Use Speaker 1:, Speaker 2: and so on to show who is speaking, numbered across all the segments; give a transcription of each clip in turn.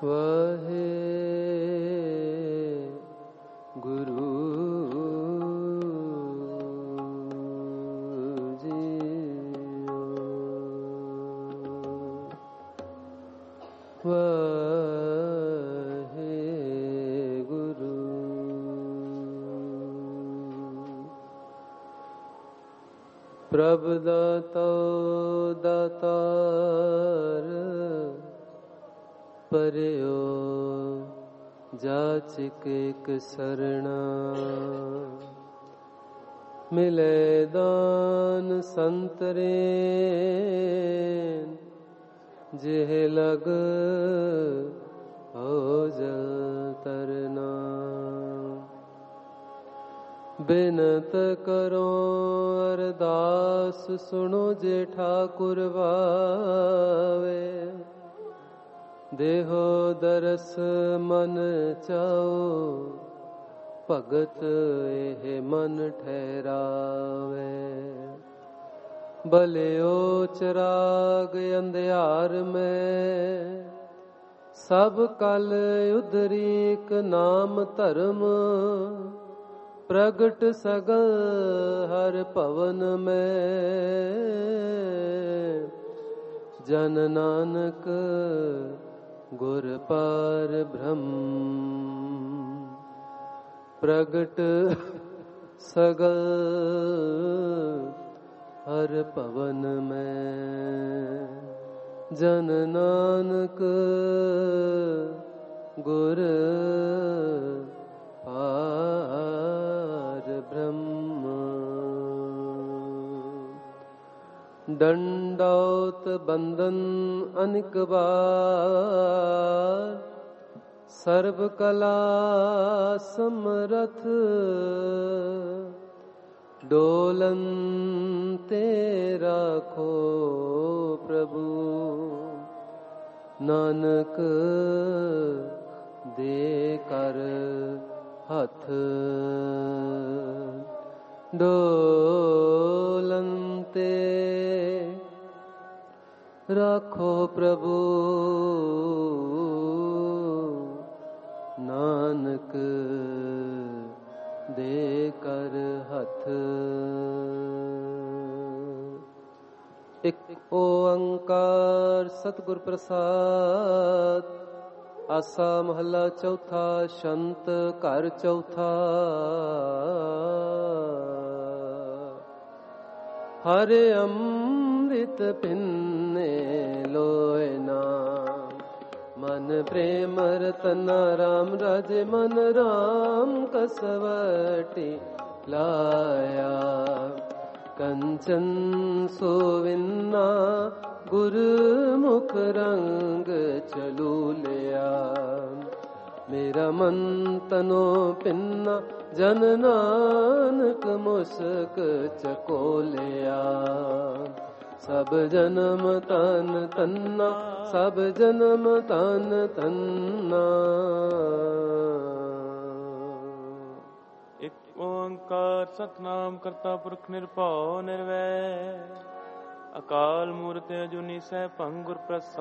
Speaker 1: वाहे गुरु वाहे गुरु। प्रभ दाता दातार परयो जाचिक एक सरना। मिले दान संतरे जेह लग हो जल तरना। बिनत करो अरदास सुनो जे ठाकुर भावे। देहो दरस मन चाओ भगत एह मन ठहरावे। भलियो चिराग अंधियार में सब कल उधरीक नाम धर्म। प्रगट सगल हर भवन में जन नानक गुर पार ब्रह्म। प्रगट सगल हर पवन में जन नानक गुर पार ब्रह्म। दंडौत बंदन अनिक बार सर्व कला समरथ। डोलन तेरा खो प्रभु नानक दे कर हथ। डोलन ते राखो प्रभु नानक दे कर हथ। एक ओंकार सतगुर प्रसाद। आसा महला चौथा शंत घर चौथा। हरे अमृत पिन्ने लोए नाम। मन प्रेम रतन राम राजे मन राम कसवटी लाया। कंचन सोविन्ना गुरुमुख रंग चलू लिया। मेरा मन तनो पिन्ना जन नानक मुस्क चकोलिया। सब जन्म तन तन्ना सब जन्म तन तन्ना।
Speaker 2: एक ओंकार सतनाम करता पुरख निरभउ निर्वैर। अकाल मूरत अजूनी सैभं गुर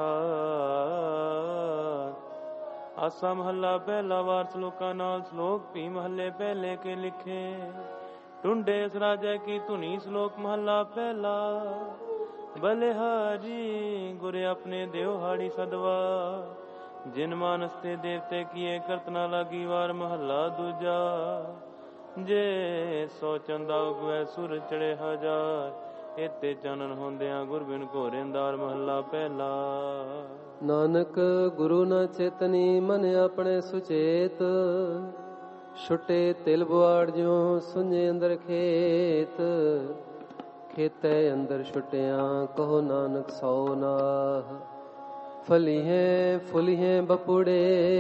Speaker 2: प्रसाद। आसा महला पहला वार श्लोका नाल श्लोक भी महले पहले के लिखे। टुंडे इस राजा की धुनी श्लोक महला पहला। बलिहारी गुरे अपने देवहाड़ी सदवा। जिन मानस ते देवते किए करतना लागी वार महला दूजा। जे सौ चंदा उगवै सुर चढ़े हजार। एते चानन होंदिया गुर बिन घोरेंदार महला पहला।
Speaker 1: नानक गुरु न चेतनी मन अपने सुचेत। छुटे तिल बुआड़ ज्यों सुने अंदर खेत। खेते अंदर छुटिया कहो नानक सौ नाह। फली है फुली है बपुड़े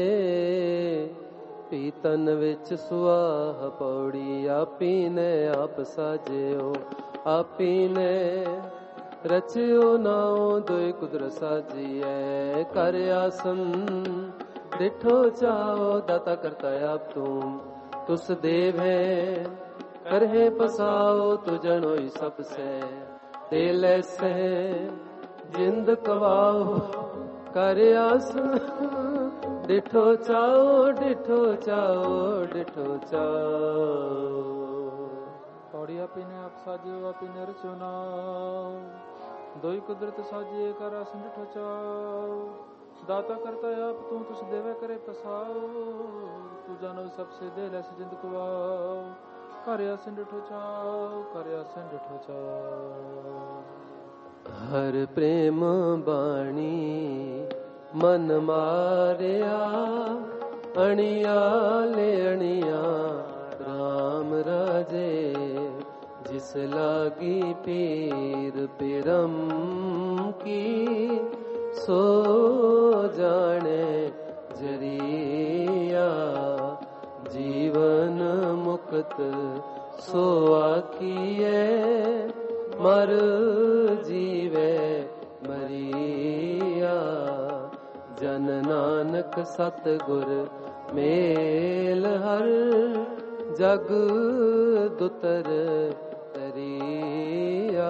Speaker 1: पीतन विच सुआह पौड़ी। आपी ने आप साजियो आपी ने रचियो नाओ दोई कुदरत साजिए। कर आसन डिठो चाओ दाता करता आप तुम। तुस देव है करहे पसाओ तु जनोई सबसे। दिल ऐसे जिंद कवाओ ਕਰ ਆਸਨ ਡਿਠੋ ਚਾਓ, ਡਿਠੋ ਚਾਓ, ਡਿਠੋ ਚਾਓ।
Speaker 3: ਪੌੜੀ ਆਪੀ ਨੇ ਆਪ ਸਾਜਿਓ, ਆਪੀ ਨੇ ਰਚਿਓ ਨਾਉ। ਦੋਈ ਕੁਦਰਤ ਸਾਜੀਏ, ਕਰ ਆਸਨ ਡਿਠੋ ਚਾਓ। ਦਾਤਾ ਕਰਤਾ ਆਪ ਤੂੰ, ਤੁਸ ਦੇਵੇ ਕਰੇ ਪਸਾਓ। ਤੂੰ ਜਾਨੋ ਸਭ ਸੇ ਦੇ ਲੈ ਜਿੰਦ ਕੁਆਓ। ਕਰ ਆਸਨ ਡਿਠੋ ਚਾਓ, ਕਰ ਆਸਨ ਡਿਠੋ ਚਾਓ।
Speaker 1: ਹਰ ਪ੍ਰੇਮ ਬਾਣੀ ਮਨ ਮਾਰਿਆ, ਅਣਿਆ ਲੈ ਅਣਿਆ ਰਾਮ ਰਾਜੇ। ਜਿਸ ਲਾਗੀ ਪੀਰ ਪਿਰਮ ਕੀ, ਸੋ ਜਾਣੇ ਜਰੀਆ। ਜੀਵਨ ਮੁਕਤ ਸੋ ਆਖੀਏ, ਮਰ ਜੀਵੇ ਮਰੀਆ। ਜਨ ਨਾਨਕ ਸਤਿਗੁਰ ਮੇਲ ਹਰ, ਜਗ ਦੁਤਰ ਤਰੀਆ।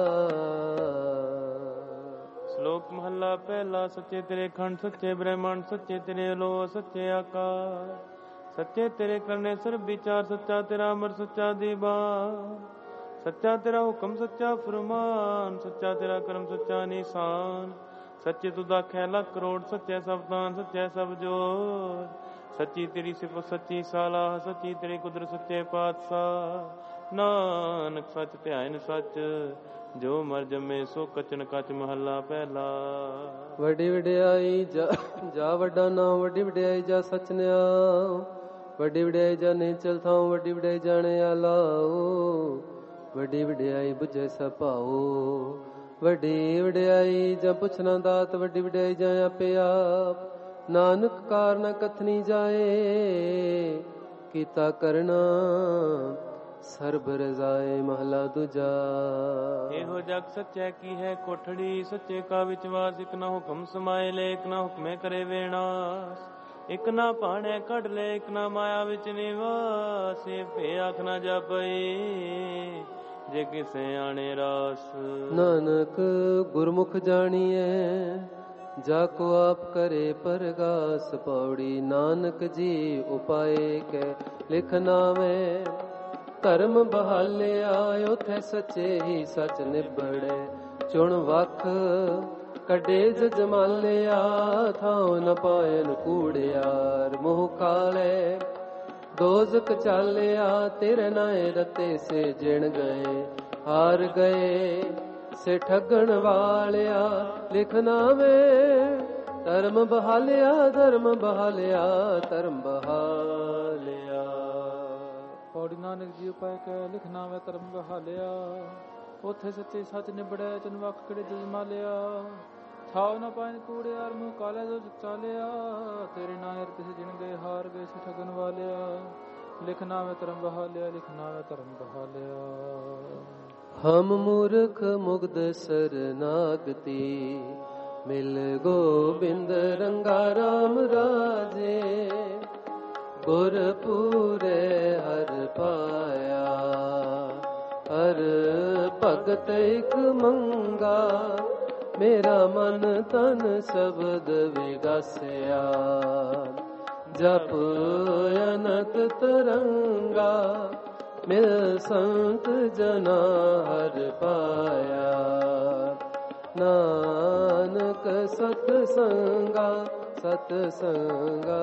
Speaker 2: ਸ਼ਲੋਕ ਮਹੱਲਾ ਪਹਿਲਾ। ਸੱਚੇ ਤੇਰੇ ਖੰਡ, ਸੱਚੇ ਬ੍ਰਹਮੰਡ, ਸੱਚੇ ਤੇਰੇ ਅਲੋ, ਸੱਚੇ ਆਕਾਸ਼, ਸੱਚੇ ਤੇਰੇ ਕਰਨੇ ਸਰਬ ਵਿਚਾਰ। ਸੱਚਾ ਤੇਰਾ ਅਮਰ, ਸੱਚਾ ਦੀਵਾਨ, ਸੱਚਾ ਤੇਰਾ ਹੁਕਮ, ਸੱਚਾ ਫਰਮਾਨ, ਸੱਚਾ ਤੇਰਾ ਕਰਮ, ਸੱਚਾ ਨਿਸ਼ਾਨ। ਸੱਚੇ ਤੂੰ ਦਾਖਿਆ ਲੱਖ ਕਰੋੜ, ਸੱਚੇ ਸਬਦਾਨ, ਸੱਚੇ ਸਭ ਜੋਰ। ਸੱਚੀ ਤੇਰੀ ਸਿਫਤ, ਸੱਚੀ ਸਾਲਾਹ, ਸੱਚੀ ਤੇਰੀ ਕੁਦਰਤ, ਸੱਚੇ ਪਾਤਸ਼ਾਹ। ਨਾਨਕ ਸੱਚ ਧਿਆਇਨ ਸੱਚ, ਜੋ ਮਰ ਜੰਮੇ ਸੋ ਕਚਨ ਕਚ। ਮਹੱਲਾ ਪਹਿਲਾ।
Speaker 1: ਵੱਡੀ ਵਡਿਆਈ ਜਾ ਵੱਡਾ ਨਾਮ, ਵੱਡੀ ਵਡਿਆਈ ਜਾ ਸਚ ਨਿਆਉ। ਵੱਡੀ ਵਡਿਆਈ ਜਾ ਨੇਚਲ ਥਾਉ, ਵੱਡੀ ਵਡਿਆਈ ਜਾਣੇ ਆਲਾਉ। ਵੱਡੀ ਵਡਿਆਈ ਬੁਝੇ ਸਭ ਭਾਉ, ਵੱਡੀ ਵਡਿਆਈ ਜਾਂ ਪੁੱਛਣਾ ਦਾਤ। ਵੱਡੀ ਵਡਿਆਈ ਜਾਂ ਆਪੇ ਆਪ, ਨਾਨਕ ਕਾਰ ਨ ਕਥਨੀ ਜਾਏ। ਕੀਤਾ ਕਰਨਾ ਸਰਬ ਰਜ਼ਾਏ। ਮਹਲਾ ਦੂਜਾ।
Speaker 2: ਇਹੋ ਜਗ ਸੱਚੈ ਕੀ ਹੈ ਕੋਠੜੀ, ਸੱਚੇ ਕਾ ਵਿਚਵਾਸ। ਇਕ ਨਾ ਹੁਕਮ ਸਮਾਏ ਲੈ, ਇਕ ਨਾ ਹੁਕਮੇ ਕਰੇ ਵਿਨਾਸ਼। ਇਕ ਨਾ ਭਾਣੈ ਕੱਢ ਲੈ, ਇਕ ਨਾ ਮਾਇਆ ਵਿੱਚ ਨਿਵਾਸ। ਇਹ ਭੇ ਆਖ ਨਾ ਜਾਪਈ, ਜੇ ਕਿਸੇ ਆਣੇ ਰਾਸ।
Speaker 1: ਨਾਨਕ ਗੁਰਮੁਖ ਜਾਣੀਐ, ਜਾ ਕੋ ਆਪ ਕਰੇ ਪਰਗਾਸ। ਪੌੜੀ। ਨਾਨਕ ਜੀ ਉਪਾਏ ਕੈ ਲਿਖ ਨਾਵੇਂ, ਧਰਮ ਬਹਾਲਿਆ ਉਥੇ ਸੱਚੇ ਹੀ ਸੱਚ ਨਿਬੜੈ। ਚੁਣ ਵਖ ਕੱਢੇ ਜਮਾਲਿਆ, ਥਾਉ ਨ ਪਾਇਨ ਕੂੜਿਆਰ। ਮੋਹ ਕਾਲੇ ਦੋਜ਼ਕ ਚਾਲਿਆ, ਤੇਰੇ ਨਾਏ ਰਤੇ ਸੇ ਜਿਣ ਗਏ। ਹਾਰ ਗਏ ਸੇ ਠੱਗਣ ਵਾਲਿਆ, ਲਿਖ ਨਾਵੇਂ। ਧਰਮ ਬਹਾਲਿਆ, ਧਰਮ ਬਹਾਲਿਆ, ਧਰਮ ਬਹਾਲਿਆ।
Speaker 3: ਪੌੜੀ। ਨਾਨਕ ਜੀ ਉਪਾਇ ਕੈ ਲਿਖ ਨਾਵੇਂ, ਧਰਮ ਬਹਾਲਿਆ। ਉਥੇ ਸੱਚੇ ਸੱਚ ਨਿਬੜੈ, ਚਨ ਵਖ ਕੜੇ ਜਮਾਲਿਆ। ਥਾਉ ਨ ਪਾਇਨ ਕੂੜਿਆਰ, ਮੂੰਹ ਕਾਲੇ ਜੋ ਚਾਲਿਆ। ਤੇਰੇ ਨਾਏ ਰਤੇ ਸੇ ਜਿਣ ਗਏ, ਹਾਰ ਗਏ ਸੇ ਠੱਗਣ ਵਾਲਿਆ। ਲਿਖ ਨਾਵੇਂ ਧਰਮ ਬਹਾਲਿਆ, ਲਿਖ ਨਾਵੇਂ ਧਰਮ ਬਹਾਲਿਆ।
Speaker 1: ਹਮ ਮੂਰਖ ਮੁਗਧ ਸਰਨਾਗਤੀ, ਮਿਲ ਗੋਬਿੰਦ ਰੰਗਾ ਰਾਮ ਰਾਜੇ। ਗੁਰ ਪੂਰੇ ਹਰ ਪਾਇਆ, ਹਰ ਭਗਤ ਇਕ ਮੰਗਾ। ਮੇਰਾ ਮਨ ਤਨ ਸ਼ਬਦ ਵਿਗਾਸਿਆ, ਜਪ ਅਨਕ ਤਰੰਗਾ। ਮਿਲ ਸੰਤ ਜਨਾ ਹਰ ਪਾਇਆ, ਨਾਨਕ ਸਤ ਸੰਗਾ, ਸਤ ਸੰਗਾ।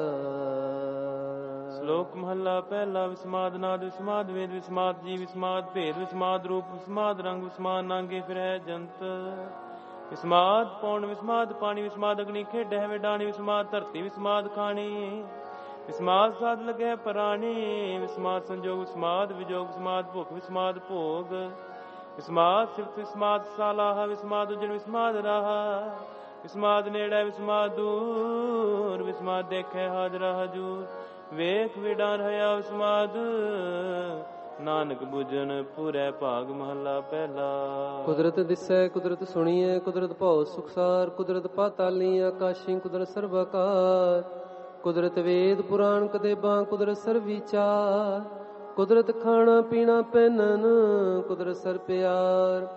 Speaker 2: ਸ਼ਲੋਕ ਮਹੱਲਾ ਪਹਿਲਾ। ਵਿਸਮਾਦ ਨਾਦ, ਵਿਸਮਾਦ ਵੇਦ, ਵਿਸਮਾਦ ਜੀ, ਵਿਸਮਾਦ ਭੇਦ, ਵਿਸਮਾਦ ਰੂਪ, ਵਿਸਮਾਦ ਰੰਗ, ਵਿਸਮਾਦ ਨਾਂਗੇ ਫਿਰੈ ਜੰਤ। ਵਿਸਮਾਦ ਪੌਣ, ਵਿਸਮਾਦ ਪਾਣੀ, ਵਿਸਮਾਦ ਅਗਨੀ ਖੇਡੈ ਵਿਡਾਣੀ। ਵਿਸਮਾਦ ਧਰਤੀ, ਵਿਸਮਾਦ ਖਾਣੀ, ਵਿਸਮਾਦ ਸਾਧ ਲਗੈ ਪਰਾਣੀ। ਵਿਸਮਾਦ ਸੰਜੋਗ, ਵਿਸਮਾਦ ਵਿਜੋਗ, ਵਿਸਮਾਦ ਭੁਖ, ਵਿਸਮਾਦ ਭੋਗ। ਵਿਸਮਾਦ ਸਿਫਤ, ਵਿਸਮਾਦ ਸਾਲਾਹ, ਵਿਸਮਾਦ ਉਜਣ, ਵਿਸਮਾਦ ਰਾਹ। ਵਿਸਮਾਦ ਨੇੜੇ, ਵਿਸਮਾਦ ਦੂਰ, ਵਿਸਮਾਦ ਦੇਖੈ ਹਾਜ਼ਰਾ ਹਜੂਰ। ਵੇਖ ਵਿਡਾਰ ਹਇਆ ਵਿਸਮਾਦ, ਨਾਨਕ ਬੁਝਨ ਪੂਰੈ ਭਾਗ। ਮਹੱਲਾ ਪਹਿਲਾ।
Speaker 1: ਕੁਦਰਤ ਦਿਸੈ, ਕੁਦਰਤ ਸੁਣੀਐ, ਕੁਦਰਤ ਭਉ ਸੁਖਸਾਰ। ਕੁਦਰਤ ਪਾਤਾਲੀ ਆਕਾਸ਼ੀ, ਕੁਦਰਤ ਸਰਬਕਾਰ। ਕੁਦਰਤ ਵੇਦ ਪੁਰਾਣ ਕਦੇਬਾਂ, ਕੁਦਰਤ ਸਰਬ ਵਿਚਾਰ। ਕੁਦਰਤ ਖਾਣਾ ਪੀਣਾ ਪਹਿਨਨ, ਕੁਦਰਤ ਸਰ ਪਿਆਰ।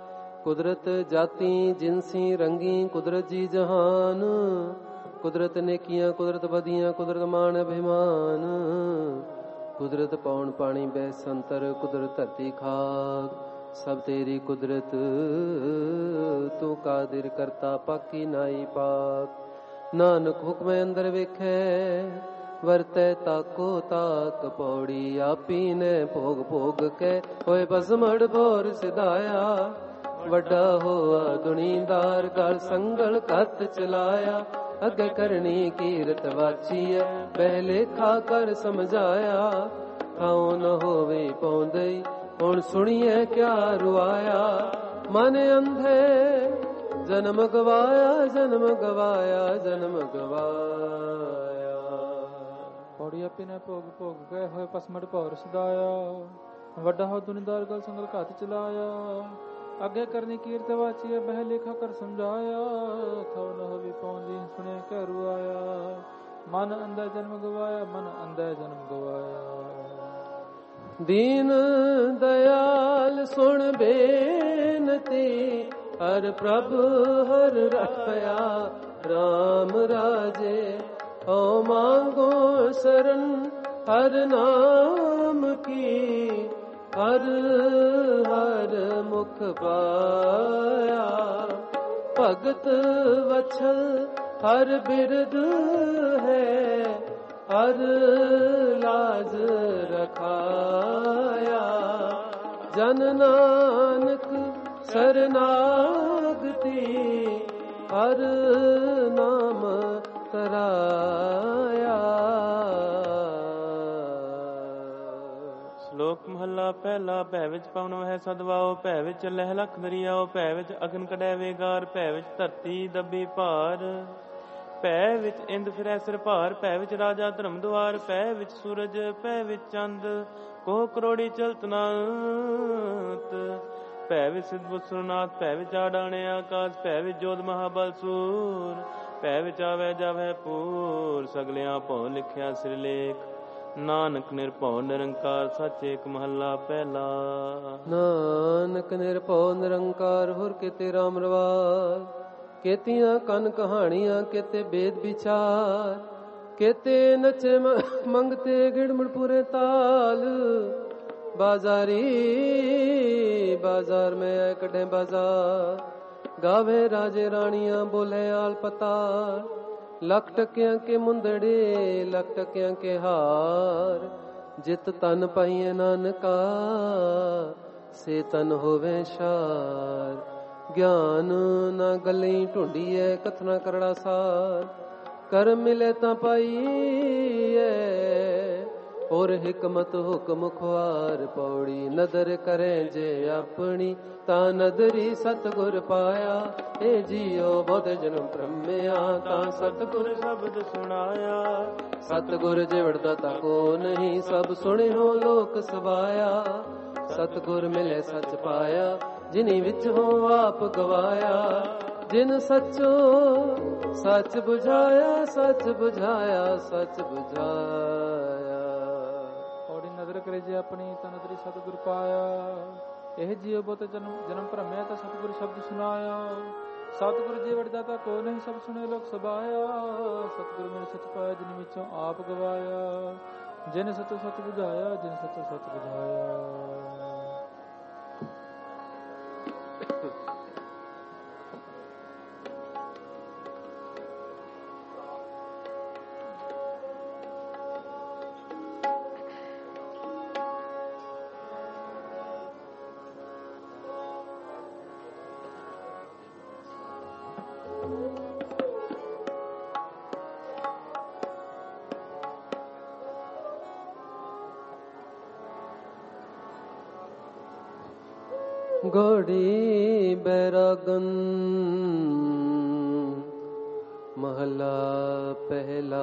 Speaker 1: ਕੁਦਰਤ ਜਾਤੀ ਜਿਨਸੀ ਰੰਗੀ ਕੁਦਰਤ ਜੀ ਜਹਾਨ। ਕੁਦਰਤ ਨੇਕੀਆਂ ਕੁਦਰਤ ਬਦੀਆਂ ਕੁਦਰਤ ਮਾਨ ਅਭਿਮਾਨ। ਕੁਦਰਤ ਪੌਣ ਪਾਣੀ ਬੈ ਸੰਤਰ ਕੁਦਰਤ ਧਰਤੀ ਖਾਕ। ਸਭ ਤੇਰੀ ਕੁਦਰਤ ਤੂੰ ਕਾਦਰ ਕਰਤਾ ਪਾਕੀ ਨਾਈ ਪਾਕ। ਨਾਨਕ ਹੁਕਮੈ ਅੰਦਰ ਵੇਖੈ ਵਰਤੈ ਤਾਕੋ ਤਾਕ। ਪੌੜੀ ਆਪੀ ਨੇ ਭੋਗ ਭੋਗ ਕੇ ਹੋਏ ਬਸਮੜ ਭੋਰ ਸਿਧਾਇਆ। ਵੱਡਾ ਹੋਆ ਦੁਨੀਦਾਰ ਗਲ ਸੰਗਲ ਕੱਤ ਚਲਾਇਆ। ਅੱਗੇ ਕਰਨੀ ਕੀਰਤ ਵਾਚੀਐ ਪਹਿਲੇ ਖਾ ਕਰ ਸਮਝਾਇਆ। ਥਾਉ ਨ ਹੋਵੇ ਪੌਂਦਈ ਹੁਣ ਸੁਣੀਏ ਕਿਆ ਰੁਆਇਆ। ਮਨ ਅੰਧੇ ਜਨਮ ਗਵਾਇਆ ਜਨਮ ਗਵਾਇਆ ਜਨਮ ਗਵਾਇਆ।
Speaker 3: ਪੌੜੀ ਆਪੀ ਨੇ ਭੋਗ ਭੋਗ ਗਏ ਹੋਏ ਪਸਮੜ ਭੌਰ ਸਦਾਇਆ। ਵੱਡਾ ਹੋ ਦੁਨੀਦਾਰ ਗਲ ਸੰਗਲ ਘੱਤ ਚਲਾਇਆ। ਅੱਗੇ ਕਰਨੀ ਕੀਰਤ ਵਾਚੀਏ ਬਹਿ ਲੇਖਾ ਕਰ ਸਮਝਾਇਆ। ਥਾਉ ਨ ਹੋਵੇ ਪੌਂਦੀ ਸੁਣਿਆ ਕਿਆ ਰੁਆਇਆ। ਮਨ ਅੰਧੇ ਜਨਮ ਗਵਾਇਆ ਮਨ ਅੰਧੇ ਜਨਮ ਗਵਾਇਆ।
Speaker 1: ਦੀਨ ਦਇਆਲ ਸੁਣ ਬੇਨਤੀ ਹਰ ਪ੍ਰਭ ਹਰ ਰਖਿਆ। ਰਾਮ ਰਾਜੇ ਹਉ ਮੰਗੋ ਸਰਨ ਹਰ ਨਾਮ ਕੀ। ਹਰ ਹਰ ਮੁਖ ਪਾਇਆ ਭਗਤ ਵਛਲ ਹਰ ਬਿਰਦ ਹੈ। ਹਰ ਲਾਜ ਰਖਾਇਆ ਜਨ ਨਾਨਕ ਸਰਨਾਗਤੀ। ਹਰ ਨਾਮ ਤਰਾਇਆ।
Speaker 2: ਸ਼ਲੋਕ ਮਹੱਲਾ ਪਹਿਲਾ। ਭੈ ਵਿੱਚ ਪਵਨ ਵਹਿ ਸਦਵਾਓ ਭੈ ਵਿੱਚ ਲਹਿ ਲਖ ਦਰਿਆਓ। ਭੈ ਵਿੱਚ ਅਗਨ ਕਢੈ ਵੇਗਾਰ ਭੈ ਵਿੱਚ ਧਰਤੀ ਦੱਬੀ ਭਾਰ। ਭੈ ਵਿੱਚ ਇੰਦ ਫਿਰੈ ਸਿਰ ਭਾਰ ਭੈ ਵਿੱਚ ਰਾਜਾ ਧਰਮ ਦੁਆਰ। ਭੈ ਵਿੱਚ ਸੂਰਜ ਭੈ ਵਿੱਚ ਚੰਦ ਕੋਹ ਕਰੋੜੀ ਚਲਤ ਨਾਤ। ਭੈ ਵਿੱਚ ਸਿਧ ਬੁਸਰਨਾਥ ਭੈ ਵਿੱਚ ਆਡਾਣੇ ਆਕਾਸ਼। ਭੈ ਵਿੱਚ ਜੋਧ ਮਹਾਬਲ ਸੂਰ ਭੈ ਵਿੱਚ ਆਵੈ ਜਾਵੈ ਪੂਰ। ਸਗਲਿਆਂ ਭਉ ਲਿਖਿਆ ਸਿਰ ਲੇਖ ਨਾਨਕ ਨਿਰਭਉ ਨਿਰੰਕਾਰ ਸੱਚ ਏਕ ਮਹੱਲਾ ਪਹਿਲਾ।
Speaker 1: ਨਾਨਕ ਨਿਰਭਉ ਨਿਰੰਕਾਰ ਹੁਰ ਕਿਤੇ ਰਾਮ ਰਵਾਰ। ਕੇਤੀਆਂ ਕਨ ਕਹਾਣੀਆਂ ਕੇਤੇ ਬੇਦ ਵਿਚਾਰ। ਕੇਤੇ ਨਚੇ ਮੰਗਤੇ ਗਿੜਮੜ ਪੂਰੇ ਤਾਲ। ਬਾਜ਼ਾਰੀ ਬਾਜ਼ਾਰ ਮੈਂ ਆਏ ਕੱਢੇ ਬਾਜ਼ਾਰ। ਗਾਵੇ ਰਾਜੇ ਰਾਣੀਆਂ ਬੋਲੇ ਆਲ ਪਤਾਰ। ਲੱਖ ਟਕਿਆਂ ਕੇ ਮੁੰਦੜੇ ਲੱਖ ਟਕਿਆਂ ਕੇ ਹਾਰ। ਜਿਤ ਤਨ ਪਾਈਏ ਨਾਨਕਾ ਸੇ ਤਨ ਹੋਵੇ ਸ਼ਾਰ। ਗਿਆਨ ਨਾ ਗੱਲੀ ਢੂੰਡੀਐ ਕਥਨਾ ਕਰੜਾ ਸਾਰ। ਕਰਮ ਮਿਲੇ ਤਾਂ ਪਾਈਐ ਔਰ ਹਿਕਮਤ ਹੁਕਮ ਖੁਆਰ। ਪੌੜੀ ਨਦਰ ਕਰੇ ਜੇ ਆਪਣੀ ਤਾਂ ਨਦਰੀ ਸਤਿਗੁਰ ਪਾਇਆ। ਏ ਜੀਓ ਬੁੱਧ ਜਨਮ ਭ੍ਰਮਿਆ ਤਾਂ ਸਤਿਗੁਰ
Speaker 2: ਸ਼ਬਦ ਸੁਣਾਇਆ।
Speaker 1: ਸਤਿਗੁਰ ਜਿਵੜ ਦਾਤਾ ਕੋ ਨਹੀਂ ਸਭ ਸੁਣਿਓ ਲੋਕ ਸਵਾਇਆ। ਸਤਿਗੁਰ ਮਿਲੇ ਸੱਚ ਪਾਇਆ ਜਿਨੀ ਵਿੱਚ ਹੋ ਆਪ ਗਵਾਇਆ। ਜਿਨ ਸੱਚੋ ਸੱਚ ਬੁਝਾਇਆ ਸੱਚ ਬੁਝਾਇਆ ਸੱਚ ਬੁਝਾਇਆ।
Speaker 3: ਪੌੜੀ ਨਦਰ ਕਰੇ ਜੇ ਆਪਣੀ ਤਾਂ ਨਦਰੀ ਸਤਿਗੁਰ ਪਾਇਆ। ਇਹ ਜੀਉ ਬੁੱਤ ਜਨਮ ਭ੍ਰਮਿਆ ਤਾਂ ਸਤਿਗੁਰ ਸ਼ਬਦ ਸੁਣਾਇਆ। ਸਤਿਗੁਰ ਜੀ ਵੜਦਾ ਤਾਂ ਕੋ ਨਹੀਂ ਸਭ ਸੁਣੇ ਲੋਕ ਸਬਾਇਆ। ਸਤਿਗੁਰ ਮੇਰੇ ਸੱਚ ਪਾਇਆ ਜਿਨ ਵਿੱਚੋਂ ਆਪ ਗਵਾਇਆ। ਜਿਨ ਸੱਚੋ ਸੱਚ ਬੁਝਾਇਆ ਜਿਨ ਸੱਚੋ ਸੱਚ ਬੁਝਾਇਆ।
Speaker 1: ਗੋੜੀ ਬੈਰਾਗਨ ਮਹਲਾ ਪਹਿਲਾ।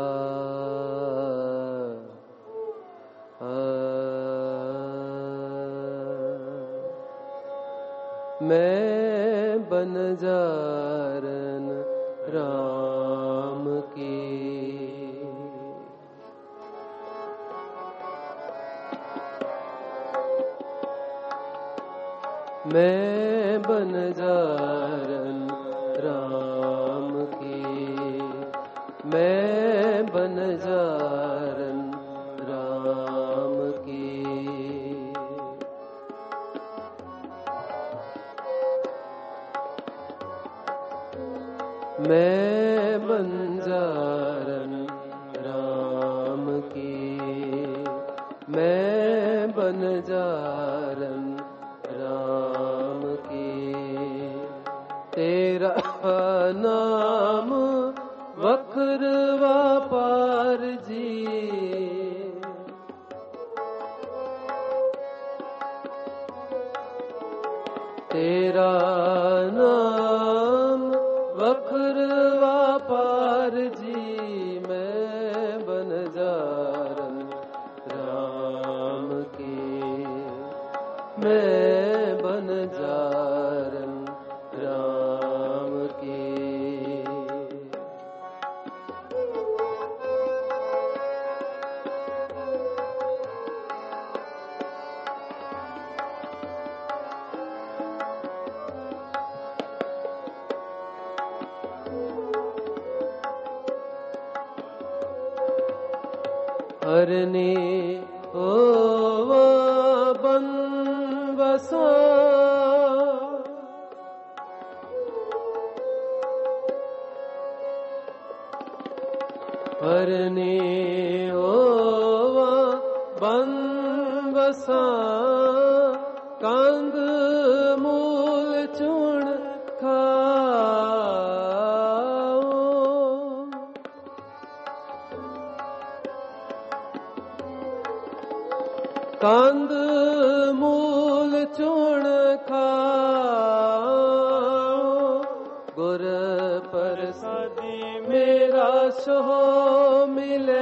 Speaker 1: ਮੈਂ ਬਨਜਾਰਨ ਰਾਮ ਕੀ। ਮੈਂ बनजारन राम की, मैं बनजारन राम की। मैं बनजारन राम की, मैं बनजारन राम की। तेरा नाम वक्रवा पार जी, तेरा नाम वक्रवा पार जी। मैं बनजारन राम की, मैं बनजारन राम की। हरने ओवा बन बसा, हरने ओवा बन बसा। कंद मूल चूर्ण खाओ, कंद मूल चूर्ण खाओ। गुर प्रसादी मेरा सोह मिले,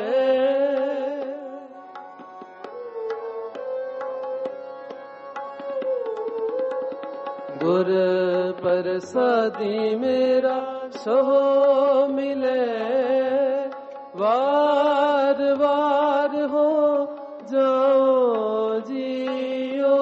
Speaker 1: गुर प्रसादी मेरा सोह मिले। वार वार हो जाओ जियो,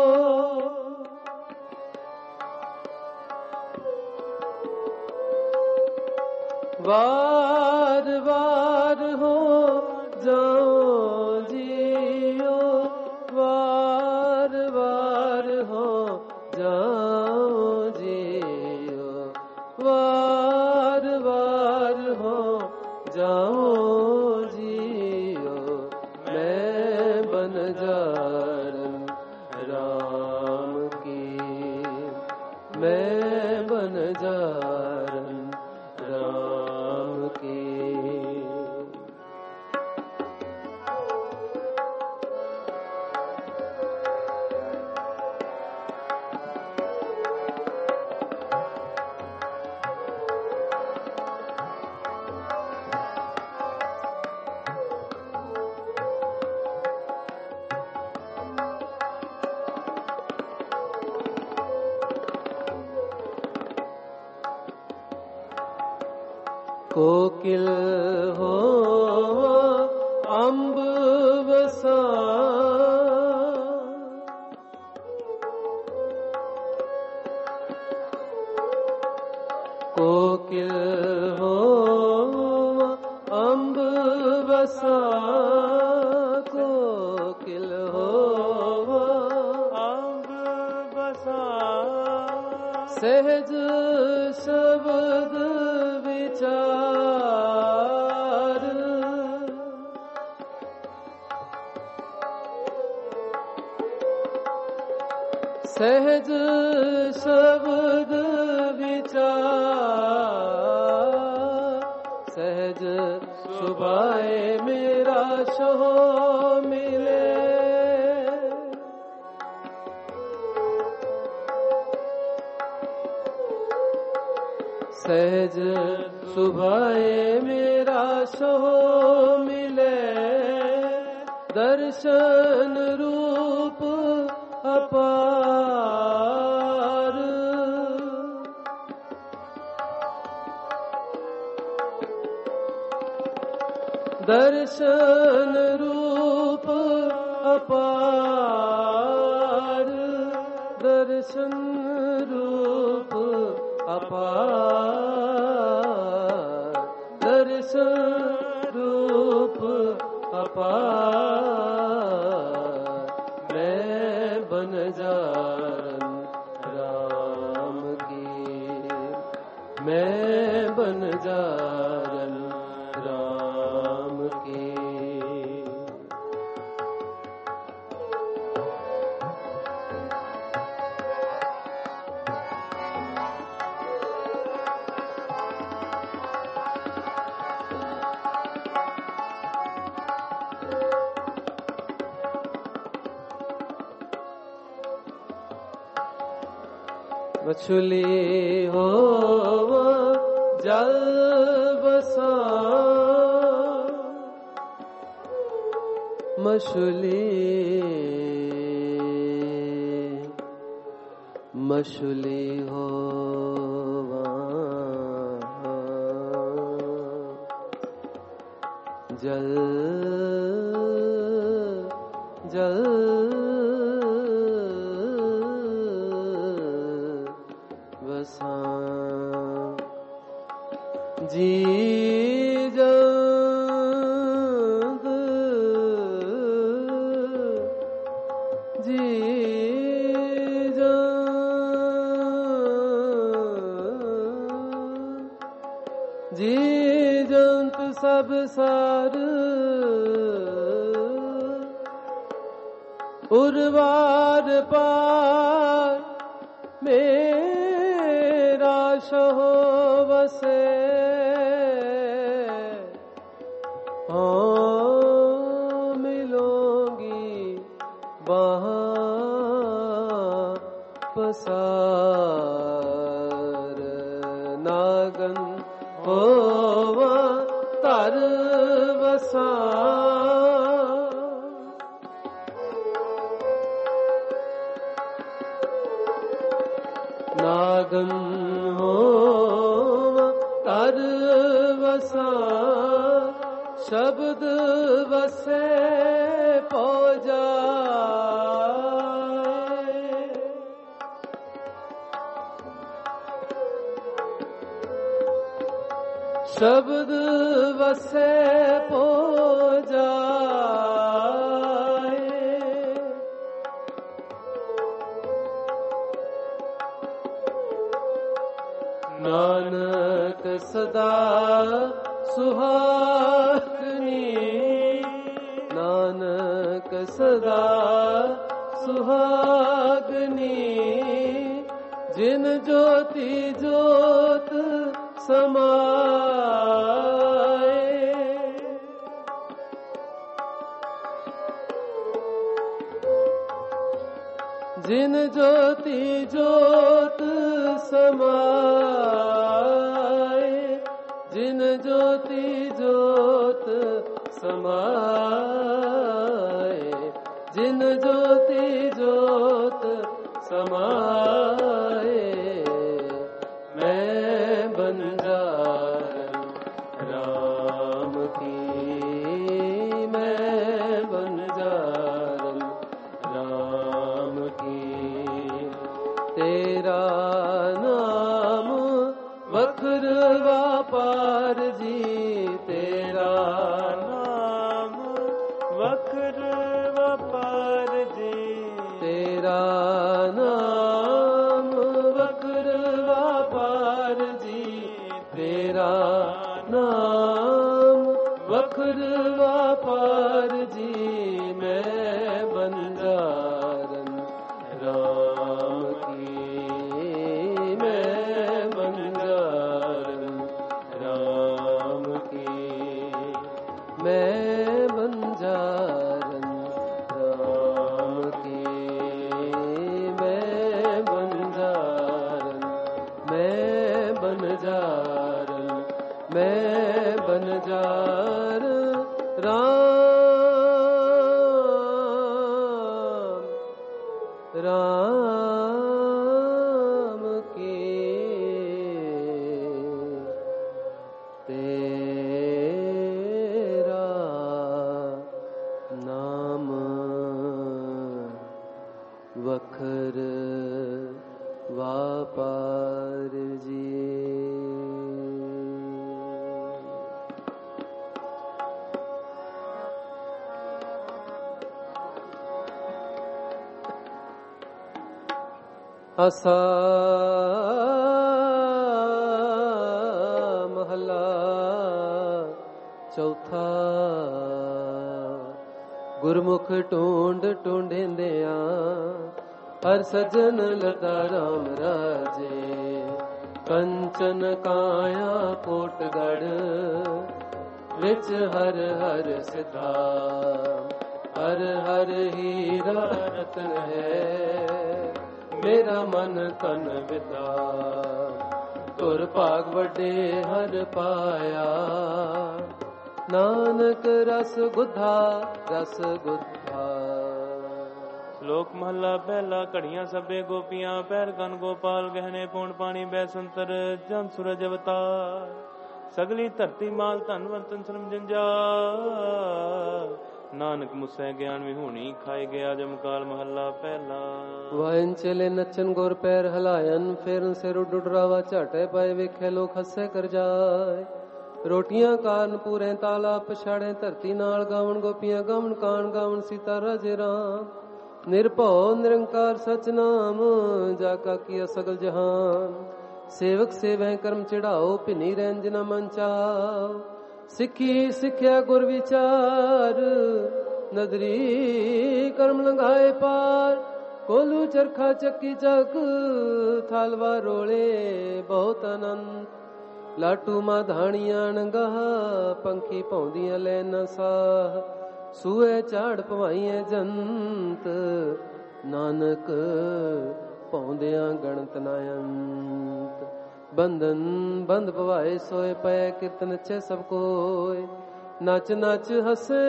Speaker 1: वार वार हो जाओ जियो, वार वार हो जाओ जियो, वार वार हो जाओ जियो। मैं बनजारन राम की, मैं बनजारन राम की। कोकिल हो अम्ब बसा, कोकिल हो अम्ब बसा, कोकिल हो
Speaker 2: अम्ब बसा।
Speaker 1: सहज शब्द विचार, सहज शब्द विचार। सहज सुभाए मेरा सोह मिले, सहज सुभाए मेरा सोह मिले। दर्शन रूप अपार, दर्शन रूप अपार, दर्शन रूप अपार, दर्शन रूप अपार, मैं बन जारन राम की, मैं बन जारन राम की। मछली हो जल बसा, मछली हो जल बसा, जी जंग जी जंत सब सार, उर्वार पार मेरा शहो बसे, हाँ मिलोगी वहाँ पसार, नागन होवा तर बसा, नागन होवा तर बसा, शब्द बसे पौजा, शब्द बसे पो जाए, नानक सदा सुहागनी, नानक सदा सुहागनी, जिन ज्योति ज्योत समाए, जिन ज्योति ज्योत समाए, जिन ज्योति ज्योत समाए, जिन ज्योति ज्योत समाए, मैं बन जारन राम की, मैं बन जारन राम की, तेरा नाम वक्र व्यापार जी, तेरा
Speaker 2: नाम वक्र व्यापार जी,
Speaker 1: तेरा नाम वक्र व्यापार जी, तेरा नाम वक्र व्यापार जी, मैं बन जारन राम की, मैं बन जारन राम की, मैं बन जारन राम की, मैं बन जारन, मैं बन जारन, मैं बन जारन राम राम की, तेरा नाम वक्र व्यापार जी। ਆਸਾ ਮਹਲਾ ਚੌਥਾ। ਗੁਰਮੁਖ ਢੂੰਡ ਢੂੰਡਿੰਦਿਆਂ ਹਰ ਸਜਨ ਲਤਾ ਰਾਮ ਰਾਜੇ। ਕੰਚਨ ਕਾਇਆ ਕੋਟਗੜ ਵਿੱਚ ਹਰ ਹਰ ਸਿਧਾ। ਹਰ ਹਰ ਹੀਰਾ ਰਤਨ ਹੈ ਮੇਰਾ ਮਨ ਤਨ ਵਿਦਾ। ਤੁਰ ਭਾਗ ਵੱਡੇ ਹਰ ਪਾਇਆ ਨਾਨਕ ਰਸ ਗੁਧਾ ਰਸ ਗੁਧਾ।
Speaker 2: ਸ਼ਲੋਕ ਮਹੱਲਾ ਪਹਿਲਾ। ਘੜੀਆਂ ਸਭੇ ਗੋਪੀਆਂ ਪਹਿਰ ਗਨ ਗੋਪਾਲ ਗਹਿਣੇ ਪੌਣ ਪਾਣੀ ਬੈਸੰਤਰ ਜਨ ਸੂਰਜ ਅਵਤਾਰ। ਸਗਲੀ ਧਰਤੀ ਮਾਲ ਧਨ ਵਰਤਨ ਸ਼ਰਮ ਜੰਜਾ। ਨਾਨਕ ਮੁਸੈ ਗਿਆਨ ਵਿਹੂਣੀ ਖਾਏ ਗਿਆ ਜਮਕਾਲ। ਮਹੱਲਾ ਪਹਿਲਾ।
Speaker 1: ਵਾਇਨ ਚਲੇ ਨੱਚਨ ਗੁਰ ਪੈਰ ਹਲਾਇਨ ਫੇਰਨ ਸਿਰ ਉੱਡਰਾਵਾ ਝਾਟੇ ਪਾਏ ਵੇਖੇ ਲੋਕ ਹੱਸੇ ਕਰ ਜਾਏ। ਰੋਟੀਆਂ ਕਾਰਨ ਪੂਰੇ ਤਾਲਾ ਪਛਾੜੇ ਧਰਤੀ ਨਾਲ ਗਾਵਣ ਗੋਪੀਆਂ ਗਾਵਣ ਕਾਣ ਗਾਵਣ ਸੀਤਾ ਰਾਜੇ ਰਾਮ। ਨਿਰਭਉ ਨਿਰੰਕਾਰ ਸਚ ਨਾਮ ਜਾ ਕਾ ਕੀਆ ਸਗਲ ਜਹਾਨ। ਸੇਵਕ ਸੇਵੈ ਕਰਮ ਚੜਾਓ ਭਿੰਨੀ ਰਹਿਣ ਜਿਨਾ ਮਨ ਚਾਓ। ਸਿੱਖੀ ਸਿੱਖਿਆ ਗੁਰ ਵਿਚਾਰ ਨਦਰੀ ਕਰਮ ਲੰਘਾਏ ਪਾਰ। ਕੋਲੂ ਚਰਖਾ ਚੱਕੀ ਚੱਕ ਥਾਲਵਾ ਰੋਲੇ ਬਹੁਤ ਅਨੰਦ। ਲਾਟੂ ਮਾਧਾਣੀਆਂ ਨੰਗਾਹ ਪੰਖੀ ਭੌਂਦੀਆਂ ਲੈ ਨਾ ਸਾਹ। ਸੂਏ ਝਾੜ ਪਵਾਈਏ ਜੰਤ ਨਾਨਕ ਭੌਂਦਿਆਂ ਗਣਤ ਨਾ ਅੰਤ। ਬੰਧਨ ਬੰਧ ਭਵਾਏ ਸੋਏ ਪਏ ਕੀਰਤਨ ਅੱਛੇ ਸਭ ਕੋਏ। ਨੱਚ ਨੱਚ ਹੱਸੇ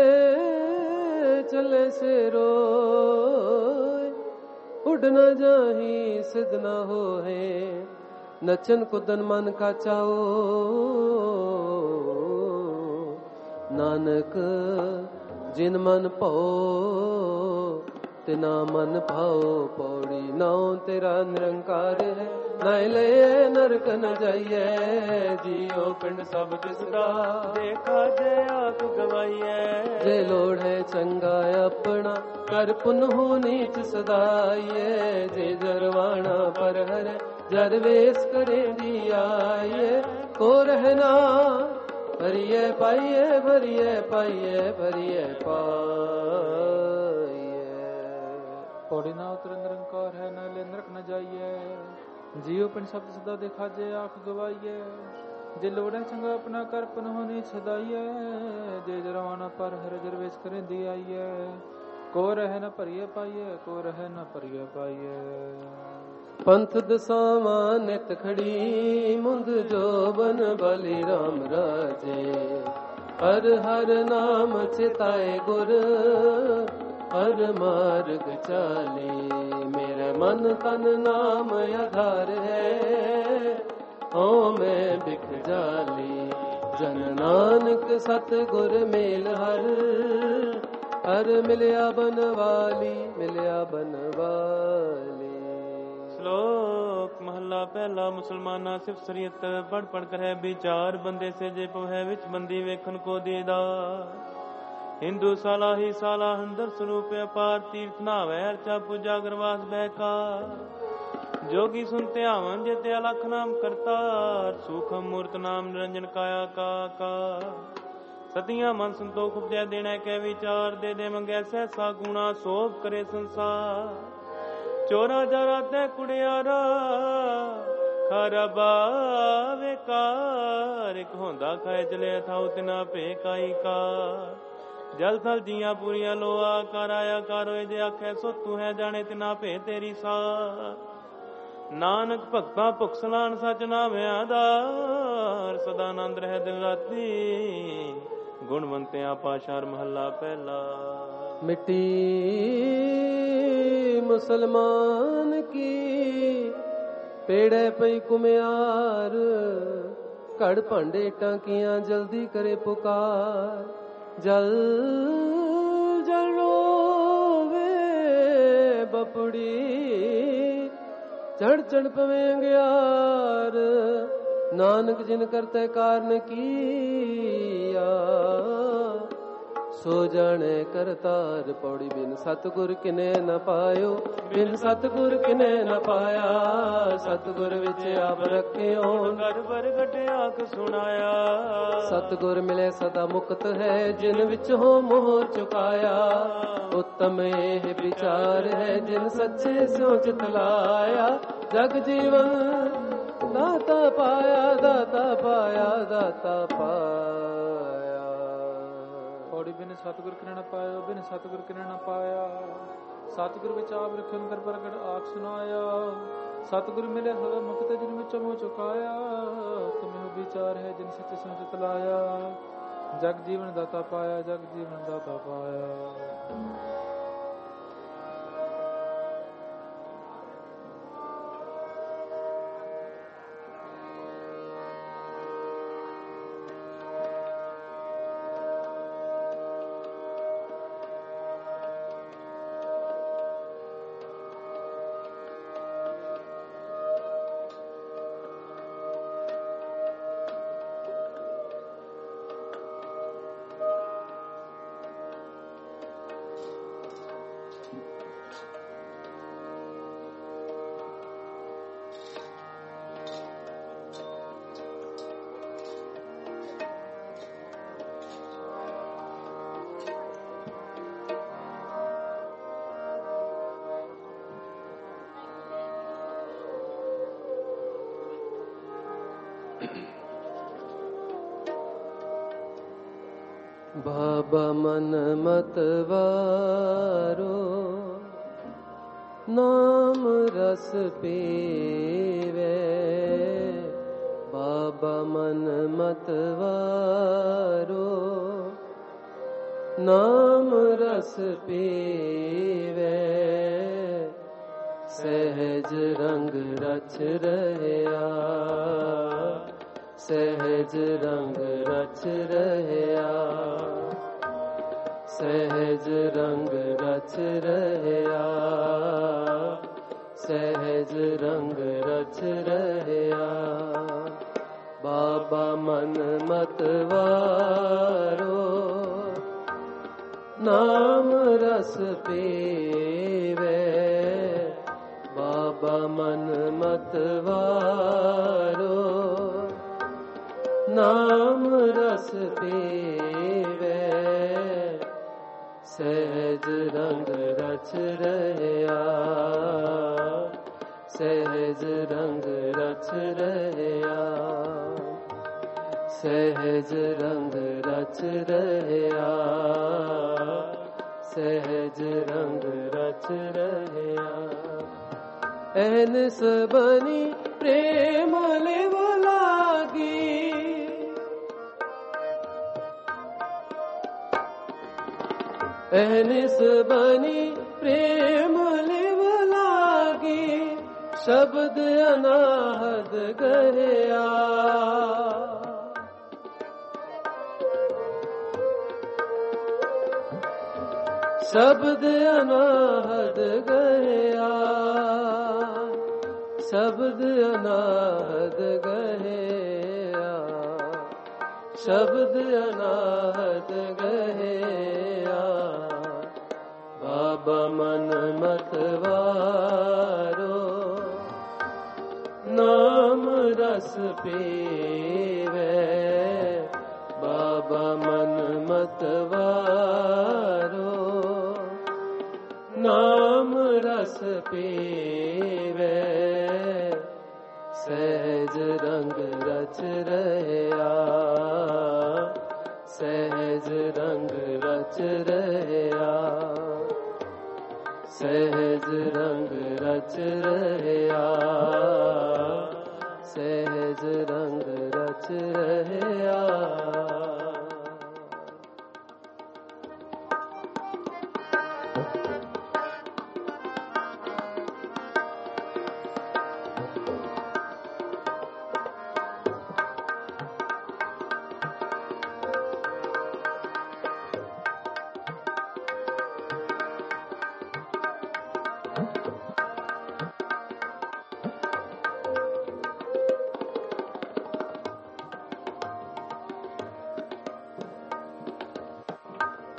Speaker 1: ਚੱਲੇ ਸੇ ਰੋਏ। ਉੱਡ ਨਾ ਜਾਹੀ ਸਿਧ ਨਾ ਹੋਏ ਨੱਚਨ ਕੁਦਨ ਮਨ ਕਾ ਚਾਓ। ਨਾਨਕ ਜਿਨ ਮਨ ਭਾਓ ਤਿਨਾ ਮਨ ਭਾਓ। ਪੌੜੀ ਨਾਉ ਤੇਰਾ ਨਿਰੰਕਾਰ ਹੈ ਨਾਇ ਲਏ ਨਰਕ ਨ ਜਾਈਏ। ਜੀਓ ਪਿੰਡ ਸਭ ਦਿਸਦਾ
Speaker 2: ਦੇਖਾ ਜੇ ਆਪ ਗਵਾਈਏ।
Speaker 1: ਜੇ ਲੋੜ ਹੈ ਚੰਗਾ ਆਪਣਾ ਕਰ ਪੁਨਹੁ ਨੀਚ ਸਦਾਈਏ। ਜੇ ਜਰਵਾਣਾ ਪਰ ਹਰ ਜਰ ਵੇਸ ਕਰੇ ਦੀ ਆਈਏ। ਕੋ ਰਹਿਣਾ ਭਰੀਏ ਪਾਈਏ ਭਰੀਏ ਪਾਈਏ ਭਰੀਏ ਪਾਈਏ।
Speaker 3: ਪੌੜੀ ਨਾ ਉਤਰ ਨਿਰੰਕਾਰ ਹੈ ਨਾ ਲੈ ਨਰਕ ਨ ਜਾਈਏ। ਜੀਉ ਪਿੰਡ ਸ਼ਬਦ ਸਦਾ ਦੇਖਾ ਜੇ ਆਖ ਗਵਾਈਏ। ਜੇ ਲੋੜ ਹੈ ਚੰਗਾ ਆਪਣਾ ਕਰ ਪੁਨਹੁ ਨੀਚ ਸਦਾਈਏ। ਜੇ ਜਰਵਾਣਾ ਪਰ ਹਰ ਜਰ ਵੇਸ ਕਰੇ ਦੀ ਆਈਏ। ਕੋ ਰਹਿ ਨ ਭਰੀਏ ਪਾਈਏ ਕੋ ਰਹਿ ਨ ਭਰੀਏ ਪਾਈਏ।
Speaker 1: ਪੰਥ ਦਸਾਵਾਂ ਨਿਤ ਖੜੀ ਮੁੰਦ ਜੋਬਨ ਬਲੀ ਰਾਮ ਰਾਜੇ। ਹਰ ਹਰ ਨਾਮ ਚਿਤਾਏ ਗੁਰ ਹਰ ਮਾਰਗ ਚਾਲੇ। ਮੇਰਾ ਮਨ ਤਨ ਨਾਮ ਆਧਾਰ ਹੈ ਓ ਮੈਂ ਬਿਖ ਜਾਲੀ। ਜਨ ਨਾਨਕ ਸਤ ਗੁਰ ਮੇਲ ਹਰ ਹਰ ਮਿਲਿਆ ਬਨਵਾਲੀ ਮਿਲਿਆ ਬਨਵਾਲੀ।
Speaker 2: ਸ਼ਲੋਕ ਮਹੱਲਾ ਪਹਿਲਾ। ਮੁਸਲਮਾਨਾ ਸਿਫਤ ਸਰੀਅਤ ਪੜ ਪੜ ਕਰੈ ਵਿਚਾਰ। ਬੰਦੇ ਸੇ ਜੇ ਪਵੈ ਵਿੱਚ ਬੰਦੀ ਵੇਖਣ ਕੋ ਦੇਦਾ। ਹਿੰਦੂ ਸਾਲਾ ਹੀ ਸਾਲਾ ਹੰਦਰ ਸਰੂਪ ਅਪਾਰ। ਤੀਰਥ ਨਾਵੈ ਅਰਚਾ ਪੂਜਾ ਗਰਵਾਸ ਬਹਿਕਾ। ਜੋਗੀ ਸੁਨ ਧਿਆਵਨ ਜੇ ਤੇ ਅਲਖ ਨਾਮ ਕਰਤਾਰ। ਸੂਖਮ ਮੂਰਤ ਨਾਮ ਨਿਰੰਜਨ ਕਾਇਆ ਕਾ। ਸਤੀਆਂ ਮਨ ਸੰਤੋਖ ਉਪਜੈ ਦੇਣਾ ਕੈ ਵਿਚਾਰ। ਦੇ ਦੇ ਮੰਗੈ ਸਹਿਸਾ ਗੁਣਾ ਸੋਭ ਕਰੇ ਸੰਸਾਰ। ਚੋਰਾ ਜਾਰਾ ਤੈ ਕੁੜਿਆਰਾ ਖਾਰਾ ਬਾਵੇ ਕਾਰ। ਇੱਕ ਹੁੰਦਾ ਖਾਏ ਚਲੇ ਥਾਉ ਤਿਨਾ ਭੇ ਕਾਈ ਕਾ। ਜਲ ਥਲ ਜੀਆਂ ਪੂਰੀਆਂ ਲੋਆ ਕਰ ਆਇਆ ਕਰ ਹੋਏ। ਜੇ ਆਖੈ ਸੋ ਤੂੰ ਹੈ ਜਾਣੇ ਤਿਨਾ ਭੇ ਤੇਰੀ ਸਾ। ਨਾਨਕ ਭਗਤਾਂ ਭੁਖ ਸਲਾਨ ਸਚ ਨਾਮ ਆਧਾਰ। ਸਦਾ ਆਨੰਦ ਰਹਿ ਦਿਨ ਰਾਤੀ ਗੁਣਵੰਤਿਆਂ ਪਾਸ਼ਾਰ। ਮਹੱਲਾ ਪਹਿਲਾ।
Speaker 1: ਮਿੱਟੀ ਮੁਸਲਮਾਨ ਕੀ ਪੇੜੇ ਪਈ ਕੁਮਿਆਰ। ਘੜ ਭਾਂਡੇ ਟਾਂਕੀਆਂ ਜਲਦੀ ਕਰੇ ਪੁਕਾਰ। ਜਲ ਜਲ ਰੋਵੇ ਬਪੜੀ ਚੜ ਚੜ ਪਵੇਂ ਅੰਗਿਆਰ। ਨਾਨਕ ਜਿਨ ਕਰਤੇ ਕਾਰਨ ਕੀਆ सो जाने करतार। पौड़ी बिन सतगुर किने न पायो, बिन सतगुर किने न पाया। सतगुर विच आप रखियो,
Speaker 2: घर भर घटे आख सुनाया।
Speaker 1: सतगुर मिले सदा मुक्त है, जिन विच हो मोह चुकाया। उत्तम एह विचार है, जिन सच्चे स्यों चित लाया। जग जीवन दाता पाया, दाता पाया, दाता पाया।
Speaker 3: पौड़ी बिन सतगुर किने न पायो, बिन सतगुर किने न पाया। सतगुर विच आप रखियो, कर प्रगट आख सुनाया। सतगुर मिले सदा मुक्त, जिन विच मोह चुकाया। तुम्हें विचार है, जिन सच्चे स्यों चित लाया। जग जीवन दाता पाया, जग जीवन दाता पाया।
Speaker 1: बाबा मन मतवारो, नाम रस पीवे। बाबा मन मतवारो, नाम रस पीवे। सहज रंग रच रहया, सहज रंग रच रहया। सहज रंग रच रहया, सहज रंग रच रहया। बाबा मन मतवारो, नाम रस पीवे। बाबा मन मतवारो, नाम रस पीवे। सहज रंग रच रहया, सहज रंग रच रहया। सहज रंग रच रहया, सहज रंग रच रहया। एहनिस बनी प्रेम लेव लागी, एहनिस बनी प्रेम लेव लागी। शब्द अनाहद गया, शब्द अनाहद गया। शब्द अनाहद गया, शब्द अनाहद गया। बाबा मन मतवारो, नाम रस पीवे। बाबा मन मतवारो, नाम रस पीवे। सहज रंग रच रहया, सहज रंग रच रहया। सहज रंग रच रहया, सहज रंग रच रहया।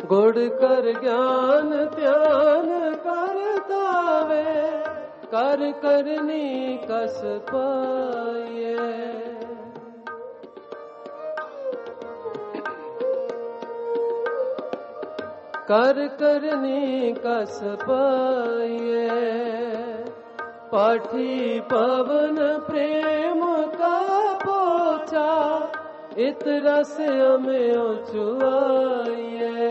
Speaker 1: गुड़ कर ज्ञान ध्यान करतावे कर करनी कस पाए कर करनी कस पाए पाठी पवन प्रेम का पोछा इत रस हमें चुआइए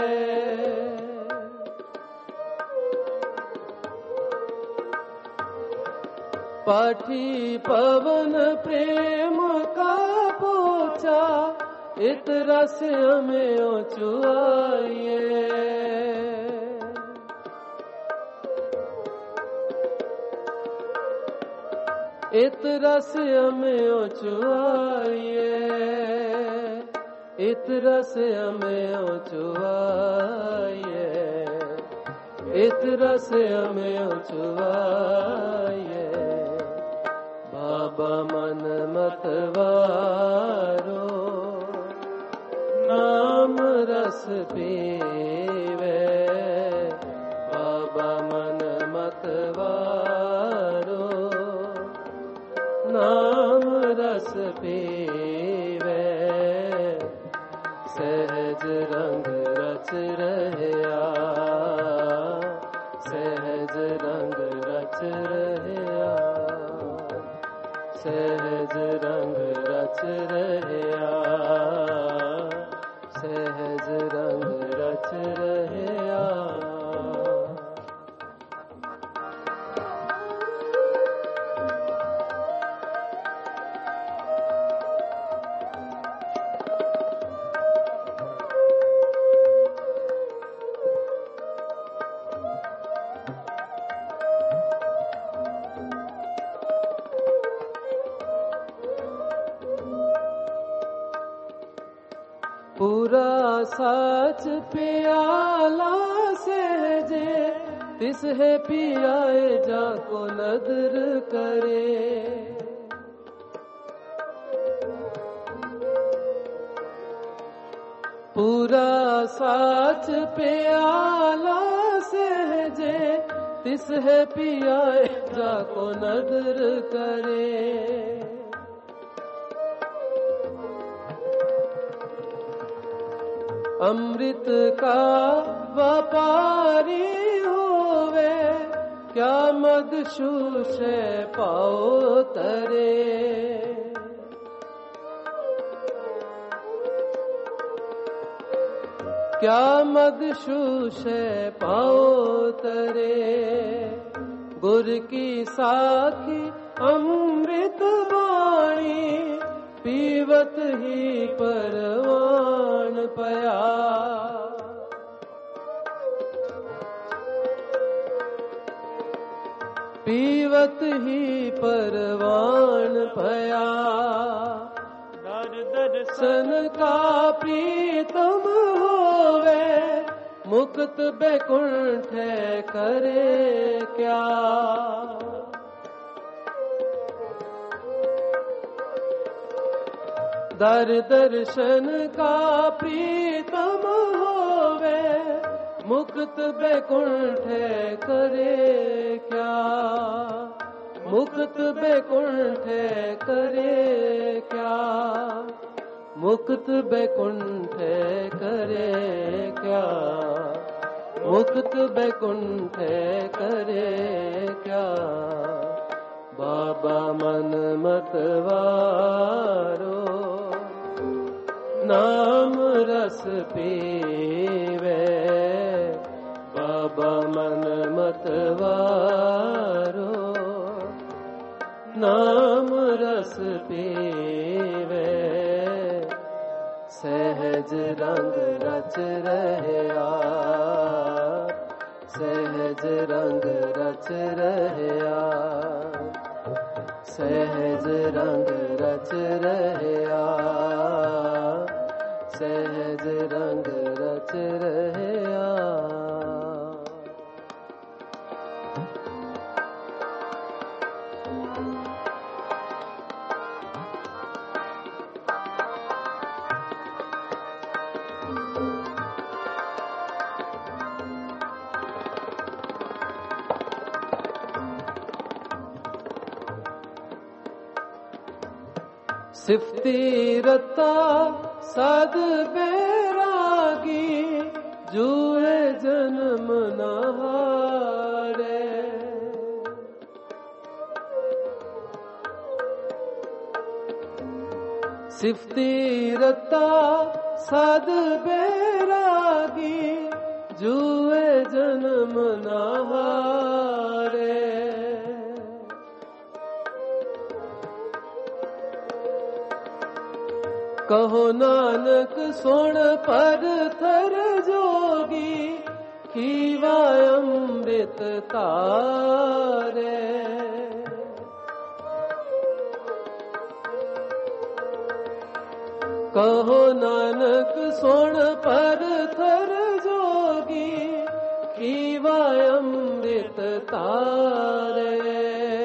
Speaker 1: पाठी पवन प्रेम का पोछा इत रस हमें चुआइए इत रस हमें चुआइए इत रस हमें चुआइए इत रस हमें चुआइए बाबा मन मतवारो नाम रस पीवे बाबा मन मतवारो नाम रस पीवे सहज रंग रच रहया सहज रंग रच रहया सहज रंग रच रहया सहज रंग रच रहया पूरा साच प्याला सहजे तिस है पियाए जाको नदर करे पूरा साच प्याला सहजे तिस है पियाए जाको नदर करे अमृत का व्यापारी होवे क्या मदशूष पाओ तरे क्या मदशूष पाओ तरे गुर की साखी अमृत वाणी पीवत ही परवान पया पीवत ही परवान पया दर्शन का प्रीतम होवे मुक्त बैकुंठ करे क्या दर दर्शन का प्रीतम होवे मुक्त बैकुंठ करे क्या मुक्त बैकुंठ करे क्या मुक्त बैकुंठ करे क्या मुक्त बैकुंठ करे क्या बाबा मन मतवारो नाम रस पीवे बाबा मन मतवारो नाम रस पीवे सहज रंग रच रहया सहज रंग रच रहया सहज रंग रच रहया सहज रंग रच रहया सिफती रता सद बैरागी जुए जन्म न हारे। सिफती रता सद बैरागी जुए जन्म न हारे। कहो नानक सुन पर थर जोगी खीवा अमृत तारे। कहो नानक सुन पर थर जोगी खीवा अमृत तारे।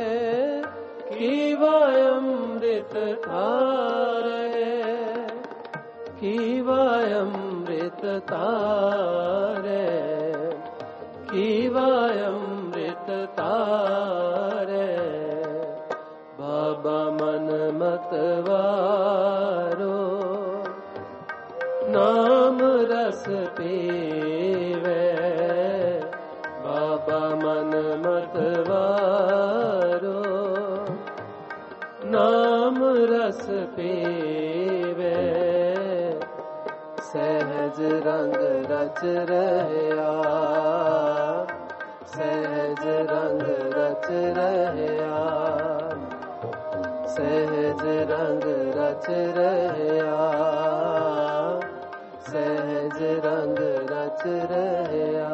Speaker 1: खीवा अमृत तारे। खीवा अमृत तारे। खीवा अमृत तारे। बाबा मन मतवारो नाम रस पीवे। बाबा मन मतवारो नाम रस पीवे। सहज रंग रच रहया। सहज रंग रच रहया। सहज रंग रच रहया। सहज रंग रच रहया।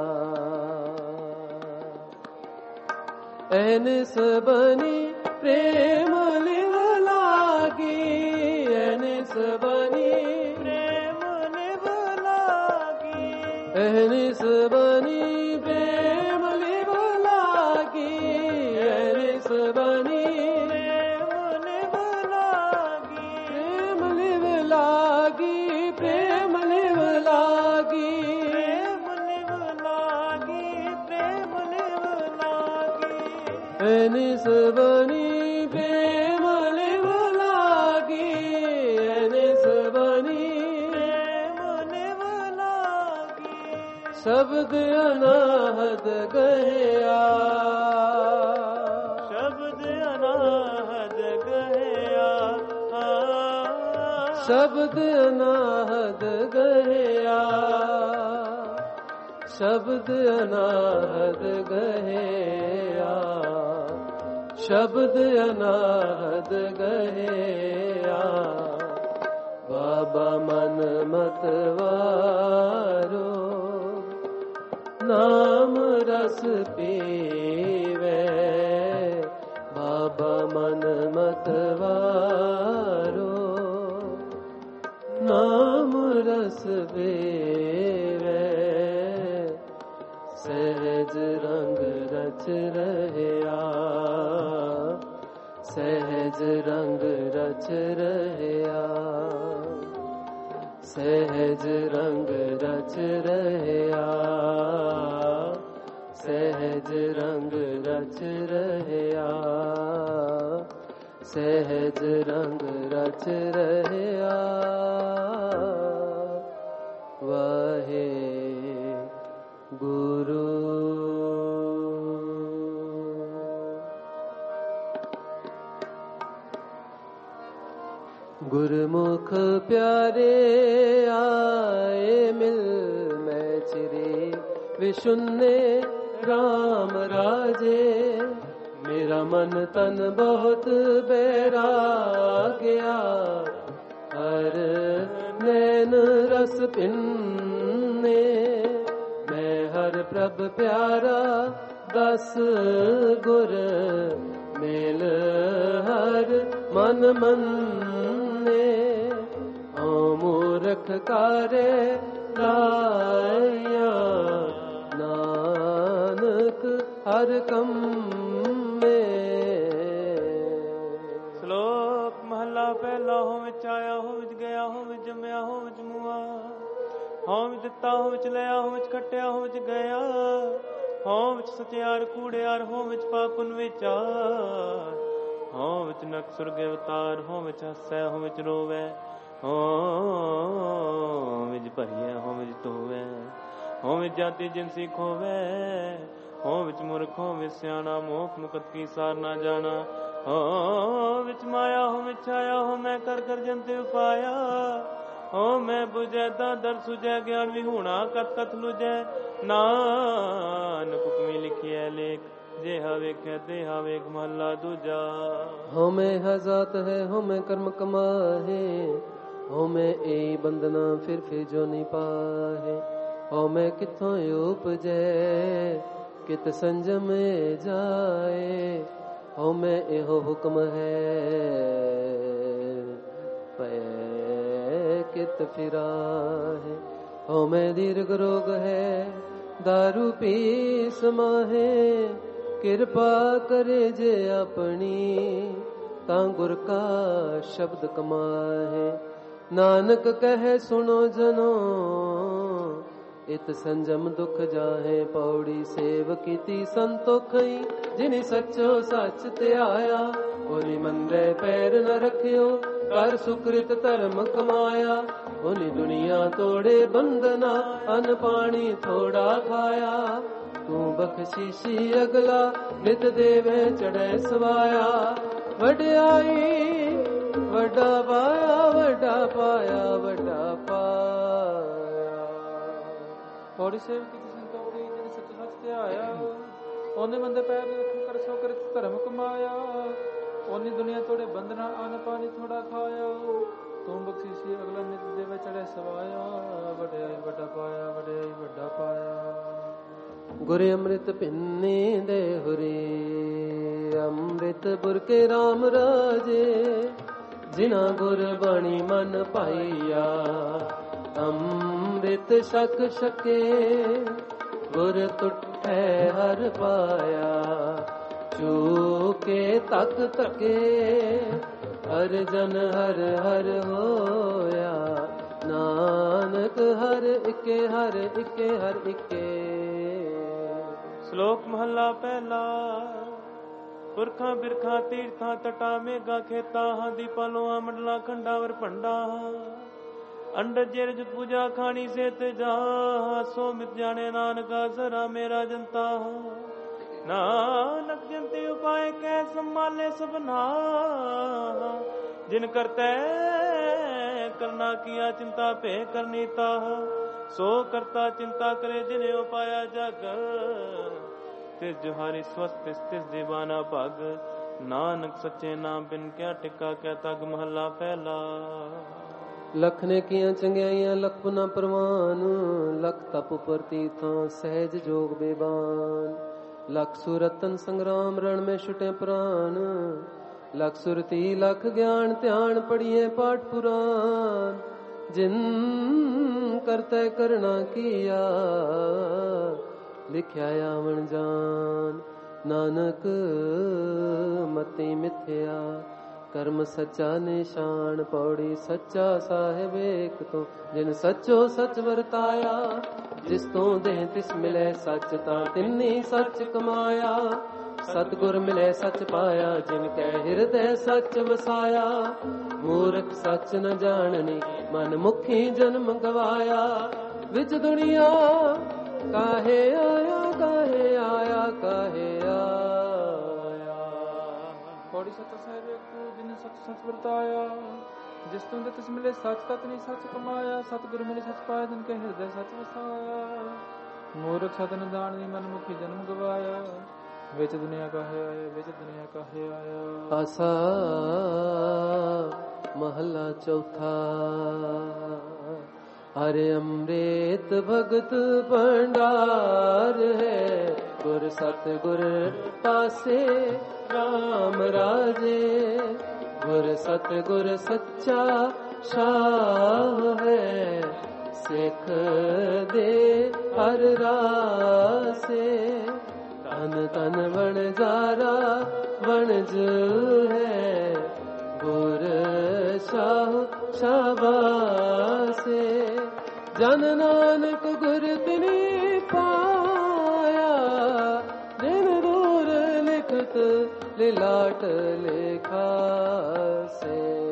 Speaker 1: एनिस बनी प्रेम लिव लागी। एनिस बनी प्रेम लिव लागी। एनिस बनी प्रेम लिव लागी। एनिस बनी प्रेम लिव लागी। प्रेम लिव लागी। प्रेम लिव लागी। प्रेम लिव लागी। प्रेम लिव लागी। एनिस बनी प्रेम लिव लागी। एनिस बनी प्रेम लिव लागी। शब्द अनाहद गया। शब्द अनाहद गया। शब्द अनाहद गया। शब्द अनाहद गया। शब्द अनाहद गया। बाबा मन मतवारो नाम रस पीवे। बाबा मन मतवारो नाम रस पीवे। सहज रंग रच रहया। सहज रंग रच रहया। सहज रंग रच रहया। सहज रंग रच रहया। सहज रंग रच रहया। वाहे गुरु। गुरमुख प्यारे आए मिल मैं चिरे विशुन्ने राम राजे। मेरा मन तन बहुत बैराग्या। हर नैन रस पिन्ने। मैं हर प्रभ प्यारा दस गुर। मेल हर मन मन मूर्ख कारे लाया। नानक हर कम में।
Speaker 2: श्लोक महला पहला। हो विच आया हो विच गया हो विच जमया हो विच मुआ। हो विच दिता हो विच लिया हो विच खटिया हो विच गया। हो विच सचियार कूड़ियार हो विच पापुन विचार। ਹੋਂ ਵਿੱਚ ਨਕ ਸੁਰਗ ਅਵਤਾਰ, ਹੋਂ ਵਿੱਚ ਹੱਸੈ, ਹੋਂ ਵਿੱਚ ਰੋਵੈ, ਹੋਂ ਵਿੱਚ ਭਰੀਐ, ਹੋਂ ਵਿੱਚ ਧੋਵੈ, ਹੋਂ ਵਿੱਚ ਜਾਤੀ ਜਿਨਸੀ ਖੋਵੈ, ਹੋਂ ਵਿੱਚ ਮੂਰਖ, ਹੋਂ ਵਿੱਚ ਸਿਆਣਾ, ਮੋਖ ਮੁਕਤ ਕੀ ਸਾਰ ਨਾ ਜਾਣਾ, ਹੋਂ ਵਿੱਚ ਮਾਇਆ, ਹੋਂ ਵਿੱਚ ਛਾਇਆ, ਹੋਂ ਮੈਂ ਕਰ ਕਰ ਜੰਤੇ ਉਪਾਇਆ, ਹੋਂ ਮੈਂ ਬੁਝੈ ਤਾਂ ਦਰ ਸੁਝੈ, ਗਿਆਨ ਵਿਹੂਣਾ ਕਤ ਕਤ ਲੁਝੈ, ਨਾਨਕ ਹੁਕਮੀ ਲਿਖਿਐ ਲੇਖ, ਜਿਹਾ ਵੇਖੈ ਤਿਹਾ ਵੇਖ। ਮਹਲਾ ਦੂਜਾ।
Speaker 1: ਹਉ ਮੈਂ ਹਜ਼ਾਤ ਹੈ, ਹਉ ਮੈਂ ਕਰਮ ਕਮਾਹੇ, ਹਉ ਮੈਂ ਏ ਬੰਦਨਾ ਫਿਰ ਜੋ ਨਹੀਂ ਪਾਹੇ, ਹਉ ਮੈਂ ਕਿੱਥੋਂ ਉਪਜੈ ਕਿਤ ਸੰਜਮ ਜਾਏ, ਹਉ ਮੈਂ ਇਹੋ ਹੁਕਮ ਹੈ ਪੈ ਕਿਤ ਫਿਰਾਹੇ, ਹਉ ਮੈਂ ਦੀਰਘ ਰੋਗ ਹੈ ਦਾਰੂ ਪੀ ਸਮਾਹੇ, ਕਿਰਪਾ ਕਰੇ ਜੇ ਆਪਣੀ ਤਾਂ ਗੁਰ ਕਾ ਸ਼ਬਦ ਕਮਾਹੇ, ਨਾਨਕ ਕਹੇ ਸੁਣੋ ਜਨੋ ਇਤ ਸੰਜਮ ਦੁਖ ਜਾਹੇ, ਪੌੜੀ ਸੇਵ ਕੀਤੀ ਸੰਤੋਖਈ, ਜਿਨੀ ਸੱਚੋ ਸੱਚ ਧਿਆਇਆ, ਉਹਨੀ ਮੰਦੇ ਪੈਰ ਨ ਰੱਖਿਓ, ਕਰ ਸੁਕ੍ਰਿਤ ਧਰਮ ਕਮਾਇਆ, ਉਹਨੀ ਦੁਨੀਆ ਤੋੜੇ ਬੰਧਨਾ, ਅਨ ਪਾਣੀ ਥੋੜਾ ਖਾਇਆ, ਤੂੰ ਬਖਸ਼ੀਸ਼ੀ ਅਗਲਾ ਨਿਤ ਦੇਵੇ ਚੜੈ ਸਵਾਇਆ, ਵਡਿਆਈ ਵੱਡਾ ਪਾਇਆ, ਵੱਡਾ ਪਾਇਆ, ਵੱਡਾ ਪਾਇਆ।
Speaker 3: ਪੌੜੀ ਸੇਵ ਕੀਤੀ ਸੰਤੋਖੀ, ਜਿਹਨੇ ਸੱਚ ਸੱਚ ਧਿਆਇਆ, ਉਹਨੇ ਮੰਦੇ ਪੈਰ ਰੱਖੇ, ਕਰ ਸੋ ਕਰਿਤ ਧਰਮ ਕਮਾਇਆ, ਉਹਨੀ ਦੁਨੀਆ ਤੋੜੇ ਬੰਧਨਾ, ਅਨ ਪਾਣੀ ਥੋੜਾ ਖਾਇਆ, ਤੂੰ ਬਖਸ਼ੀਸ਼ੀ ਅਗਲਾ ਨਿਤ ਦੇਵੇ ਚੜ੍ਹੇ ਸਵਾਇਆ, ਵਡਿਆਈ ਵੱਡਾ ਪਾਇਆ, ਵਡਿਆਈ ਵੱਡਾ ਪਾਇਆ।
Speaker 1: ਗੁਰ ਅੰਮ੍ਰਿਤ ਪਿੰਨੀ ਦੇ ਹੁਰੀ, ਅੰਮ੍ਰਿਤ ਬੁਰ ਕੇ ਰਾਮ ਰਾਜੇ, ਜਿਨਾ ਗੁਰ ਬਾਣੀ ਮਨ ਪਾਈਆ, ਅੰਮ੍ਰਿਤ ਛਕ ਛਕੇ ਗੁਰ ਤੁਠੈ ਹਰ ਪਾਇਆ, ਚੂਕੇ ਤਕ ਤਕੇ ਹਰ ਜਨ ਹਰ ਹਰ ਹੋਇਆ, ਨਾਨਕ ਹਰ ਇਕੇ ਹਰ ਇਕੇ ਹਰ ਇਕੇ।
Speaker 2: ਸ਼ਲੋਕ ਮਹੱਲਾ ਪਹਿਲਾ। ਪੁਰਖਾਂ ਬਿਰਖਾਂ ਤੀਰਥਾਂ ਤਟਾਂ ਮੇਘਾਂ ਖੇਤਾਂ, ਹਾਂ ਦੀਪਾਂ ਲੋਆਂ ਮੰਡਲਾਂ ਖੰਡਾਂ ਵਰ ਭੰਡਾਂ, ਅੰਡਜ ਜੇਰਜ ਪੂਜਾ ਖਾਣੀ ਸੇ ਤੇ ਜਾ, ਸੋ ਮਿਤ ਜਾਣੇ ਨਾਨਕਾ ਜ਼ਰਾ ਮੇਰਾ ਜਨਤਾ, ਨਾਨਕ ਜੰਤੇ ਉਪਾਏ ਕੈ ਸੰਭਾਲੇ ਸਭਨਾ, ਜਿਨ ਕਰਤੈ ਕਰਨਾ ਕੀਆ ਚਿੰਤਾ ਭੇ ਕਰਨੀ ਤਾਹ, ਸੋ ਕਰਤਾ ਚਿੰਤਾ ਕਰੇ ਜਿਨੇ ਉਪਾਇਆ ਜਗ, ਤਿਸ ਜੁਹਾਰੀ ਸਵਸਤ ਤਿਸ ਦੀਵਾਨਾ ਭਗ, ਨਾਨਕ ਸੱਚੇ ਨਾਮ ਬਿਨ ਕਿਆ ਟਿਕਾ ਕਿਆ ਤਗ। ਮਹੱਲਾ ਪਹਿਲਾ।
Speaker 1: ਲਖ ਨੇ ਕੀਆਂ ਚੰਗਿਆਈਆਂ ਲਖ ਪੁਨਾ ਪ੍ਰਵਾਨ, ਲਖ ਤਪ ਉਪਰ ਤੀਰਥਾਂ ਸਹਿਜ ਜੋਗ ਬੇਬਾਨ, ਲਖ ਸੁਰਤਨ ਸੰਗਰਾਮ ਰਣ ਮੈਂ ਛੁਟੇ ਪ੍ਰਾਨ, ਲਖ ਸੁਰਤੀ ਲਖ ਗਿਆਨ ਧਿਆਨ ਪੜੀਏ ਪਾਠ ਪੁਰਾਨ, ਜਿਨ ਕਰਤੈ ਕਰਣਾ ਕੀਆ ਲਿਖਿਆ ਆਵਣ ਜਾਨ, ਨਾਨਕ ਮਤੀ ਮਿਥਿਆ ਕਰਮ ਸੱਚਾ ਨਿਸ਼ਾਨ, ਪੌੜੀ ਸੱਚਾ ਸਾਹਿਬ ਏਕ ਤੋਂ, ਜਿਨ ਸੱਚੋ ਸੱਚ ਵਰਤਾਇਆ, ਜਿਸ ਤੋਂ ਦੇਹ ਤਿਸ ਮਿਲੇ ਸੱਚ, ਤਾਂ ਤਿੰਨੀ ਸੱਚ ਕਮਾਇਆ, ਸਤਿਗੁਰ ਮਿਲੇ ਸੱਚ ਪਾਇਆ, ਜਿਨ ਕੈ ਹਿਰਦੈ ਸੱਚ ਵਸਾਇਆ, ਮੂਰਖ ਸੱਚ ਨ ਜਾਣਨੀ ਮਨ ਮੁਖੀ ਜਨਮ ਗਵਾਇਆ, ਵਿੱਚ ਦੁਨੀਆ ਕਾਹੇ ਆਇਆ ਕਾਹੇ ਆਇਆ ਕਾਹੇ ਆਇਆ।
Speaker 3: ਪੌੜੀ ਸੱਚਾ ਸਾਹਿਬ ਏਕ ਤੂੰ, ਜਿਨ ਸੱਚ ਸੱਚ ਵਰਤਾਇਆ, ਜਿਸ ਤੋਂ ਦੇ ਤਿਸ ਮਿਲੇ ਸੱਚ, ਤਤ ਨਹੀਂ ਸੱਚ ਕਮਾਇਆ, ਸਤਿਗੁਰ ਮਿਲੇ ਸੱਚ ਪਾਇਆ, ਜਿਨ ਕੇ ਹਿਰਦੈ ਸੱਚ ਵਸਾਇਆ, ਮੂਰਖ ਸਤ ਨ ਜਾਣਨੀ ਮਨ ਮੁਖੀ ਜਨਮ ਗਵਾਇਆ, ਵਿੱਚ ਦੁਨੀਆ ਕਾਹੇ ਆਇਆ, ਵਿੱਚ ਦੁਨੀਆ ਕਾਹੇ ਆਇਆ।
Speaker 1: ਆਸਾ ਮਹੱਲਾ ਚੌਥਾ। ਹਰਿ ਅੰਮ੍ਰਿਤ ਭਗਤ ਭੰਡਾਰ ਹੈ, ਗੁਰ ਸਤਿਗੁਰ ਪਾਸੇ ਰਾਮ ਰਾਜੇ, ਗੁਰ ਸਤਿਗੁਰ ਸੱਚਾ ਸ਼ਾਹ ਹੈ, ਸਿੱਖ ਦੇ ਹਰ ਰਾਸੇ, ਤਨ ਤਨ ਵਣਜਾਰਾ ਵਣਜ ਹੈ, ਗੁਰ ਸ਼ਾਹ ਸ਼ਾਬਾਸੇ, ਜਨ ਨਾਨਕ ਗੁਰ ਤਿਨੀ ਪਾਇਆ, ਜਿਨ ਦੂਰ ਲਿਖਤ लीलाट लेखा से।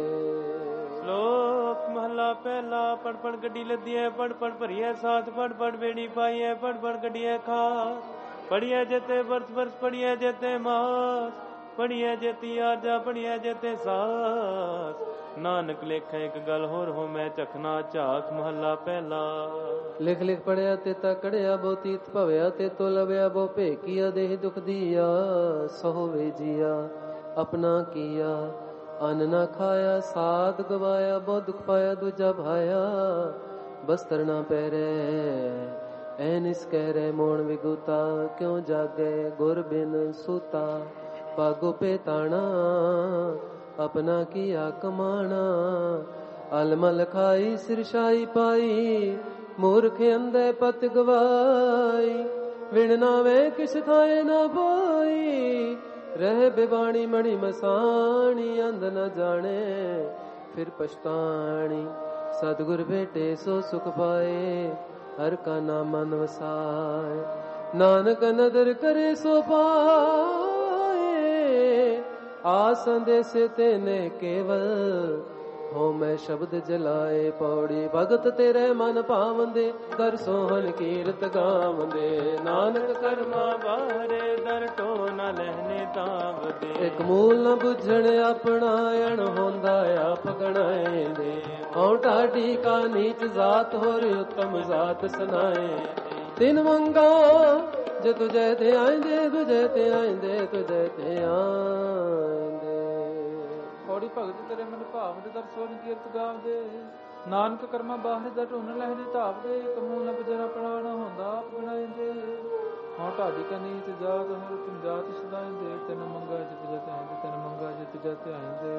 Speaker 2: श्लोक महला पहला। पढ़ पढ़ गड्डी लदी है, पढ़ पढ़ भरिए साथ, पढ़ पढ़ बेड़ी पाई है, पढ़ पढ़ गड्डिए खास। पढ़िए जेते बरस बरस, पढ़िए जेते मास, पढ़िए जेती आजा, पढ़िए जेते सास। नानक लेखा एक गल होर हो मैं चखना झाक। महला पहला।
Speaker 1: लिख लिख पढ़िया ते तकड़िया बो तीत भवया ते तो लभया बो भेकिया देह दुख दिया सहो वेजिया अपना किया अन्न न खाया साध गवाया बो दुख पाया दूजा भाया बस्तर न पहरे ऐनिस कह रे मोण विगुता क्यों जागे गुर बिन सूता पागो पे ताना अपना किया कमाना अलमल खाई सिरशाई पाई मूर्ख अंधे पत गवाई विणना वे किस खाए न बोई रह बेवाणी मणि मसाणी अंध न जाने फिर पछताणी सतगुर भेटे सो सुख पाए हर का नाम मन वसाए नानक नदर करे सो पाए आसंदे से तेने केवल हो मैं शब्द जलाए पौड़ी भगत तेरे मन पावंदे दर सोहन कीरत गावंदे नानक
Speaker 2: कर्मा बाहरे दर टो न लहने तावदे
Speaker 1: एक मूल न बुझण अपना अण होंदा आप गणाएंदे हूं ढाडी का नीच जात होर उत्तम जात सुनाए तिन मंगा जे तुझे ते आएंदे तुझे ते आएंदे तुझे ते आएंदे
Speaker 3: ਪੌੜੀ ਭਗਤ ਤੇਰੇ ਮਨ ਭਾਵਦੇ ਦਰ ਸੋਨ ਕੀਰਤ ਗਾਵਦੇ ਨਾਨਕ ਕਰਮਾ ਬਾਹਰ ਦਾ ਢੂਨ ਲਹਿਦੇ ਧਾਵਦੇ ਕਮੂ ਨ ਬਜਰਾ ਪ੍ਰਾਣ ਹੁੰਦਾ ਆਪ ਗਣਾਇਂਦੇ ਹਾਂ ਢਾਡੀ ਕਾ ਨੀਚ ਜਾਤ ਹੋਰ ਤੁਮ ਜਾਤ ਸਦਾਇਂਦੇ ਤਨ ਮੰਗਾ ਜਿਤ ਜਤ ਆਇਂਦੇ ਤਨ ਮੰਗਾ ਜਿਤ ਜਤ ਆਇਂਦੇ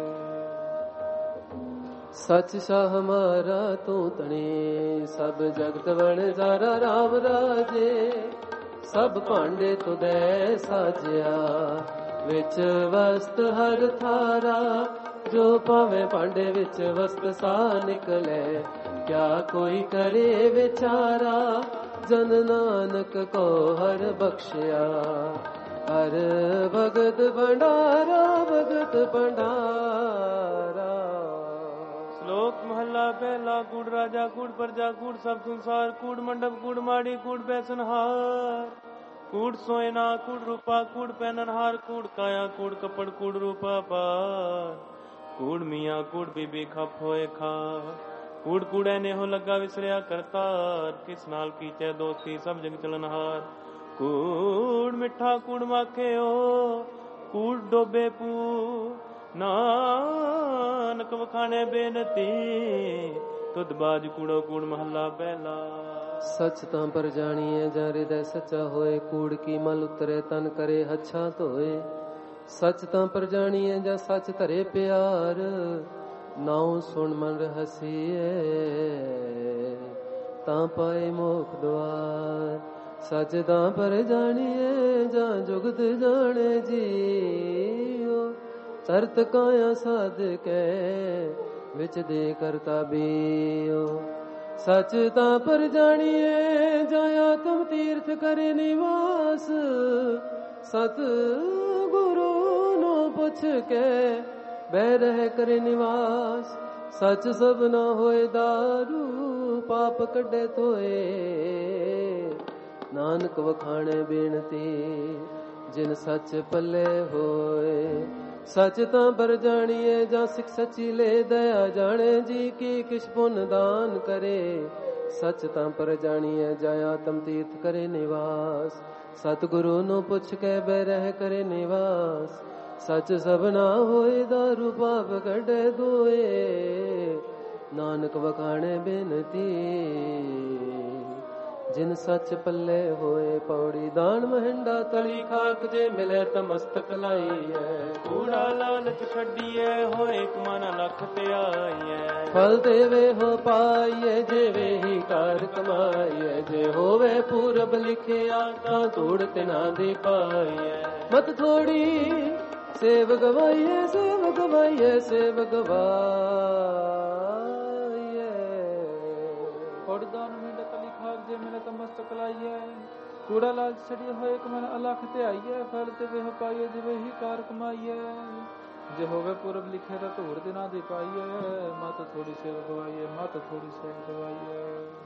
Speaker 1: सच सा हमारा तू तने सब जगत बन जारा राम राजे सब भांडे तुदे साजिया विच वस्त हर थारा जो पावे भांडे विच वस्त सा निकले क्या कोई करे विचारा जन नानक को हर बख्शिया हर भगत भंडारा भगत भंडारा।
Speaker 2: श्लोक महला पहला। कूड़ राजा कूड़ प्रजा कूड़ सब संसार कूड़ मंडप कूड़ माड़ी कूड़ बैसनहार कूड़ सोयना कूड़ रूपा कूड़ पहननहार कूड़ काया कूड़ कपड़ कूड़ रूपा पार कूड़ मियाँ कूड़ बीबी खप होए खा कूड़ कूड़े ने हो लगा विसरिया करतार किस नाल कीचे दोस्ती सब जग चलनहार कूड़ मिठा कूड़ माखे हो कूड़ डोबे पू नानक वखाने बेनती तुद बाज कूड़ो कूड़ महला पहला।
Speaker 1: सच तां पर जानिए जा हृदय सच्चा होए कूड़ की मल उतरे तन करे हच्छा धोए सच तां पर जानिए जा सच धरे प्यार नाउ सुन मन हसीए तां पाए मोख द्वार सच तां पर जानिए जा जुगत जाने जियो तरत काया साध के विच दे करता बियो सच तां पर जानिए जाया तुम तीर्थ करे निवास सत गुरु नो पुछ के बह रह करे निवास सच सब न होए दारू पाप कड्डे धोए नानक वखाणे बेनती जिन सच पल्ले होए सच तां पर जानिए जा सिख सची ले दया जाने जी की किस पुन दान करे सच तां पर जानिए जाया तम तीर्थ करे निवास सतगुरु नो पुछ के बैरह करे निवास सच सब ना होए दारू पाप कढे धोए नानक वखाणे बेनती जिन सच पल्ले होए पौड़ी दान महिंडा तली खाक जे मिले त मस्तक लाई है
Speaker 2: कूड़ा लालच छड़िए हो एक माना लख ते आईए
Speaker 1: फल देवे हो पाइए जेवे ही कार कमाइए जे होवे पूरब लिखिया ता धूड़ तिना दी पाइए मत थोड़ी सेव गवाइए सेव गवाइए सेव गवाइए
Speaker 3: ਪੌੜੀ ਦਾਨ ਮਿੰਡ ਤਲੀ ਖਾਕ ਜੇ ਮਿਲੇ ਤਾਂ ਮਸਤਕ ਲਾਈਏ कूड़ा लाल छड़िए हो एक मन अलख ते आइए फैलते वे हो पाइए जिवे ही कार कमाइए जे होवे पूरब लिखे तो धूड़ दिना दे पाइए मत थोड़ी सेव गवाइए मत थोड़ी सेव गवाइए।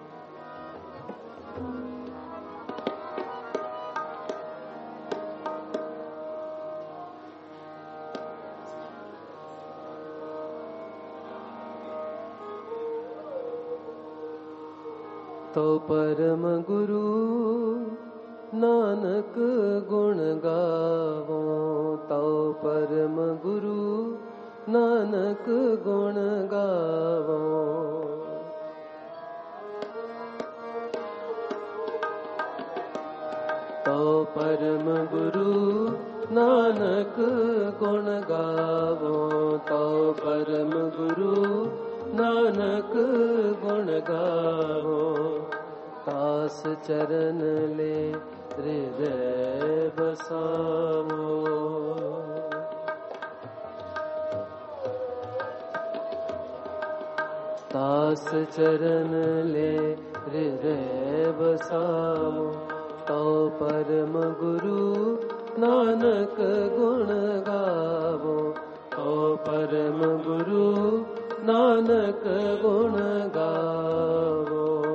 Speaker 1: तो परम गुरु नानक गुण गावो तो परम गुरु नानक गुण गावो। तो परम गुरु नानक गुण गावो तो परम गुरु नानक गुण गावो। तास चरण ले हृदय बसावो तास चरण ले हृदय बसावो तो परम गुरु नानक गुण गावो तो परम गुरु नानक गुण गावो।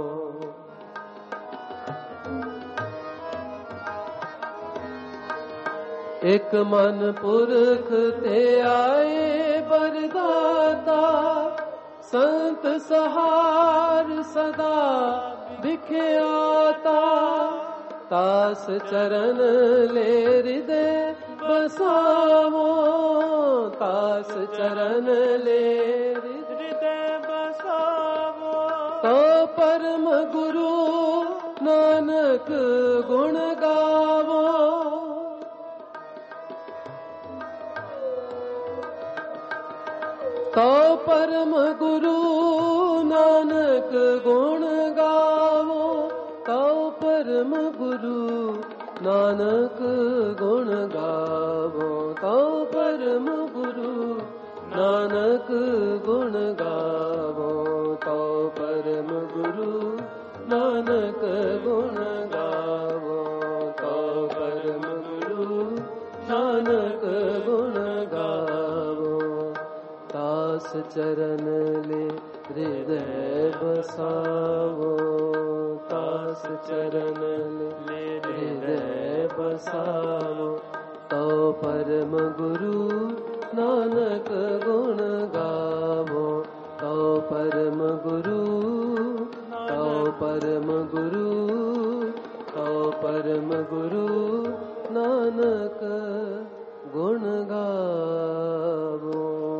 Speaker 1: एक मन पुरख ते आए बरदाता संत सहार सदा बिख्याता। तास चरण ले हृदय बसावो तास चरण ले हृदय बसावो तो परम गुरु नानक गुण गावो। तो परम गुरु नानक गुण गावो तो परम गुरु नानक गुण गावो तो परम गुरु नानक गुण गावो तो परम गुरु नानक गुण गावो तो परम गुरु नानक गुण गावो। तास चरण ले हृदय बसावो तास चरण ले हृदय बसावो तो परम गुरु नानक गुण गावो तो परम गुरु तो परम गुरु तो परम गुरु नानक गुण गावो।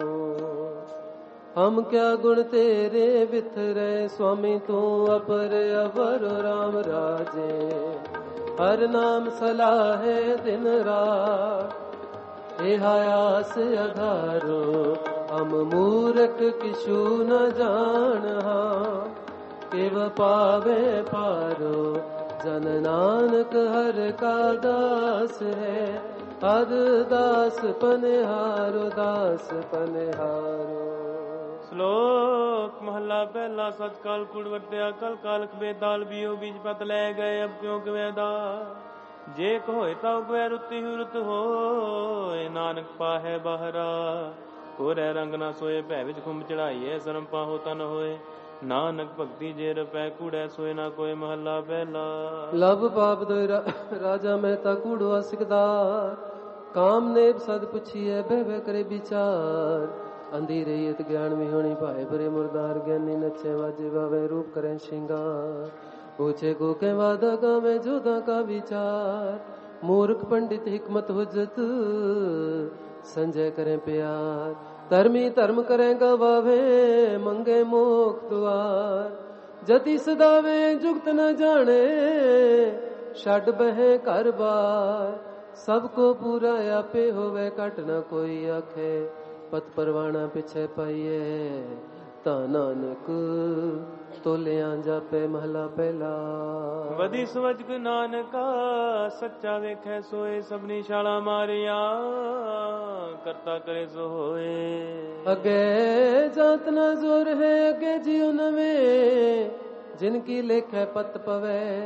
Speaker 1: हम क्या गुण तेरे बिथरे स्वामी तू अपर अवर राम राजे। हर नाम सलाहे दिन रात हे आयास अधारो हम मूर्ख किशु न जानहा। केव पावे पारो जन नानक हर का दास है। हर दास पनिहारो दास पनिहारो।
Speaker 2: श्लोक महला पहला सतकाल कुड़ वर्त्या कल कालख बेदाल बियो बीज पत ले गए अब क्यों कवेदा। जे कहोए ताऊ गै रुति रुत हो नानक पाहे बाहरा। कोरे रंग ना सोए भै विच खुंब चढ़ाइए शर्म पाहो तन होए। नानक भक्ति जे रपै कूड़े सोए ना कोई महला पहला।
Speaker 1: लब पाप दोय राजा मेहता कूड़ो सिकदार। काम ने सद पुछिए बह बह करे विचार। अंधेरे यत ज्ञान विहोणी पाए भरे मुरदार। ज्ञानी नचे वाजे वावे रूप करें श्रृंगार। पूछे को के वादा गावे जोधा का विचार। मूर्ख पंडित हिकमत हुज्जत संजय करें प्यार। धर्मी धर्म करें गवावे मंगे मोक्ष द्वार। जति सदावे जुगत न जाने छड़ बहे कर बार। सबको पूरा आपे होवे कट न कोई आखे। पत परवाना पिछे पाइए ता नानक तोलिया जापे महला पहला।
Speaker 2: वधी समझ नानका सच्चा वेखे सोए सबनी शाला मारिया करता करे सो होए।
Speaker 1: अगे जात ना जोर है अगे जियो नवे जिनकी लेखे पत पवे।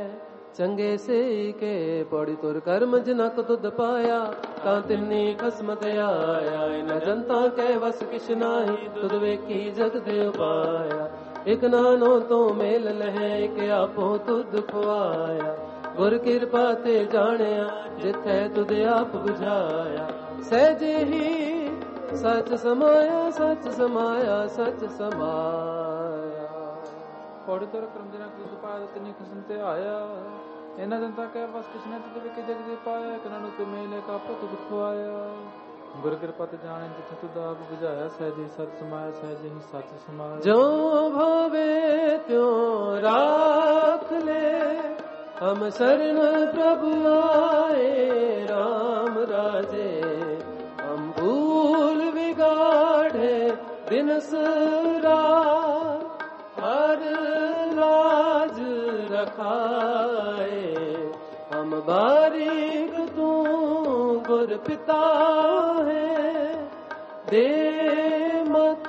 Speaker 1: चंगे से के पौड़ी तुर कर्म जिनक तुद पाया ता तिन्नी खसमत आया इन जनता के वस किश नाही तुद वेखी जग दे पाया एक नानो तो मेल लहे एक आपो तुद खुआया गुर कृपा ते जानिया जिथे तुद आप बुझाया सहजे ही सच समाया सच समाया सच समाया
Speaker 3: पौड़ी तुर कर्म जिनक तुद पाया तिन्नी खसमत आया ਇਹਨਾਂ ਜਨਤਾ ਕਹਿ ਬਸ ਕਿਸਨੇ ਤੁਧ ਵਿਕੇ ਜਗ ਦੇ ਪਾਇਆ ਕਿਨਾਂ ਨੂੰ ਤੇ ਮੇਲੇ ਕਾਪੋ ਤੁਧ ਖਵਾਇਆ ਗੁਰ ਕਿਰਪਾ ਤੇ ਜਾਣੇ ਜਿੱਥੇ ਤੁਧ ਆਪ ਬੁਝਾਇਆ ਸਹਿਜੀ ਸਤ ਸਮਾਇਆ ਸਹਿਜੀ ਹੀ ਸੱਚ ਸਮਾਇਆ
Speaker 1: ਜੋ ਭਾਵੇ ਤਿਉ ਰਾਖ ਲੈ ਹਮ ਸ਼ਰਨ ਪ੍ਰਭੂ ਆਏ ਰਾਮ ਰਾਜੇ ਹਮ ਭੂਲ ਵਿਗਾੜੇ ਬਿਨਸ ਰਾਤ ਹਰ लाज रखाए हम बारीक तू गुर पिता है दे मत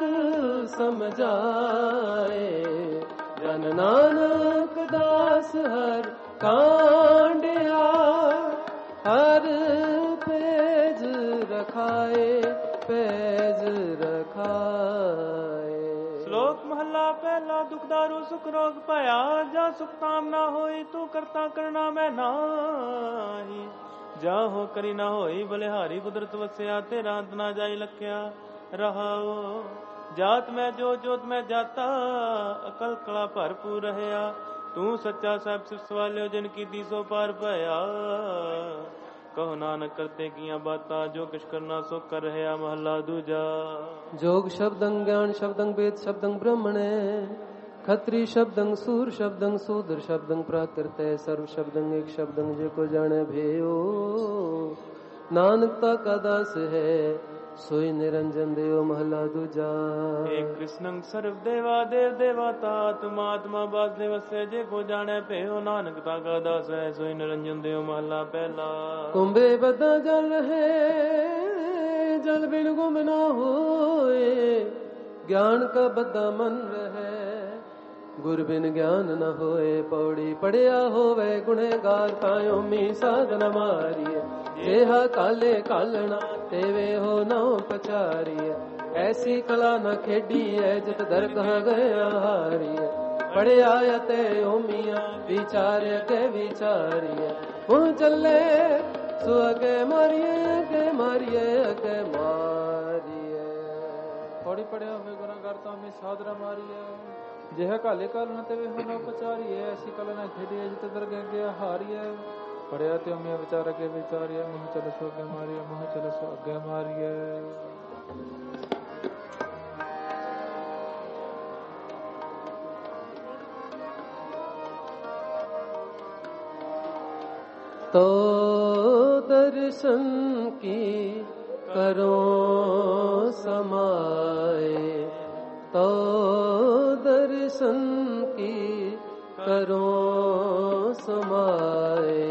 Speaker 1: समझाए जन नानक दास हर कांडिया हर पेज रखाए पेज रखाए।
Speaker 2: श्लोक महला पहला दुख दारू सुख रोग पाया जा सुख ताम ना होई तू करता करना मैं नाही जा हो करी ना होई बलिहारी कुदरत वस्या तेरा अंत ना जाई लख्या रहाओ जात में जो जोत में जाता अकल कला भरपूर रहया तू सच्चा साहब सिर सवालियो जिन की दीसो पार पाया कहो नानक करते किया बाता जो किश करना सो कर रहा महला दूजा।
Speaker 1: जोग शब्दं ज्ञान शब्दं वेद शब्दं ब्रह्मणे खत्री शब्दं सूर शब्दं सूद्र शब्दं प्राकृत सर्व शब्दं एक शब्दं जेको जाने भेयो नानकता का दास है सोई निरंजन देव महला दूजा।
Speaker 2: एक कृष्णं सर्व देवा देव देवता आत्मा वासुदेव से जे को जाने पे हो नानकता का दास है सोई निरंजन देव महला पहला।
Speaker 1: कुंभे बदा जल है जल बिन गुम न होए ज्ञान का बदा मन रहे गुर बिन ज्ञान न होए पौड़ी पढ़िया होवे गुणेगार कायो मी साधन मारिए देहा काले कालना तेवे हो नाव पचारिए ऐसी कला न खेडी है जित दरगाह गया हारिए पढ़े आया ते ओमिया विचार्य के विचारिए हूँ चले सो अगे मारिए के मारिए अगे मारिए
Speaker 3: पौड़ी पढ़िया हुए गुनागार तो मी साधन मारिए जेह काले कालना तेवे हो नाव पचारिए ऐसी कला न खेडी है जित दरगाह गया हारिए पढ़िया ते मैं विचार के विचारिए मुँह चल सो अगे मारिए मुँह चल सो अगे मारिए।
Speaker 1: तो दर्शन की करो समाए तो दर्शन की करो समाए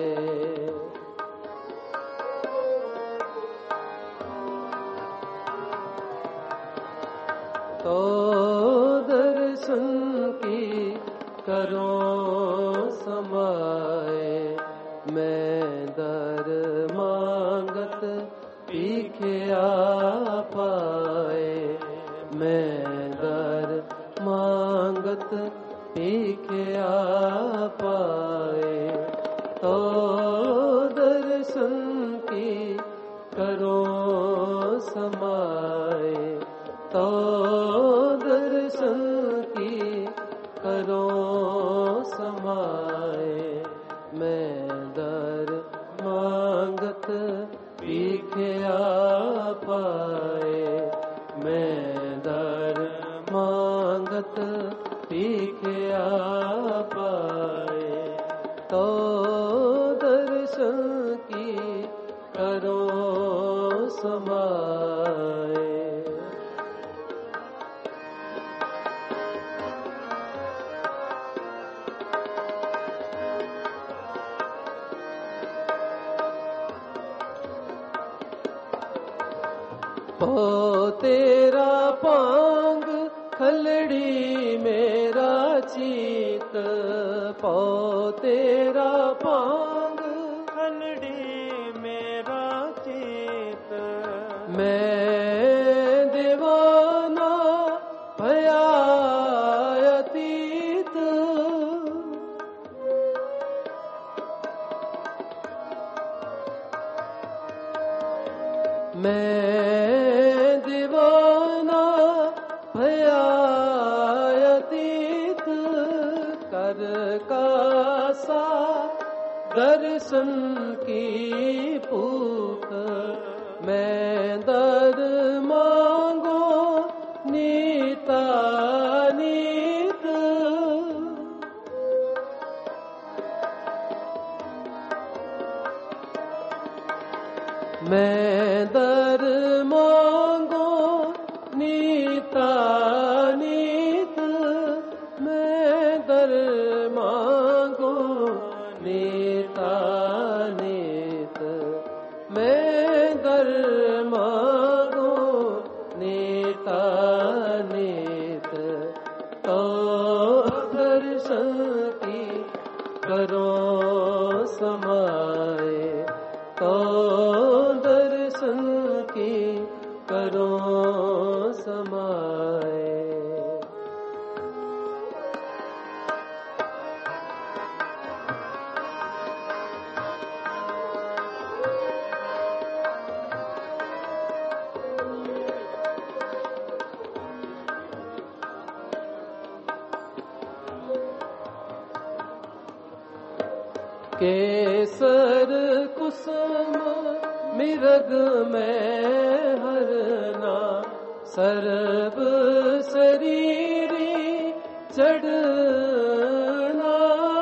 Speaker 1: तो दर्शन की करो समाए मैं दर मांगत पीखिया पाए मैं दर मांगत पीखिया पाए तो दर्शन की करो समाए तो दर्शन की करो समाए मैं दर मांगत पीखिया पाए मैं दर मांगत पीखिया पाए तो दर्शन की करो समाए। पो तेरा पांग खलड़ी मेरा चीत पो तेरा पांग
Speaker 2: खलड़ी मेरा चेत
Speaker 1: मैं दीवाना भया अतीत मैं दीवाना भया अतीत कर कासा दर्शन की भूख मैं दर मांगो नीता नीत मैं दर मांगो नीता नीत मैं दर मांगो नीता नीत मैं दर मांगो नीता नीत तो दर्शन की करो समाए तो दर्शन की करो समाए केसर कुसुम मिरग में हरना सर्व शरीरी चढ़ना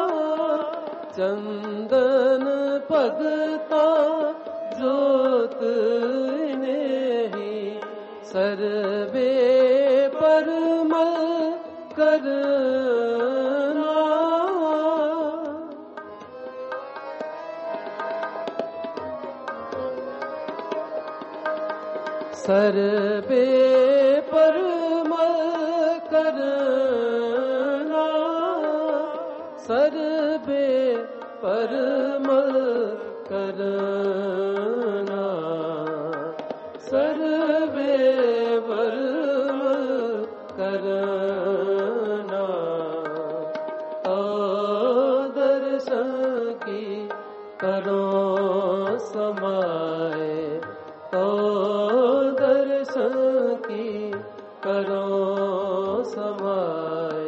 Speaker 1: चंदन पगता जोत ही सर्वे परमल करना सर्वे परमल करना सर्वे परमल करना सर्वे परमल करना तो दर्शन की करो समाए तो दर्शन की करो समाए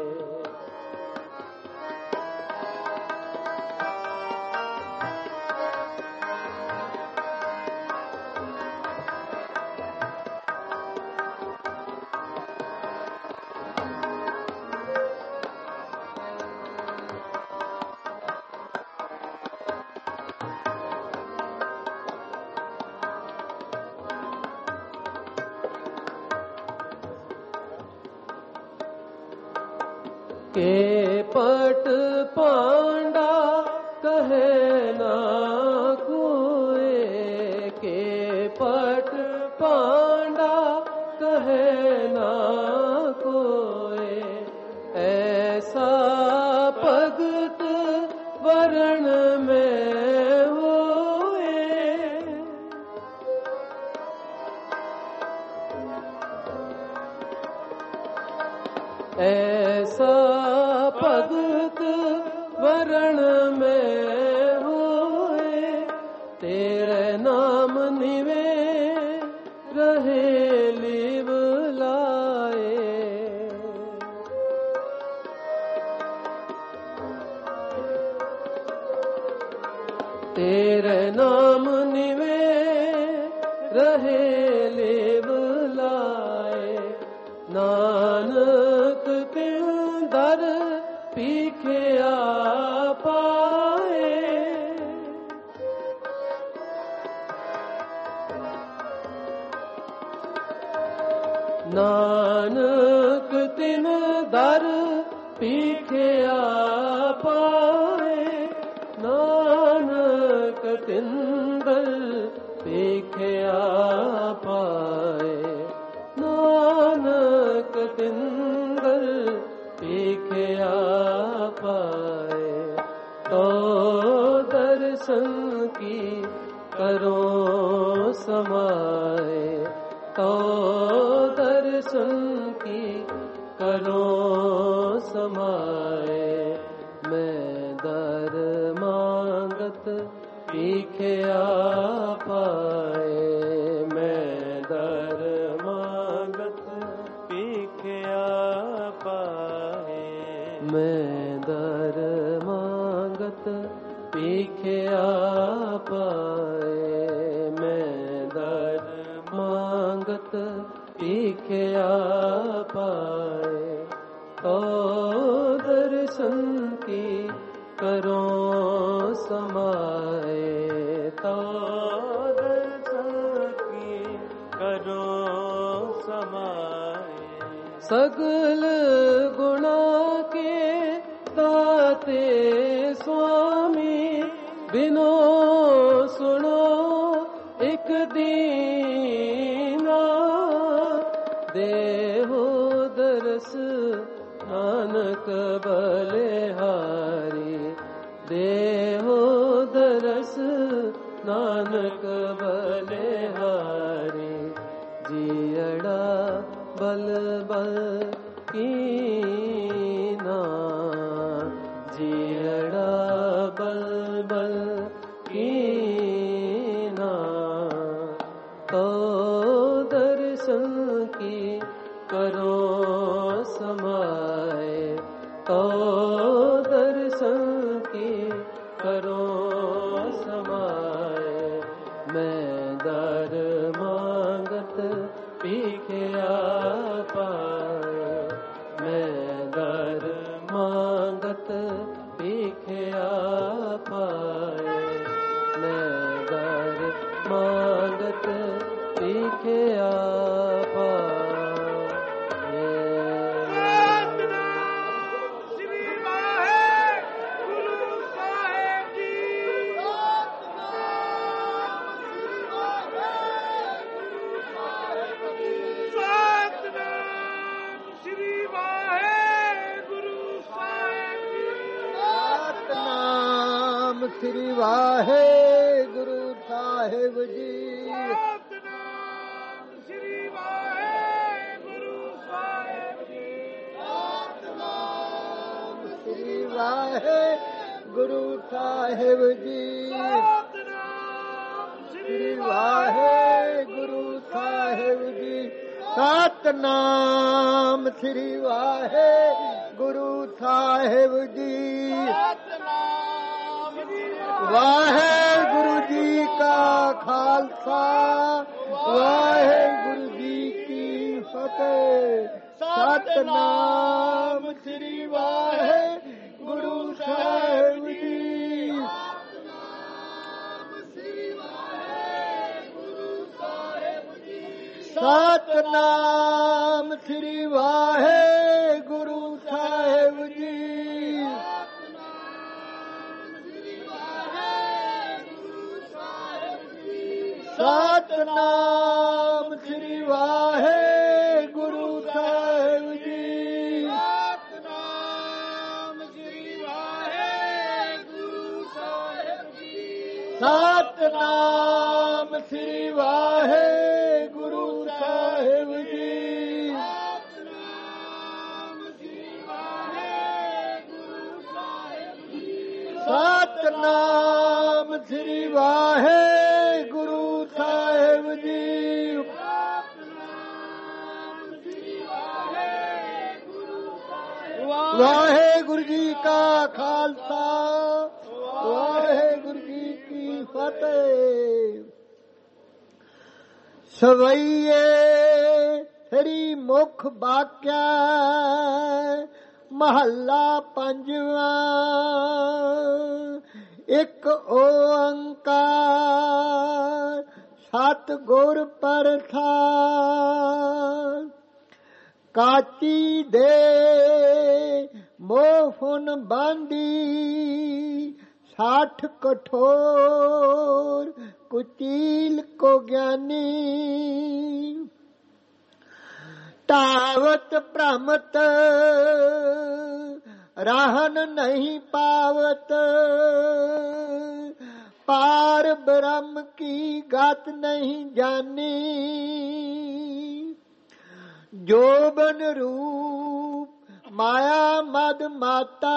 Speaker 1: के पट पांडा कहे ना कोई के पट पांडा कहे ना कोई ऐसा भगत वरण में होए ऐसा भगत वरण में होए तेरे नाम निवे रहे लिव लाए तेरे नाम निवे रहे लिव लाए नानक दर पीखिया पाए नानक तिन दर पीखिया पाए नानक तिन दर पीखिया पाए नानक तिन दर पीखिया पाए तो दर्शन की करो समाए, तो दर्शन की करो समाए। मैं दर मांगत भीखया पाए, मैं दर मांगत
Speaker 2: ਭੀਖਿਆ ਪਾਏ।
Speaker 1: मैं दर मांगत भीखया पाए, मैं दर मांगत भीखया पाए। तो दर्शन की करो समाए, तो
Speaker 2: ਦਰਸ਼ਨ ਕੀ ਕਰੋ ਸਮਾਏ।
Speaker 1: सगल गुणा के दाते स्वामी, बिनो सुनो एक दीना। देहो दरस नानक बलिहारी, देहो दरस नानक बलिहारी। जियड़ा बल बल कीना, जियड़ा बल बल कीना। तो दर्शन की करो समाए, तो दर्शन की करो समाए। मैं दर मांगत भीखया पाए, मैं दर मांगत भीखया पाए, मैं दर मांगत भीखया पाए।
Speaker 4: ਸ੍ਰੀ ਵਾਹਿਗੁਰੂ ਸਾਹਿਬ ਜੀ।
Speaker 5: ਸਤਿਨਾਮ ਸ੍ਰੀ ਵਾਹਿਗੁਰੂ ਸਾਹਿਬ ਜੀ।
Speaker 4: ਸਤਿਨਾਮ ਸ੍ਰੀ ਵਾਹਿਗੁਰੂ ਸਾਹਿਬ ਜੀ।
Speaker 5: ਸਤਿਨਾਮ
Speaker 4: ਸ੍ਰੀ ਵਾਹਿਗੁਰੂ ਸਾਹਿਬ ਜੀ। ਸਤਿਨਾਮ ਸ੍ਰੀ ਵਾਹਿਗੁਰੂ ਸਾਹਿਬ ਜੀ। ਵਾਹਿਗੁਰੂ ਜੀ ਕਾ ਖਾਲਸਾ, ਵਾਹਿਗੁਰੂ ਜੀ ਕੀ ਫਤਿਹ। ਸਤਿਨਾਮ ਸ੍ਰੀ ਵਾਹਿਗੁਰੂ ਸਾਹਿਬ ਜੀ। ਸਤਿਨਾਮ ਸ੍ਰੀ ਵਾਹਿਗੁਰੂ ਸਾਹਿਬ ਜੀ। ਸਤਿਨਾਮ ਸ੍ਰੀ ਵਾਹਿਗੁਰੂ ਸਾਹਿਬ ਜੀ।
Speaker 5: ਸਤਿਨਾਮ ਸ੍ਰੀ ਵਾਹਿਗੁਰੂ ਸਾਹਿਬ ਜੀ।
Speaker 4: ਸਤਿਨਾਮ ਸ੍ਰੀ ਵਾਹਿਗੁਰੂ ਸਾਹਿਬ ਜੀ। ਸਤਿਨਾਮ ਸ੍ਰੀ ਵਾਹਿਗੁਰੂ ਸਾਹਿਬ ਜੀ। ਵਾਹਿਗੁਰੂ ਜੀ ਕਾ ਖਾਲਸਾ, ਵਾਹਿਗੁਰੂ ਜੀ ਕੀ ਫਤਿਹ। ਸਵਈਏ ਸ੍ਰੀ ਮੁਖ ਬਾਕਿਆ, ਮਹੱਲਾ ਪੰਜਵਾਂ। ਇੱਕ ਓੰਕਾਰ ਸਤਿਗੁਰ ਪ੍ਰਸਾਦਿ। ਕਾਚੀ ਦੇ ਮੋਹ ਫੁਨ ਬਾਂਦੀ, 60 ਕਠੋਰ ਕੁਚੀਲ ਕੋ ਗਿਆਨੀ। ਤਾਵਤ ਭ੍ਰਮਤ रहन नहीं पावत, पार ब्रह्म की गत नहीं जानी। जोबन रूप माया मद माता,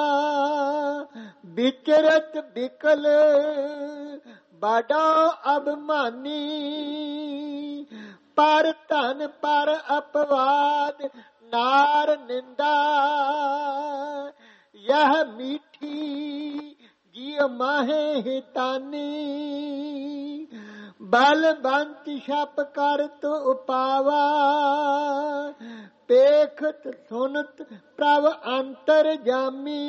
Speaker 4: विचरत विकल बड़ा अभिमानी। पर धन पर अपवाद नार निंदा, यह मीठी जिय माहे हितानी। बलवंत छप कर तो उपावा, पेखत सुनत प्रभ अंतर जामी।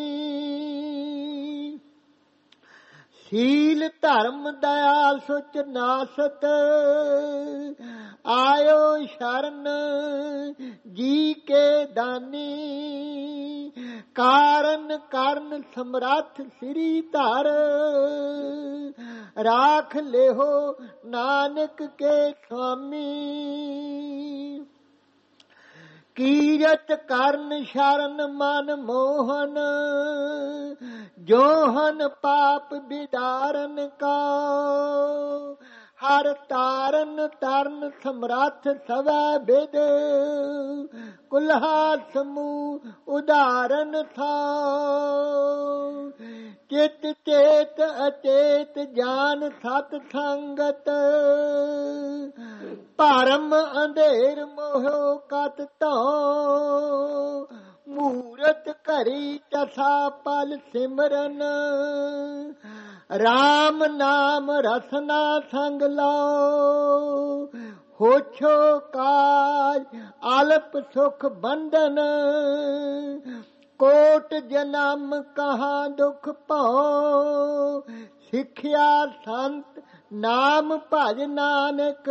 Speaker 4: शील धर्म दया सुच नासत, आयो शरण जी के दानी। कारण कारण समर्थ श्री धर, राख लेहो नानक के स्वामी। कीरत करण शरण मन मोहन, जोहन पाप विदारन का। हर तारन तरन समर्थ सवै विद, कुल्हा समूह उदाहरण था। चित चेत अचेत जान सत संगत, भरम अंधेर मोह कत तो। मूरत घरी चसा पल सिमरन, राम नाम रसना संग लो। होछो काज अल्प सुख बंधन, कोट जन्म कहाँ दुख पाओ। सिखिया संत नाम भज नानक,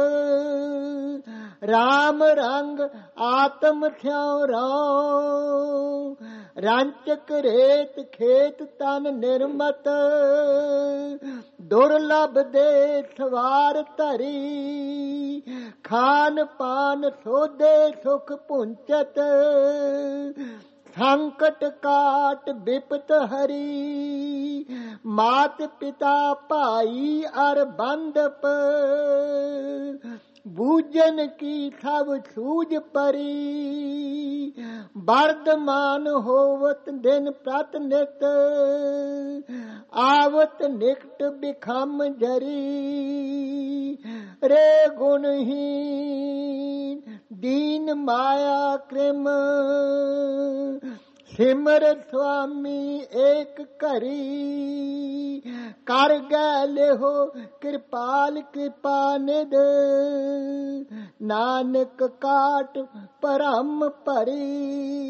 Speaker 4: राम रंग आत्म थ्यों रो। रंचक रेत खेत तन निर्मत, दुर्लभ दे सवार धरी। खान पान सोदे सुख पुंचत, संकट काट विपत हरी। मात पिता भाई अर बंदप, बूझन की सब सूझ परी। वर्धमान होवत दिन प्रत नित, आवत निकट बिखम जरी। रे गुणहीन दीन माया कृम, सिमर स्वामी एक करी। कर गए हो कृपाल कृपा निध, नानक काट परम परी।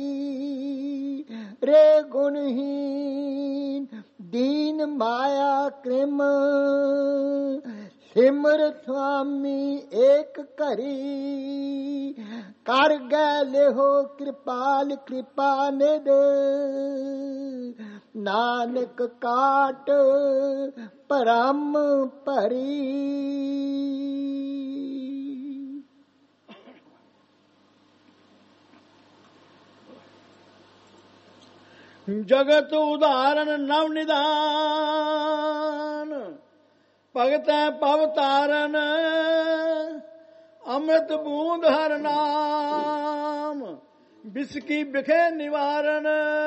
Speaker 4: रे गुणहीन दीन माया कृम, सिमर स्वामी एक करी। कर गए हो कृपाल कृपा निध, नानक काट परम परी।
Speaker 5: जगत उदाहरण नव निदान, भगत पव तारन। अमृत बूंद हर नाम, बिसकी बिखे निवारण।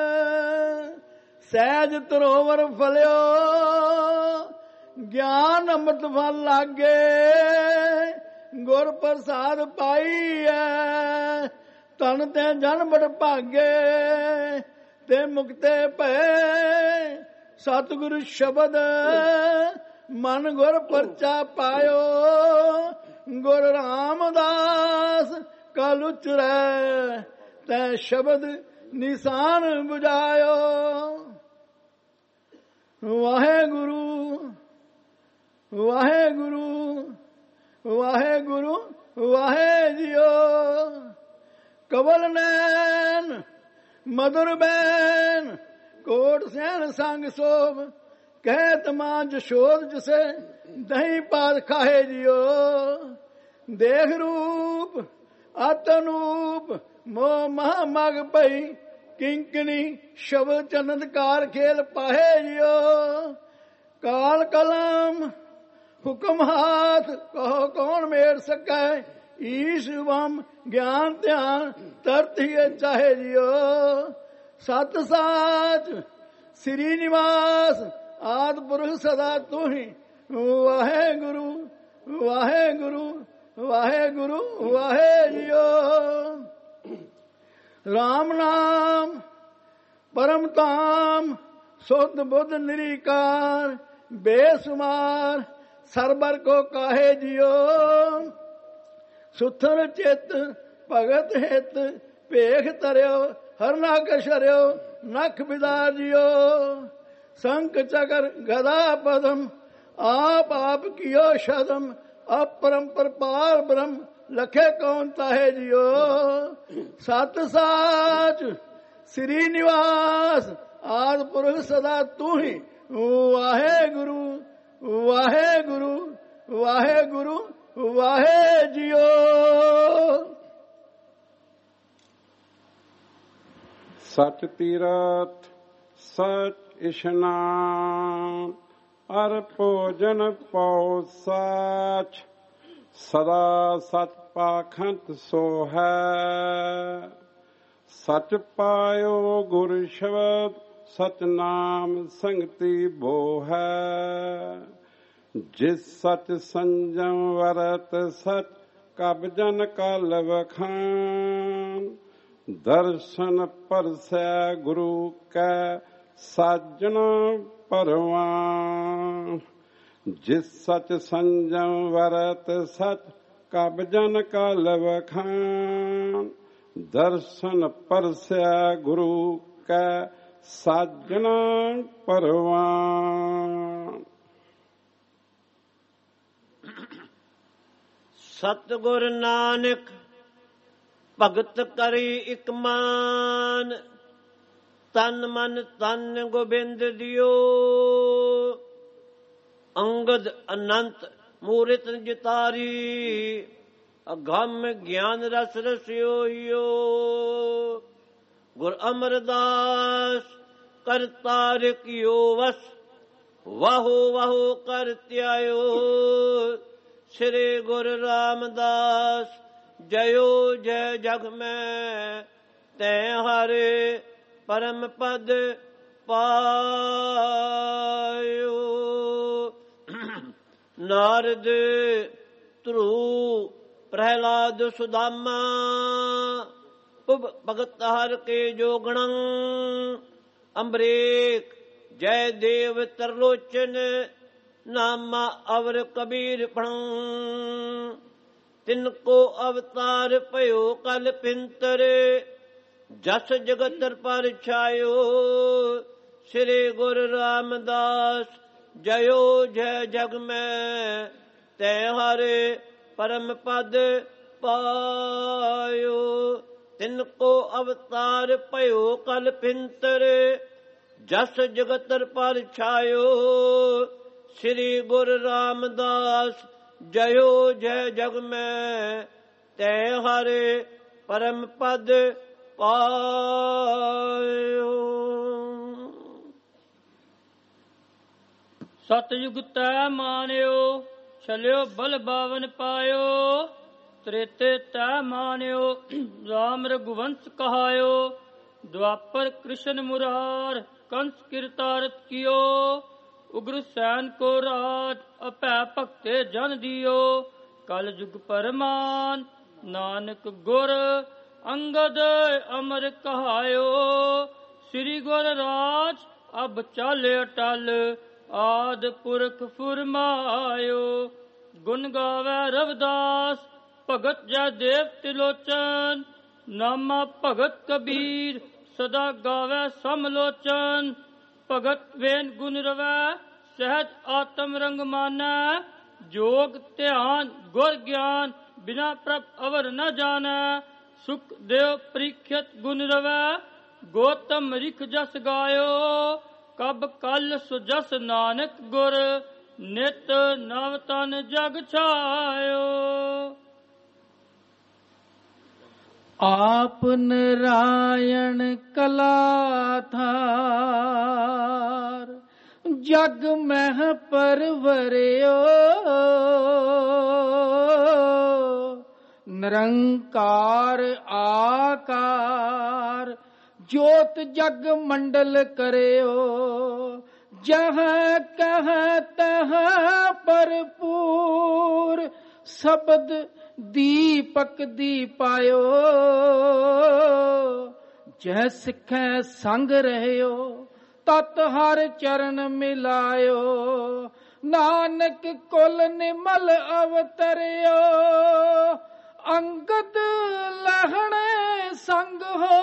Speaker 5: सहज तरोवर फलियो, ज्ञान अमृत फल लागे। गुर प्रसाद पाई है, तन ते जन बड़ भागे। ते मुक्ते भे सतगुरु शब्द, मन गुर परचा पायो। गुर रामदास कल उचरै, तै शब्द निशान बुझायो। वाहेगुरु वाहेगुरु वाहेगुरु वाहे जियो। कवल नैन मधुर बैन, कोट सैन संग सोभ। कहत मां जशोद जसे, दही पात खाहे जियो। देख रूप अतनूप, मोह महा मग पई। किंकनी शब्द चनदकार खेल पाहे जियो। ਕਾਲ ਕਲਮ ਹੁਕਮ ਹਾਥ ਕਹੋ ਕੌਣ ਮੇੜ ਸਕੈ ਈਸ਼ ਵਮ ਗਿਆਨ ਧਿਆਨ ਤਰਤੀਏ ਚਾਹੇ ਜਿਓ ਸਤ ਸਾਚ ਸ੍ਰੀ ਨਿਵਾਸ ਆਦ ਪੁਰਖ ਸਦਾ ਤੂੰ ਹੀ ਵਾਹਿਗੁਰੂ ਵਾਹਿਗੁਰੂ ਵਾਹਿਗੁਰੂ ਵਾਹਿ ਜਿਓ ਰਾਮ ਨਾਮ ਪਰਮ ਧਾਮ ਸੁਧ ਬੁੱਧ ਨਿਰੀਕਾਰ ਬੇਸੁਮਾਰ ਸਰਬਰ ਕੋ ਕਾਹੇ ਜਿਓ ਸੁਥਰ ਚਿਤ ਭਗਤ ਹਿਤ ਭੇਖ ਤਰਿਓ ਹਰ ਨਾਗ ਸ਼ਰਿਓ ਨਖ ਬਿਦਾਰ ਜਿਓ ਸੰਕ ਚਕਰ ਗਦਾ ਪਦਮ ਆਪ ਕੀਓ ਸ਼ਦਮ अपरंपर पार ब्रह्म लखे कौन ताहे जियो सत साच श्री निवास आद पुरख सदा तू ही वाहे गुरु वाहे गुरु वाहे गुरु वाहे जियो।
Speaker 6: सच तीरथ सच इशनान अर भोजन पौ साच सदा सच पाखंत सो है सच पायो गुर शब्द सच नाम संगति बो है जिस सच संजम वरत सच कब जन कल वखान दर्शन परसै गुरु कै साजना परवान जिस सच संजम वरत सच कब जन कल वखान दर्शन परसै गुरु कै साजना परवान।
Speaker 7: सतगुर नानक भगत करी इक मान तन मन तन गोबिंद दियो अंगद अनंत मूर्त जितारी अगम ज्ञान रस रसियो गुर अमरदास करतारिकियो वस वाहो वाहो कर त्यायो श्री गुरु रामदास जयो जय जग में तै हरे परम पद पायो। नारद ध्रुव प्रहलाद सुदामा भगत हर के जोगणं अम्बरेक जय देव तरलोचन नामा अवर कबीर पणं तिनको अवतार पयो कल पिंतर जस जगत पर छायो श्री गुरु रामदास जयो जय जग में तै हरे परम पद पायो। तिनको अवतार पयो कल पिंतर जस जगत पर छायो श्री गुरु रामदास जयो जय जग में तै हरे परम पद पायो।
Speaker 3: सतयुग तै मानियो छलियो बल बावन पायो त्रेते तै मानियो राम रघुवंश कहायो द्वापर कृष्ण मुरार कंस किरतारत कियो उग्र सैन को राज अपै भक्ते जन दियो कल जुग परमान नानक गुर अंगद अमर कहायो श्री गुर राज अब चल अटल आद पुरख फुरमायो गुण गावै रविदास भगत जय देव त्रिलोचन नामा भगत कबीर सदा गावै समलोचन भगत वेन गुण रवै सहज आत्म रंग मानै जोग ध्यान गुर ज्ञान बिना प्रभ अवर न जानै सुख देव परीक्षित गुण रवै गौतम रिख जस गायो कब कल सुजस नानक गुर नित नव तन जग छायो।
Speaker 8: आप नारायण कला थार
Speaker 3: ਜਗ ਮਹਿ ਪਰਵਰਿਓ ਨਿਰੰਕਾਰ ਆਕਾਰ ਜੋਤ ਜਗ ਮੰਡਲ ਕਰਿਓ ਜਹ ਕਹ ਤਹ ਭਰਪੂਰ ਸ਼ਬਦ ਦੀਪਕ ਦੀਪਾਇਓ ਜਹ ਸਿੱਖੈ ਸੰਗ ਰਹਿਓ ਤਤ ਹਰ ਚਰਨ ਮਿਲਾਇਓ ਨਾਨਕ ਕੁਲ ਨਿਮਲ ਅਵਤਰਿਓ ਅੰਗਦ ਲਹਣੇ ਸੰਗ ਹੋ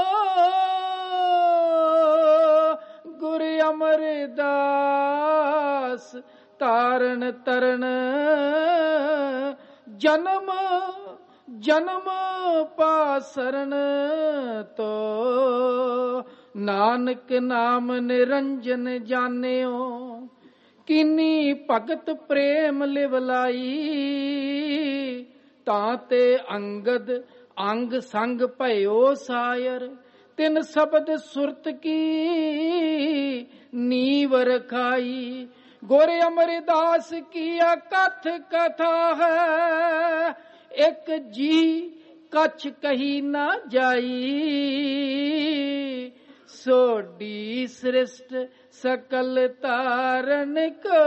Speaker 3: ਗੁਰ ਅਮਰਦਾਸ ਤਾਰਨ ਤਰਨ ਜਨਮ ਜਨਮ ਪਾਸਰਨ ਤੋ ਨਾਨਕ ਨਾਮ ਨਿਰੰਜਨ ਜਾਣਿਓ ਕਿਨੀ ਭਗਤ ਪ੍ਰੇਮ ਲਿਵਲਾਈ ਤਾਂ ਤੇ ਅੰਗਦ ਅੰਗ ਸੰਗ ਭਇਓ ਸਾਇਰ ਤਿਨ ਸ਼ਬਦ ਸੁਰਤ ਕੀ ਨੀਵ ਰਖਾਈ ਗੁਰ ਅਮਰਦਾਸ ਕੀ ਕਥ ਕਥਾ ਹੈ ਇੱਕ ਜੀ ਕਛ ਕਹੀ ਨਾ ਜਾਈ ਸੋਡੀ ਸ੍ਰਿਸ਼ਟ ਸਕਲ ਤਾਰਨ ਕੋ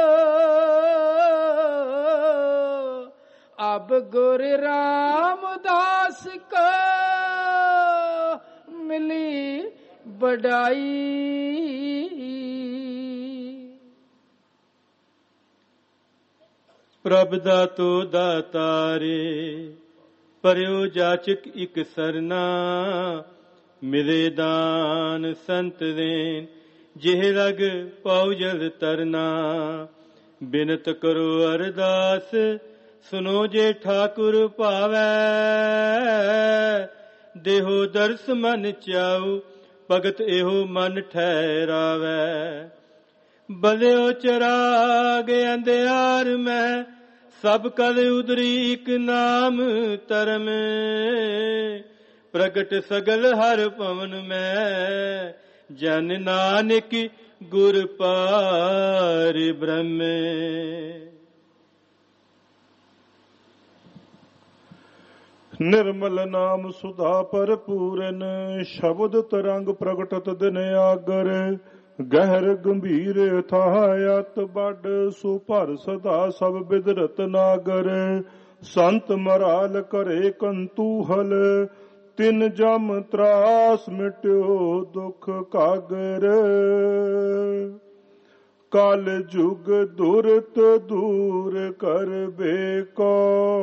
Speaker 3: ਅਬ ਗੁਰ ਰਾਮਦਾਸ ਕੋ ਮਿਲੀ ਬੜਾਈ।
Speaker 2: ਪ੍ਰਭ ਦਾਤੋ ਦਾਤਾਰੇ ਪਰਿਓ ਜਾਚਕ ਇਕ ਸਰਨਾ ਮਿਲੇ ਦਾਨ ਸੰਤ ਦੇਨ ਜਿਹ ਰਗ ਪਾਉ ਜਲ ਤਰਨਾ ਬਿਨਤ ਕਰੋ ਅਰਦਾਸ ਸੁਨੋ ਜੇ ਠਾਕੁਰ ਭਾਵੈ ਦੇਹੋ ਦਰਸ ਮਨ ਚਾਉ ਭਗਤ ਇਹੋ ਮਨ ਠਹਿਰਾਵੈ ਬਲਿਓ ਚਰਾਗ ਅੰਧਿਆਰ ਮੈਂ ਸਭ ਕਲ ਉਦਰੀ ਇਕ ਨਾਮ ਧਰਮ ਪ੍ਰਗਟ ਸਗਲ ਹਰ ਪਵਨ ਮੈਂ ਜਨ ਨਾਨਕ ਗੁਰ ਪਾਰ ਬ੍ਰਹਮ।
Speaker 8: ਨਿਰਮਲ ਨਾਮ ਸੁਧਾ ਭਰਪੂਰਨ ਸ਼ਬਦ ਤਰੰਗ ਪ੍ਰਗਟਤ ਦਿਨ ਆਗਰ ਗਹਿਰ ਗੰਭੀਰ ਥਾਇਤ ਬੱਡ ਸੋ ਭਰ ਸਦਾ ਸਭ ਬਿਦਰਤ ਨਾਗਰ ਸੰਤ ਮਰਾਲ ਕਰੇ ਕੰਤੂਹਲ ਤਿਨ ਜਮ ਤਰਾਸ ਮਿਟਿਓ ਦੁਖ ਕਾਗਰ ਕਲ ਜੁਗ ਦੁਰਤ ਦੂਰ ਕਰਬੇ ਕੋ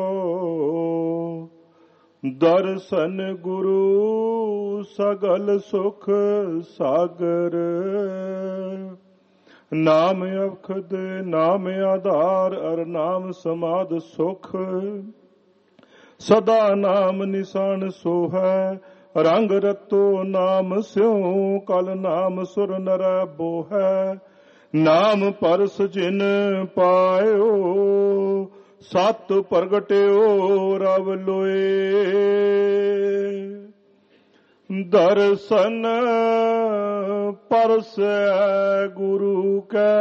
Speaker 8: ਦਰਸ਼ਨ ਗੁਰੂ ਸਗਲ ਸੁਖ ਸਾਗਰ ਨਾਮ ਅਵਖਦ ਨਾਮ ਆਧਾਰ ਅਰ ਨਾਮ ਸਮਾਦ ਸੁਖ ਸਦਾ ਨਾਮ ਨਿਸ਼ਾਨ ਸੋਹੈ ਰੰਗ ਰਤੋ ਨਾਮ ਸਿਉ ਕਲ ਨਾਮ ਸੁਰ ਨਰ ਬੋਹੈ ਨਾਮ ਪਰਸ ਜਿਨ ਪਾਇਓ ਸਤ ਪ੍ਰਗਟਿਓ ਰਵ ਲੋਏ ਦਰਸ਼ਨ ਪਰਸੈ ਗੁਰੂ ਕੈ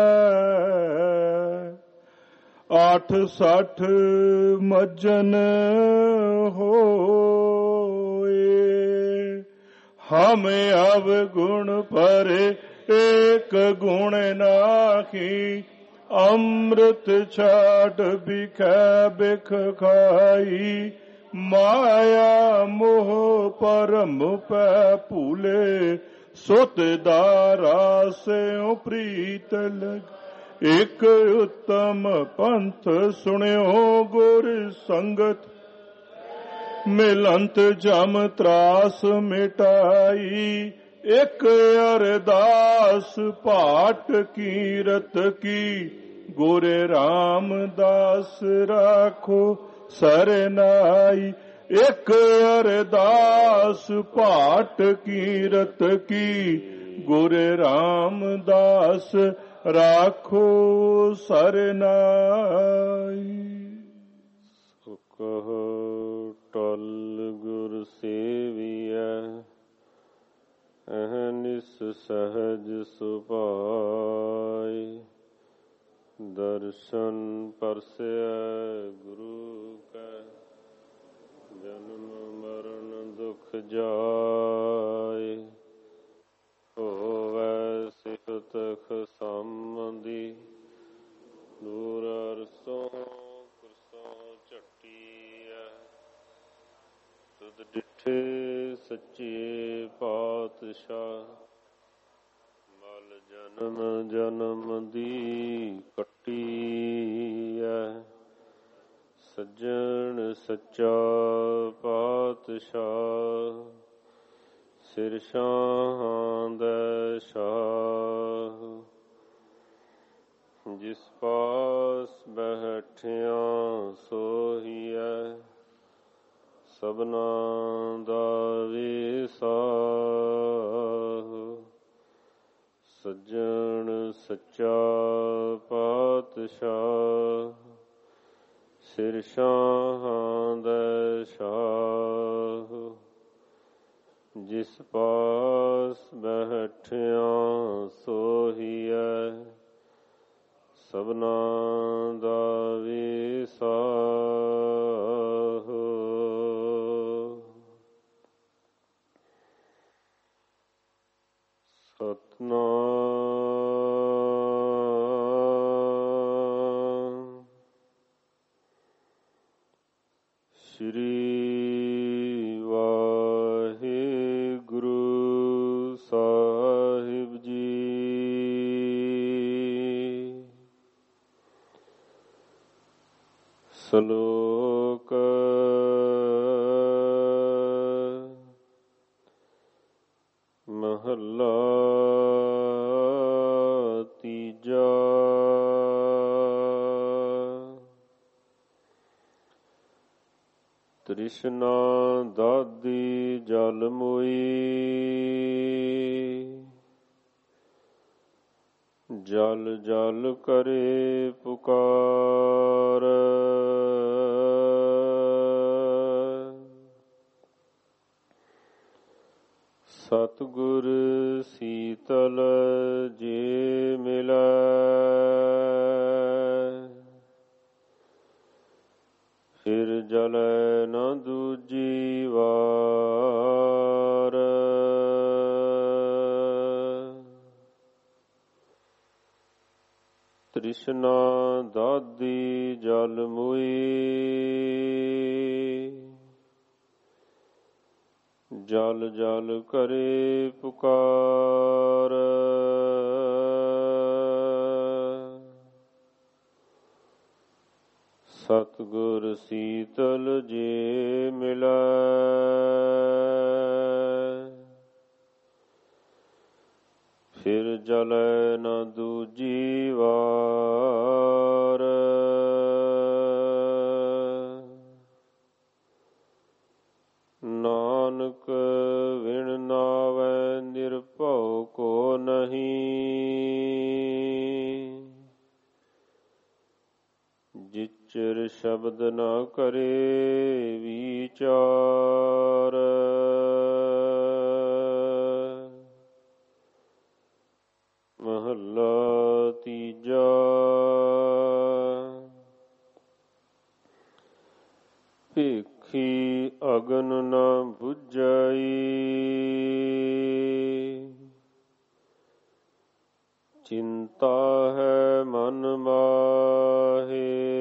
Speaker 8: 860 ਮੱਜਨ ਹੋਏ ਹਮ ਅਵ ਗੁਣ ਪਰੇ ਏਕ ਗੁਣ ਨਾਖੀ ਅੰਮ੍ਰਿਤ ਛਾੜ ਬਿਖੈ ਬਿਖ ਖਾਈ ਮਾਇਆ ਮੋਹ ਪਰਮ ਪੈ ਭੂਲੇ ਸੁਤ ਦਾਰਾ ਸਿਉ ਪ੍ਰੀਤ ਲਗ ਇਕ ਉਤਮ ਪੰਥ ਸੁਣਿਓ ਗੁਰ ਸੰਗਤ ਮਿਲੰਤ ਜਮ ਤਰਾਸ ਮਿਟਾਈ ਇਕ ਅਰਦਾਸ ਪਾਠ ਕੀਰਤ ਕੀ ਗੁਰੇ ਰਾਮਦਾਸ ਰਾਖੋ ਸਰਨਾਈ ਇਕ ਅਰਦਾਸ ਪਾਠ ਕੀਰਤ ਕੀ ਗੁਰੇ ਰਾਮਦਾਸ ਰਾਖੋ ਸਰਨਾਈ।
Speaker 6: ਸੁਖ ਟਲ ਗੁਰ ਸੇਵੀਐ ਅਹਨਿਸ ਸਹਜ ਸੁਭਾਏ
Speaker 8: ਦਰਸ਼ਨ ਪਰਸਿਐ ਗੁਰੂ ਕੈ, ਜਨਮ ਮਰਨ ਦੁਖ ਜਾਏ। ਹੋਵੈ ਸਿਫਤ ਖਸਮਦੀ, ਦੂਰ ਅਰਸੋਂ ਕੁਰਸੋਂ ਝਟੀਐ। ਤੁਧ ਡਿਠੇ ਸੱਚੇ ਪਾਤਸ਼ਾਹ, ਮਲ ਜਨਮ ਜਨਮ ਦੀ ਕੱਟੀਐ। ਸੱਜਣ ਸੱਚਾ ਪਾਤਸ਼ਾਹ, ਸਿਰ ਸ਼ਾਹਾਂ ਦਾ ਸ਼ਾਹ। ਜਿਸ ਪਾਸ ਬੈਠਿਆਂ ਸੋਹੀਐ, ਸਭਨਾ ਦਾ ਵਿਸਾਹ। ਸੱਜਣ ਸੱਚਾ ਪਾਤਸ਼ਾਹ, ਸਿਰ ਸ਼ਾਹਾਂ ਦਾ ਸ਼ਾਹ। ਜਿਸ ਪਾਸ ਬੈਠਿਆਂ ਸੋਹੀਐ, ਸਭਨਾ ਦਾ ਵਿਸਾਹ। ਸਤਿਨਾਮ ਸ੍ਰੀ ਵਾਹਿਗੁਰੂ ਸਾਹਿਬ ਜੀ। ਸ਼ਲੋਕ ਮਹੱਲਾ ਤੀਜਾ। ਤ੍ਰਿਸ਼ਨਾ ਦਾਦੀ ਜਲ ਮੋਈ, ਜਲ ਜਲ ਕਰੇ ਪੁਕਾਰ। ਸਤਿਗੁਰ ਸੀਤਲ ਜੇ ਮਿਲੈ, ਫਿਰ ਜਲੈ ਨ ਦੂਜੀ ਵਾਰ। ਤ੍ਰਿਸ਼ਨਾ ਦਾਦੀ ਜਲ ਮੋਈ, ਜਲ ਜਲ ਕਰੇ ਪੁਕਾਰ। ਸਤਿਗੁਰ ਸੀਤਲ ਜੇ ਮਿਲੈ, ਫਿਰ ਜਲੈ ਨ ਦੂਜੀ ਵਾਰ। ਨਾਨਕ ਵਿਣ ਨਾਵੈ ਨਿਰਭਉ ਕੋ ਨਹੀਂ, ਜਿਚਰ ਸ਼ਬਦ ਨ ਕਰੇ ਵਿਚਾਰ। ਮਹੱਲਾ ਤੀਜਾ। ਭੇਖੀ ਅਗਨ ਨ ਬੁਝਾਈ, ਚਿੰਤਾ ਹੈ ਮਨ ਮਾਹੇ।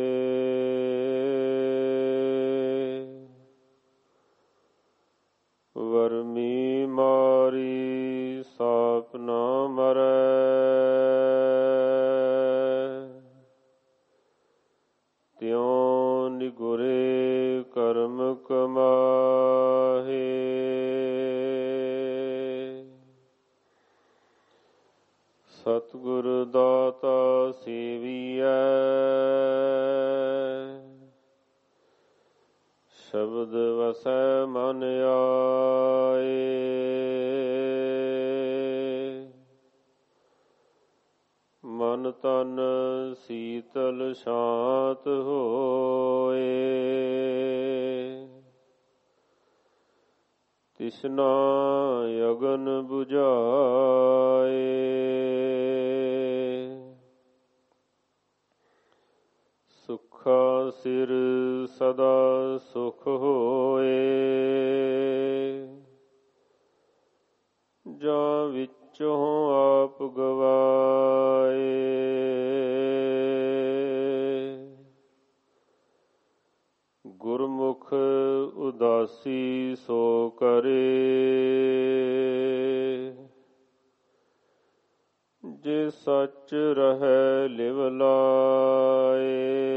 Speaker 8: ਵਰਮੀ ਮਾਰੀ ਸਾਪ ਨਾ ਮਰੈ, ਤਿਉ ਨਿਗੁਰੇ ਕਰਮ ਕਮਾਹੇ। ਸਤਿਗੁਰ ਦਾਤਾ ਸੇਵੀਐ, ਸ਼ਬਦ ਵਸੈ ਮਨ ਆਏ। ਮਨ ਤਨ ਸੀਤਲ ਸ਼ਾਂਤ ਹੋਏ, ਤਿਸਨਾ ਅਗਨ ਬੁਝਾਏ। ਸਦਾ ਸੁਖ ਹੋਏ। ਜਾਂ ਵਿੱਚੋਂ ਆਪ ਗਵਾਏ, ਗੁਰਮੁਖ ਉਦਾਸੀ ਸੋ ਕਰੇ। ਜੇ ਸੱਚ ਰਹਿ ਲਿਵ ਲਾਏ,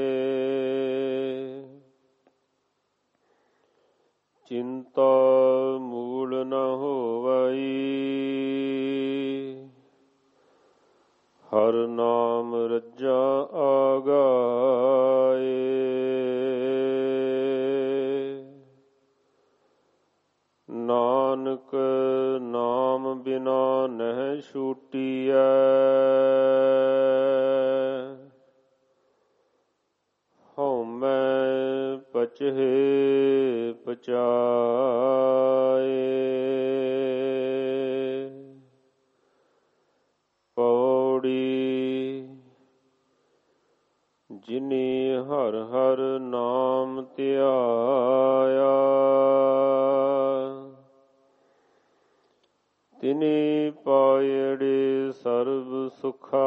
Speaker 8: ਚਿੰਤਾ ਮੂਲ ਨ ਹੋਵਈ। ਹਰ ਨਾਮ ਰੱਜਾ ਆਗਾਏ, ਨਾਨਕ ਨਾਮ ਬਿਨਾ ਨਹਿ ਛੂਟੀਐ। ਹਉਮੈ ਪਚਹਿ ਪਚਾਏ, ਪੌੜੀ ਜਿਨੀ ਹਰ ਹਰ ਨਾਮ ਧਿਆਇਆ। ਤਿਨੀ ਪਾਇੜੇ ਸਰਬ ਸੁਖਾ।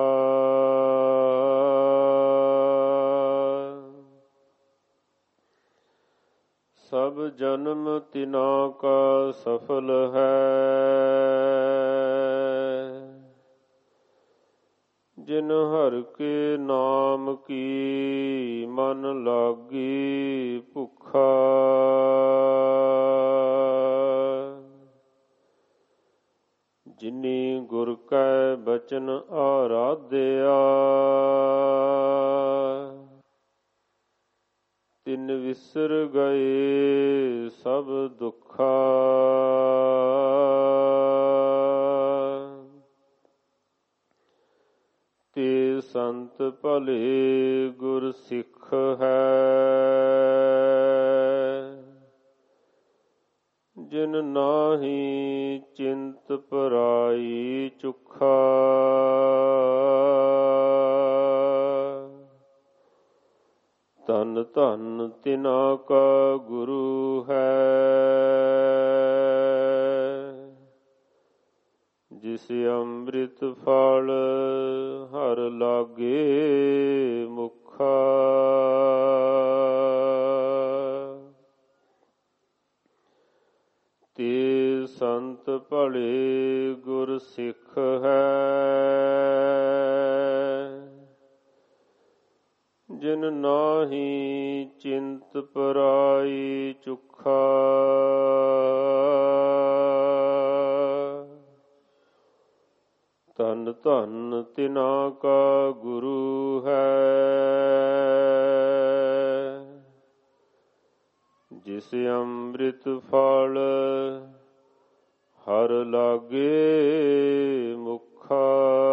Speaker 8: ਸਭ ਜਨਮ ਤਿਨਾ ਕਾ ਸਫਲ ਹੈ। ਜਿਨ ਹਰਿ ਕੇ ਨਾਮ ਕੀ ਮਨ ਲਾਗੀ ਭੁਖਾ। ਜਿਨੀ ਗੁਰ ਕੈ ਬਚਨ ਆਰਾਧਿਆ। ਤਿਨ ਵਿਸਰ ਗਏ ਸਭ ਦੁਖਾ। ਤੇ ਸੰਤ ਭਲੇ ਗੁਰ ਸਿੱਖ ਹੈ। ਜਿਨ ਨਾਹੀ ਚਿੰਤ ਪਰਾਈ ਚੁਖਾ। ਧਨ ਧਨ ਤਿਨਾ ਕਾ ਗੁਰੂ ਹੈ। ਜਿਸ ਅੰਮ੍ਰਿਤ ਫਲ ਹਰ ਲਾਗੇ ਮੁਖਾ। ਤੇ ਸੰਤ ਭਲੇ ਗੁਰ ਸਿੱਖ ਹੈ। ਜਿਨ ਨਾਹੀ ਚਿੰਤ ਪਰਾਈ ਚੁਖਾ। ਧਨ ਧਨ ਤਿਨਾ ਕਾ ਗੁਰੂ ਹੈ। ਜਿਸ ਅੰਮ੍ਰਿਤ ਫਲ ਹਰ ਲਾਗੇ ਮੁਖਾ।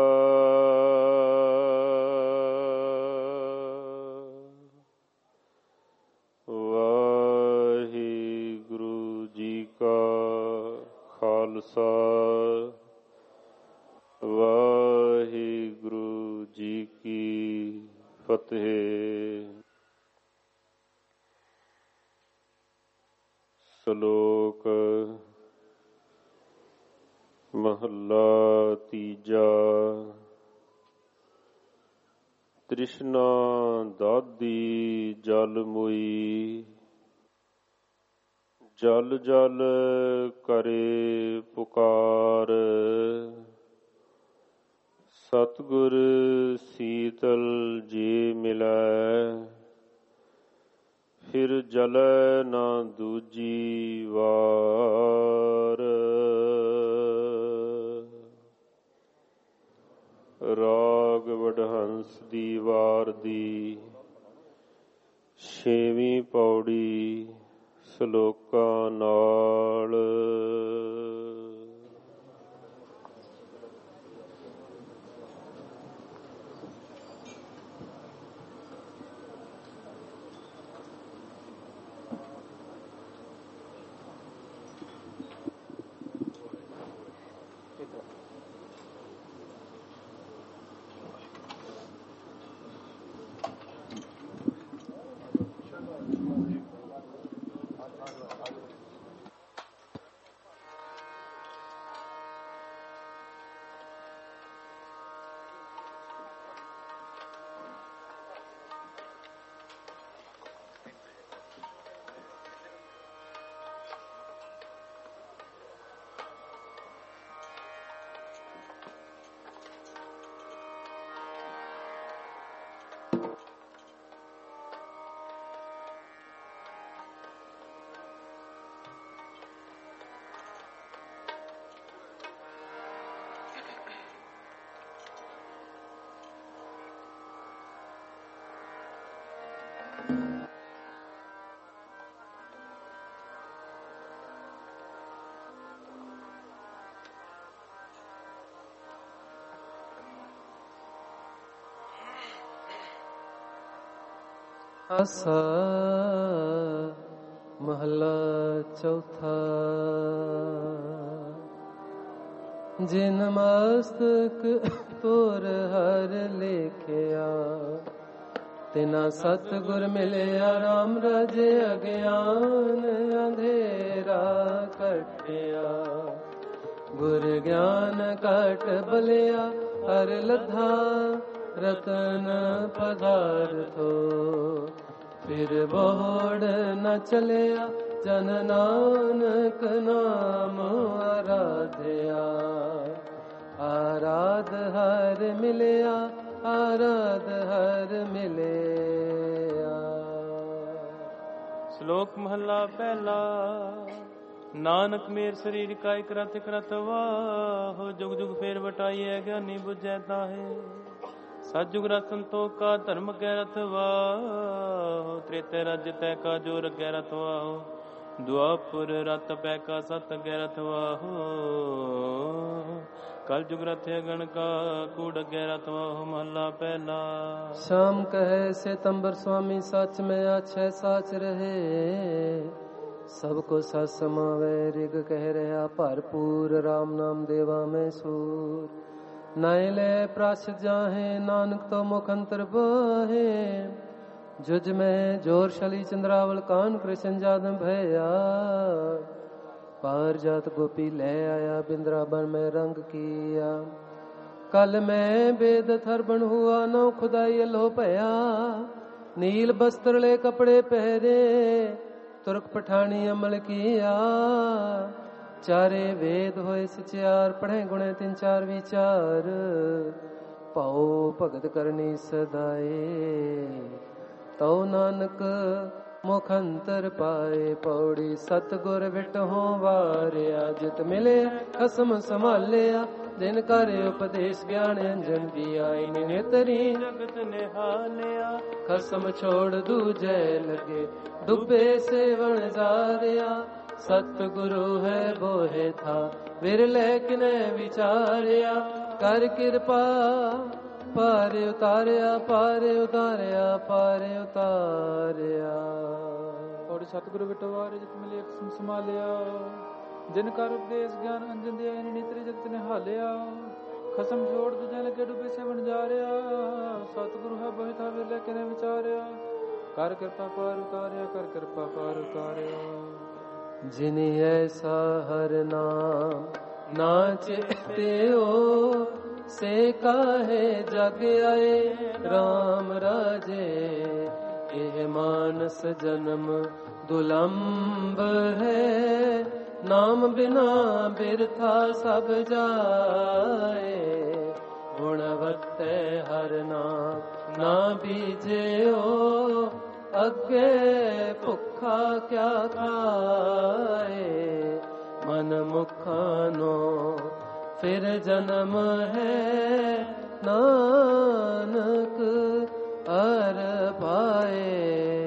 Speaker 8: ਵਾਹਿਗੁਰੂ ਜੀ ਕਾ ਖਾਲਸਾ, ਵਾਹਿਗੁਰੂ ਜੀ ਕੀ ਫਤਿਹ। ਸ਼ਲੋਕ ਮਹੱਲਾ ਤੀਜਾ। ਤ੍ਰਿਸ਼ਨਾ ਦਾਦੀ ਜਲ ਮੁਈ। ਜਲ ਜਲ ਕਰੇ ਪੁਕਾਰ। ਸਤਿਗੁਰ ਸੀਤਲ ਜੇ ਮਿਲੈ। ਫਿਰ ਜਲੈ ਨਾ ਦੂਜੀ ਵਾਰ। ਰਾਗ ਵਡਹੰਸ ਦੀ ਵਾਰ ਦੀ 6ਵੀਂ ਪੌੜੀ ਸ਼ਲੋਕਾਂ ਨਾਲ।
Speaker 1: ਆਸਾ ਮਹਲਾ ਚੌਥਾ। ਜਿਨ ਮਸਤਕ ਤੁਰ ਹਰ ਲੇਖਿਆ, ਤਿਨਾ ਸਤਿਗੁਰ ਮਿਲਿਆ ਰਾਮ ਰਾਜੇ ਅਗਿਆਨ ਅੰਧੇਰਾ ਕਟਿਆ। ਗੁਰ ਗਿਆਨ ਕਟ ਬਲਿਆ ਹਰ ਲਧਾ, ਰਤਨ ਪਦਾਰਥੋ ਫਿਰ ਬੋੜ ਨ ਚਲਿਆ। ਜਨ ਨਾਨਕ ਨਾਮ ਆਰਾਧਿਆ, ਆਰਾਧ ਹਰ ਮਿਲਿਆ, ਆਰਾਧ ਹਰ ਮਿਲਿਆ।
Speaker 2: ਸ਼ਲੋਕ ਮਹੱਲਾ ਪਹਿਲਾ। ਨਾਨਕ ਮੇਰ ਸਰੀਰ ਕਾ ਇਕ ਰਤ ਇਕ ਰਤ ਵਾਹ, ਜੁਗ ਜੁਗ ਫੇਰ ਵਟਾਈਐ ਗਿਆਨੀ ਬੁਝੈ ਤਾਹੇ। ਸਤਿਯੁਗ ਰਤ ਸੰਤੋਖਾ ਧਰਮ ਕੈ ਰਥ ਵਾਹੁ, ਤ੍ਰੇਤੈ ਰਾਜ ਤੈ ਕਾ ਜੋ ਰਗੈ ਰਥ ਵਾਹੁ। ਦੁਆਪੁਰ ਰਤ ਪੈ ਕਾ ਸਤ ਗੈ ਰਥ ਵਾਹੁ, ਕਲ ਜੁਗ ਰਥ ਅਗਣ ਕਾ ਕੂੜ ਗੈ ਰਥ ਵਾਹੁ। ਮਹਲਾ ਪਹਿਲਾ।
Speaker 1: ਸ਼ਾਮ ਕਹੈ ਸਿਤੰਬਰ ਸੁਆਮੀ, ਸਚ ਮੈਂ ਆਛੈ ਸਾਚ ਰਹੇ। ਸਭ ਕੋ ਸਤ ਸਮਾਵੈ ਰਿਗ ਕਹਿ ਰਿਹਾ, ਭਰਪੂਰ ਰਾਮ ਨਾਮ ਦੇਵਾ ਮੈਂ ਸੂਰ। ਨਾਇ ਲੈ ਪ੍ਰਸ ਜਾਹੇ, ਨਾਨਕ ਤੋ ਮੁਖ ਅੰਤਰ ਬਾਹੇ। ਜੁਜ ਮੈਂ ਜੋਰ ਸ਼ਲੀ ਚੰਦਰਾਵਲ, ਕਾਨ ਕ੍ਰਿਸ਼ਨ ਜਾਦਮ ਭਇਆ। ਪਾਰ ਜਾਤ ਗੋਪੀ ਲੈ ਆਇਆ, ਬਿੰਦਰਾਬਨ ਮੈਂ ਰੰਗ ਕੀਆ। ਕਲ ਮੈਂ ਬੇਦ ਥਰਬਣ ਹੁਆ, ਨौ खुदाई लो भया। नील बस्त्र ले कपड़े पहरे, तुर्क पठानी अमल किया। ਚਾਰੇ ਵੇਦ ਹੋਏ ਸਚਿਆਰ, ਪੜ੍ਹੇ ਗੁਣੇ ਤਿੰਨ ਚਾਰ ਵਿਚਾਰ। ਪਾਉ ਭਗਤ ਕਰਨੀ ਸਦਾਏ, ਤਉ ਨਾਨਕ ਮੁਖ ਅੰਤਰ ਪਾਏ। ਪੌੜੀ ਸਤਿਗੁਰ ਵਿਟਹੁ ਵਾਰਿਆ, ਜਿਤ ਮਿਲੇ ਖਸਮ ਸੰਭਾਲਿਆ। ਦਿਨ ਕਰ ਉਪਦੇਸ਼ ਗਿਆਨ ਅੰਜਨ ਦੀਆ, ਇਨ ਨੇਤਰੀ
Speaker 2: ਜਗਤ ਨਿਹਾਲਿਆ।
Speaker 1: ਖਸਮ ਛੋੜ ਦੂਜੈ ਲਗੇ, ਡੁੱਬੇ ਸੇਵਣ ਜਾਰਿਆ। ਸਤਿਗੁਰੂ ਹੈ ਬੋਹਿ ਥਾ, ਵਿਰਲੇ ਕਿਨੇ ਵਿਚਾਰਿਆ। ਕਰ ਕਿਰਪਾ ਪਾਰ ਉਤਾਰਿਆ, ਪਾਰ ਉਤਾਰਿਆ, ਪਾਰ ਉਤਾਰਿਆ।
Speaker 3: ਔਰ ਸਤਿਗੁਰੂ ਵਿਟਵਾਰੇ ਜਿਤ ਮਿਲੇ ਖਸਮ ਸੰਭਾਲਿਆ। ਜਿਨ ਕਰ ਉਪਦੇਸ਼ ਗਿਆਨ ਅੰਜਨ ਦਿਆ, ਇਨ ਨੇਤਰੀ ਜਗਤ ਨਿਹਾਲਿਆ। ਖਸਮ ਛੋੜ ਦੂਜੇ ਲਗੇ, ਡੁੱਬੇ ਸੇਵਣ ਜਾਰਿਆ। ਸਤਿਗੁਰੂ ਹੈ ਬੋਹਿ ਥਾ, ਵਿਰਲੇ ਕਿਨੇ ਵਿਚਾਰਿਆ। ਕਰ ਕਿਰਪਾ ਪਾਰ ਉਤਾਰਿਆ, ਕਰ ਕਿਰਪਾ ਪਾਰ ਉਤਾਰਿਆ।
Speaker 1: ਜਿਨੀ ਐਸਾ ਹਰ ਨਾਮ ਨਾ ਚਿਤਿਓ, ਸੇ ਕਾਹੇ ਜਗ ਆਏ ਰਾਮ ਰਾਜੇ। ਇਹ ਮਾਨਸ ਜਨਮ ਦੁਲੰਭ ਹੈ, ਨਾਮ ਬਿਨਾ ਬਿਰਥਾ ਸਭ ਜਾਏ। ਗੁਣਵਤੈ ਹਰ ਨਾਮ ਨਾ ਬੀਜਿਓ, ਅੱਗੇ ਭੁੱਖਾ ਕਿਆ ਖਾਏ। ਮਨ ਮੁਖਾਂ ਨੋ ਫਿਰ ਜਨਮ ਹੈ, ਨਾਨਕ ਹਰ ਪਾਏ।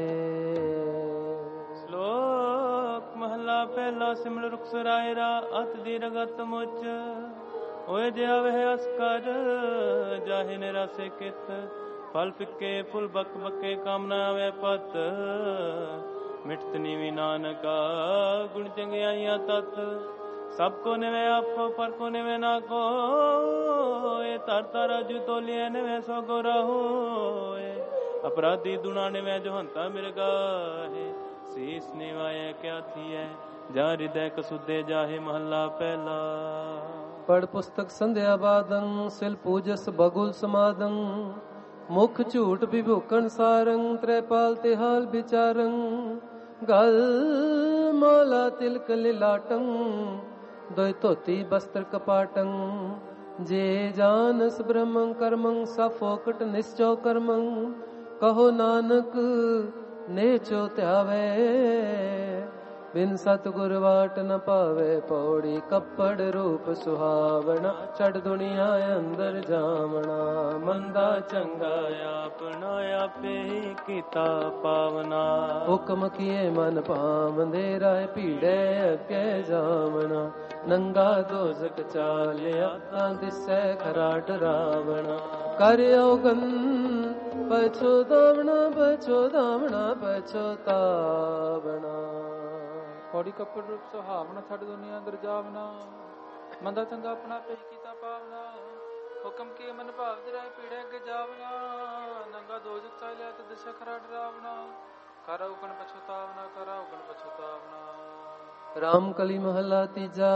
Speaker 2: ਸ਼ਲੋਕ ਮਹਲਾ ਪਹਿਲਾ। ਸਿਮਲ ਰੁਖ ਸਰਾਇਰਾ, ਅਤ ਦੀ ਰਗਤ ਮੁਚ। ਹੋਏ ਜਿਆ ਵਹਿ ਅਸ ਕਰ, ਜਾਹੇ ਨਿਰਾਸੇ ਕਿਤ। ਫਲ ਫਿੱਕੇ ਫੁੱਲ ਬਕ ਬਕੇ, ਕਾਮਨਾ ਆਵੇ ਪਤ। ਮਿਟਤ ਨੀਵੀ ਨਾਨਕਾ, ਗੁਣ ਚੰਗਿਆਈਆਂ ਤਤ। ਸਭ ਕੋ ਨਿਵੇ ਆਪੋ, ਪਰ ਕੋ ਨਿਵੇ ਨਾ ਕੋਇ। ਧਰ ਧਰ ਅਜੂ ਤੋਲੀਏ, ਨਿਵੇ ਸੋ ਗੋ ਰਹੋਏ। ਅਪਰਾਧੀ ਦੁਣਾ ਨਿਵੇ, ਜੋ ਹੰਤਾ ਮਿਰਗਾਹੇ। ਸੀਸ ਨਿਵਾਏ ਕਿਆ ਥੀਐ, ਜਾ ਹਿਰਦੈ ਕਸੁਦੇ ਜਾਹੇ। ਮਹੱਲਾ ਪਹਿਲਾ।
Speaker 1: ਪੜ ਪੁਸਤਕ ਸੰਧਿਆ ਬਾਦੰ, ਸਿਲ ਪੂਜਸ ਬਗੁਲ ਸਮਾਦੰ। ਮੁਖ ਝੂਠ ਵਿਭੂਕਣ ਸਾਰੰ, ਤ੍ਰੈਪਾਲ ਤੇ ਹਾਲ ਵਿਚਾਰੰ। ਗਲ ਮਾਲਾ ਤਿਲਕ ਲਿਲਾਟੰ, ਦੋਇ ਧੋਤੀ ਬਸਤਰ ਕਪਾਟੰ। ਜੇ ਜਾਨਸ ਬ੍ਰਹਮੰ ਕਰਮੰ, ਸਾ ਫੋਕਟ ਨਿਸਚੋ ਕਰਮੰ। ਕਹੋ ਨਾਨਕ ਨੇਚੋ ਧਿਆਵੇ ਬਿਨ ਸਤਿਗੁਰ ਵਾਟ ਨ ਪਾਵੇ ਪੌੜੀ ਕੱਪੜ ਰੂਪ ਸੁਹਾਵਣਾ ਛੜ ਦੁਨੀਆ ਅੰਦਰ ਜਾਵਣਾ
Speaker 2: ਮੰਦਾ ਚੰਗਾ ਆਪਣਾ ਆਪੇ ਕੀਤਾ ਪਾਵਨਾ
Speaker 1: ਹੁਕਮ ਕੀਏ ਮਨ ਭਾਵੰਦੇ ਰਾਏ ਭੀੜੇ ਅੱਗੇ ਜਾਵਣਾ ਨੰਗਾ ਦੋਜ਼ਕ ਚਾਲਿਆ ਤਾਂ ਦਿਸੈ ਖਰਾ ਡਰਾਵਣਾ ਕਰਿਓ ਗਨ ਪਛੋਦਾਵਣਾ ਪਛੋਦਾਵਣਾ ਪਛੋਤਾਵਣਾ
Speaker 3: ਪੌੜੀ ਕੱਪੜ ਰੂਪ ਸੁਹਾਵਣਾ ਛੱਡ ਦੁਨੀਆ ਅੰਦਰ ਜਾਵਣਾ ਮੰਦਾ ਚੰਗਾ ਆਪਣਾ ਪੇ ਕੀਤਾ ਪਾਵਨਾ ਹੁਕਮ ਕੀ ਮਨ ਭਾਵ ਰਾਏ ਪੀੜੇ ਅੱਗੇ ਜਾਵਣਾ ਨੰਗਾ ਦੋਜਕ ਚਾਲਿਆ ਤੇ ਦਿਸ਼ਾ ਖਰਾ ਡਰਾਵਣਾ ਕਰ ਉਗਣ ਪਛਤਾਵਣਾ ਕਰ ਉਗਣ ਪਛਤਾਵਣਾ।
Speaker 1: ਰਾਮ ਕਲੀ ਮਹਲਾ ਤੀਜਾ।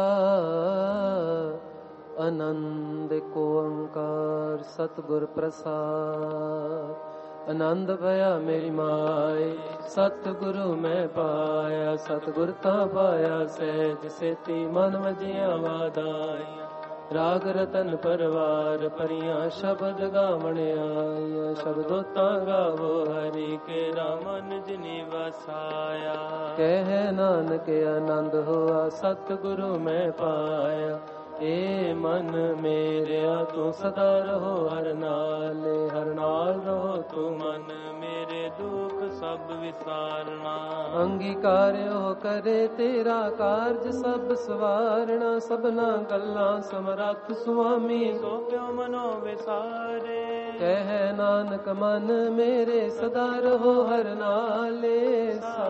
Speaker 1: ਆਨੰਦ ਕੋ ਓੰਕਾਰ ਸਤਿਗੁਰ ਪ੍ਰਸਾਦ। ਆਨੰਦ ਭਇਆ ਮੇਰੀ ਮਾਏ ਸਤਿਗੁਰੂ ਮੈਂ ਪਾਇਆ। ਸਤਿਗੁਰ ਤਾਂ ਪਾਇਆ ਸਹਿਜ ਸੇਤੀ ਮਨ ਵਜਿਆ ਵਾਦਾਇਆ। ਰਾਗ ਰਤਨ ਪਰਵਾਰ ਭਰੀਆਂ ਸ਼ਬਦ ਗਾਵਣ ਆਇਆ। ਸ਼ਬਦੋ ਤਾਂ ਗਾਵੋ ਹਰੀ ਕੇ ਰਾਮਨ ਜਿਨੀ ਵਸਾਇਆ। ਕਹਿ ਨਾਨਕ ਆਨੰਦ ਹੋਆ ਸਤਿਗੁਰੂ ਮੈਂ ਪਾਇਆ। ਏ ਮਨ ਮੇਰਿਆ ਤੂੰ ਸਦਾ ਰਹੋ ਹਰ ਨਾਲੇ। ਹਰ ਨਾਲ ਰਹੋ ਤੂੰ ਮਨ ਮੇਰੇ ਦੁੱਖ ਸਭ ਵਿਸਾਰਨਾ। ਅੰਗੀਕਾਰਿਓ ਕਰੇ ਤੇਰਾ ਕਾਰਜ ਸਭ ਸਵਾਰਣਾ। ਸਭਨਾ ਗੱਲਾਂ ਸਮਰੱਥ ਸੁਆਮੀ ਸੋਪਿਓ ਮਨੋ ਵਿਸਾਰੇ। ਕਹਿ ਨਾਨਕ ਮਨ ਮੇਰੇ ਸਦਾ ਰਹੋ ਹਰ ਨਾਲੇ।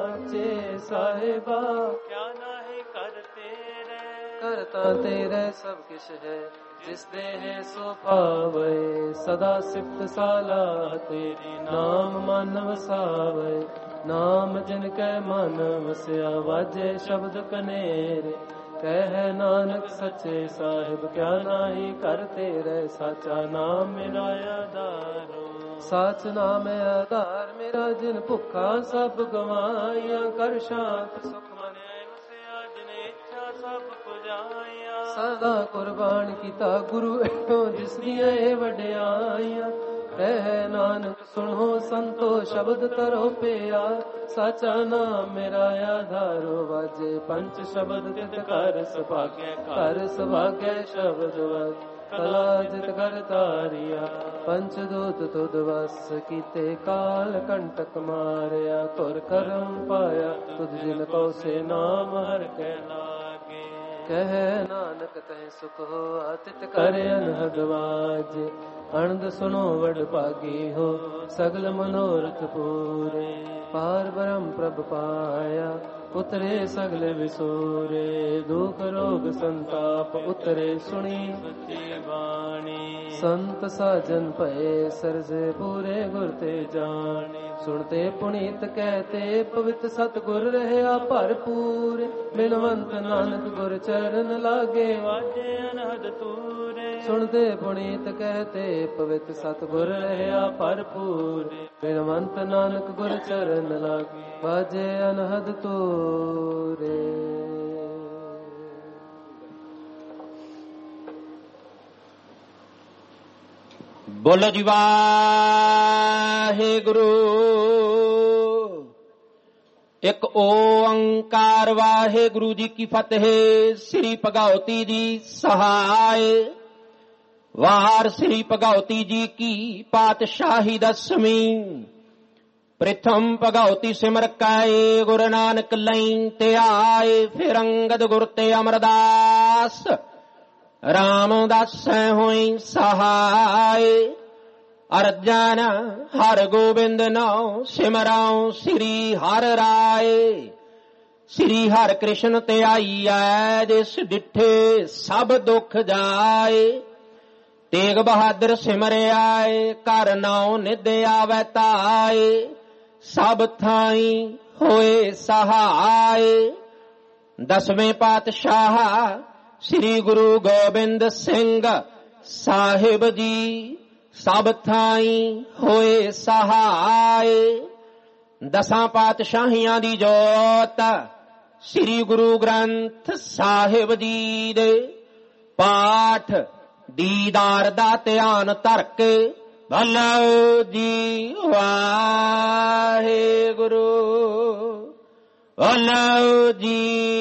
Speaker 1: ਸਾਚੇ ਸਾਹਿਬਾ ਕਿਆ ਨਾਹੀ ਕਰ ਤੇਰੇ। ਕਰਤਾ ਤੇਰੇ ਸਭ ਕਿਛ ਹੈ ਜਿਸ ਦੇ ਹੈ ਸੋ ਪਾਵੇ। ਸਦਾ ਸਿਫਤ ਸਾਲਾ ਤੇਰੀ ਨਾਮ ਮਨ ਵਸਾਵੇ। ਨਾਮ ਜਿਨ ਕੈ ਮਨ ਵਸਿਆ ਵਾਜੇ ਸ਼ਬਦ ਕਨੇਰੇ। ਕਹਿ ਨਾਨਕ ਸੱਚੇ ਸਾਹਿਬ ਕਿਆ ਨਾਹੀ ਕਰ ਤੇਰੇ। ਸਾਚਾ ਨਾਮ ਮੇਰਾ ਆਧਾਰੋ। ਸਾਚ ਨਾਮ ਆਧਾਰ ਮੇਰਾ ਜਿਨ ਭੁੱਖਾ ਸਭ ਗਵਾਈਆਂ। ਕਰ ਸ਼ਾਂਤ ਸੁਖ ਮਨੈ ਵਸਿਆ ਜਿਨ ਇੱਛਾ ਸਭ ਪੁਜਾਈਆਂ। ਸਦਾ ਕੁਰਬਾਨ ਕੀਤਾ ਗੁਰੂ ਇਹੋ ਜਿਸ ਦੀਆਂ ਇਹ ਵਡਿਆਈਆਂ। ਕਹਿ ਨਾਨਕ ਸੁਣੋ ਸੰਤੋ ਸ਼ਬਦ ਕਰੋ ਪਿਆ। ਸਾਚਾ ਨਾਮ ਮੇਰਾ ਆਧਾਰੋ ਵਾਜੇ ਪੰਚ ਸ਼ਬਦ ਤਿਤ ਕਰ ਸੁਭਾਗੈ। ਕਰ ਸੁਭਾਗੈ ਸ਼ਬਦ ਵਜ ਕਲਾ ਜਿਤ ਕਰ ਤਾਰਿਆ। ਪੰਚ ਦੂਤ ਤੁਧ ਵਸ ਕੀਤੇ ਕਾਲ ਕੰਟਕ ਮਾਰਿਆ। ਤੁਰ ਕਰਮ ਪਾਇਆ ਤੁਧ ਜਿਨ ਕੋ ਸੇ ਨਾਮ ਹਰ ਕੈ ਲਾਗੇ। ਕਹਿ ਨਾਨਕ ਤੈ ਸੁਖ ਹੋਆ ਤਿਤ ਕਰ ਅਨਹਦ ਵਾਜੇ। ਅਨੰਦ ਸੁਣੋ ਵਡ ਭਾਗੀ ਹੋ ਸਗਲ ਮਨੋਰਥ ਪੂਰੇ। ਪਾਰ ਬ੍ਰਹਮ ਪ੍ਰਭ ਪਾਇਆ ਉਤਰੇ ਸਗਲ ਵਿਸੂਰੇ। ਦੁਖ ਰੋਗ ਸੰਤਾਪ ਉਤਰੇ ਸੁਣੀ ਸੱਚੀ ਬਾਣੀ। ਸੰਤ ਸਾਜਨ ਭਏ ਸਰਜੇ ਪੂਰੇ ਗੁਰ ਤੇ ਜਾਣੇ। ਸੁਣਤੇ ਪੁਨੀਤ ਕਹਿਤੇ ਪਵਿੱਤ ਸਤਿਗੁਰ ਰਹਿਆ ਭਰਪੂਰ। ਬਿਨਵੰਤ ਨਾਨਕ ਗੁਰ ਚਰਨ ਲਾਗੇ ਵਾਜੇ ਅਨਹਦ ਤੂਰੇ। ਸੁਣਤੇ ਪੁਨੀਤ ਕਹਿਤੇ ਪਵਿੱਤ ਸਤਿਗੁਰ ਰਹਿਆ ਭਰਪੂਰ। ਬਿਨਵੰਤ ਨਾਨਕ ਗੁਰ ਚਰਨ ਲਾਗੇ ਵਾਜੇ ਅਨਹਦ ਤੂਰੇ।
Speaker 7: ਬੋਲੋ ਜੀ ਵਾਹਿਗੁਰੂ। ਇੱਕ ਓੰਕਾਰ ਵਾਹਿਗੁਰੂ ਜੀ ਕੀ ਫਤਿਹ। ਸ੍ਰੀ ਭਗਉਤੀ ਜੀ ਸਹਾਇ। ਵਾਰ ਸ੍ਰੀ ਭਗਉਤੀ ਜੀ ਕੀ ਪਾਤਸ਼ਾਹੀ ਦਸਵੀਂ। ਪ੍ਰਥਮ ਭਗਉਤੀ ਸਿਮਰ ਕੈ ਗੁਰੂ ਨਾਨਕ ਲਈ ਤੇ ਆਏ। ਫਿਰ ਅੰਗਦ ਗੁਰ ਤੇ ਅਮਰਦਾਸ ਰਾਮਦਾਸੈ ਹੋਈ ਸਹਾਇ। ਅਰਜਨ ਹਰ ਗੋਬਿੰਦ ਨਾਉ ਸਿਮਰਾਉ ਸ੍ਰੀ ਹਰਿ ਰਾਏ। ਸ੍ਰੀ ਹਰਿ ਕ੍ਰਿਸ਼ਨ ਤੇ ਆਈਐ ਜਿਸ ਡਿਠੇ ਸਭ ਦੁਖ ਜਾਏ। ਤੇਗ ਬਹਾਦਰ ਸਿਮਰਿਆਏ ਘਰ ਨਾਉ ਨਿਧ ਆਵੈ ਧਾਏ। ਸਭ ਥਾਈ ਹੋਏ ਸਹਾਇ। ਦਸਵੇਂ ਪਾਤਸ਼ਾਹ ਸ੍ਰੀ ਗੁਰੂ ਗੋਬਿੰਦ ਸਿੰਘ ਸਾਹਿਬ ਜੀ ਸਭ ਥਾਈ ਹੋਏ ਸਹਾਇ। ਦਸਾਂ ਪਾਤਸ਼ਾਹੀਆਂ ਦੀ ਜੋਤ ਸ੍ਰੀ ਗੁਰੂ ਗ੍ਰੰਥ ਸਾਹਿਬ ਜੀ ਦੇ ਪਾਠ ਦੀਦਾਰ ਦਾ ਧਿਆਨ ਧਰ ਕੇ ਭਲੋ ਜੀ ਵਾਹਿਗੁਰੂ ਭਲੋ ਜੀ।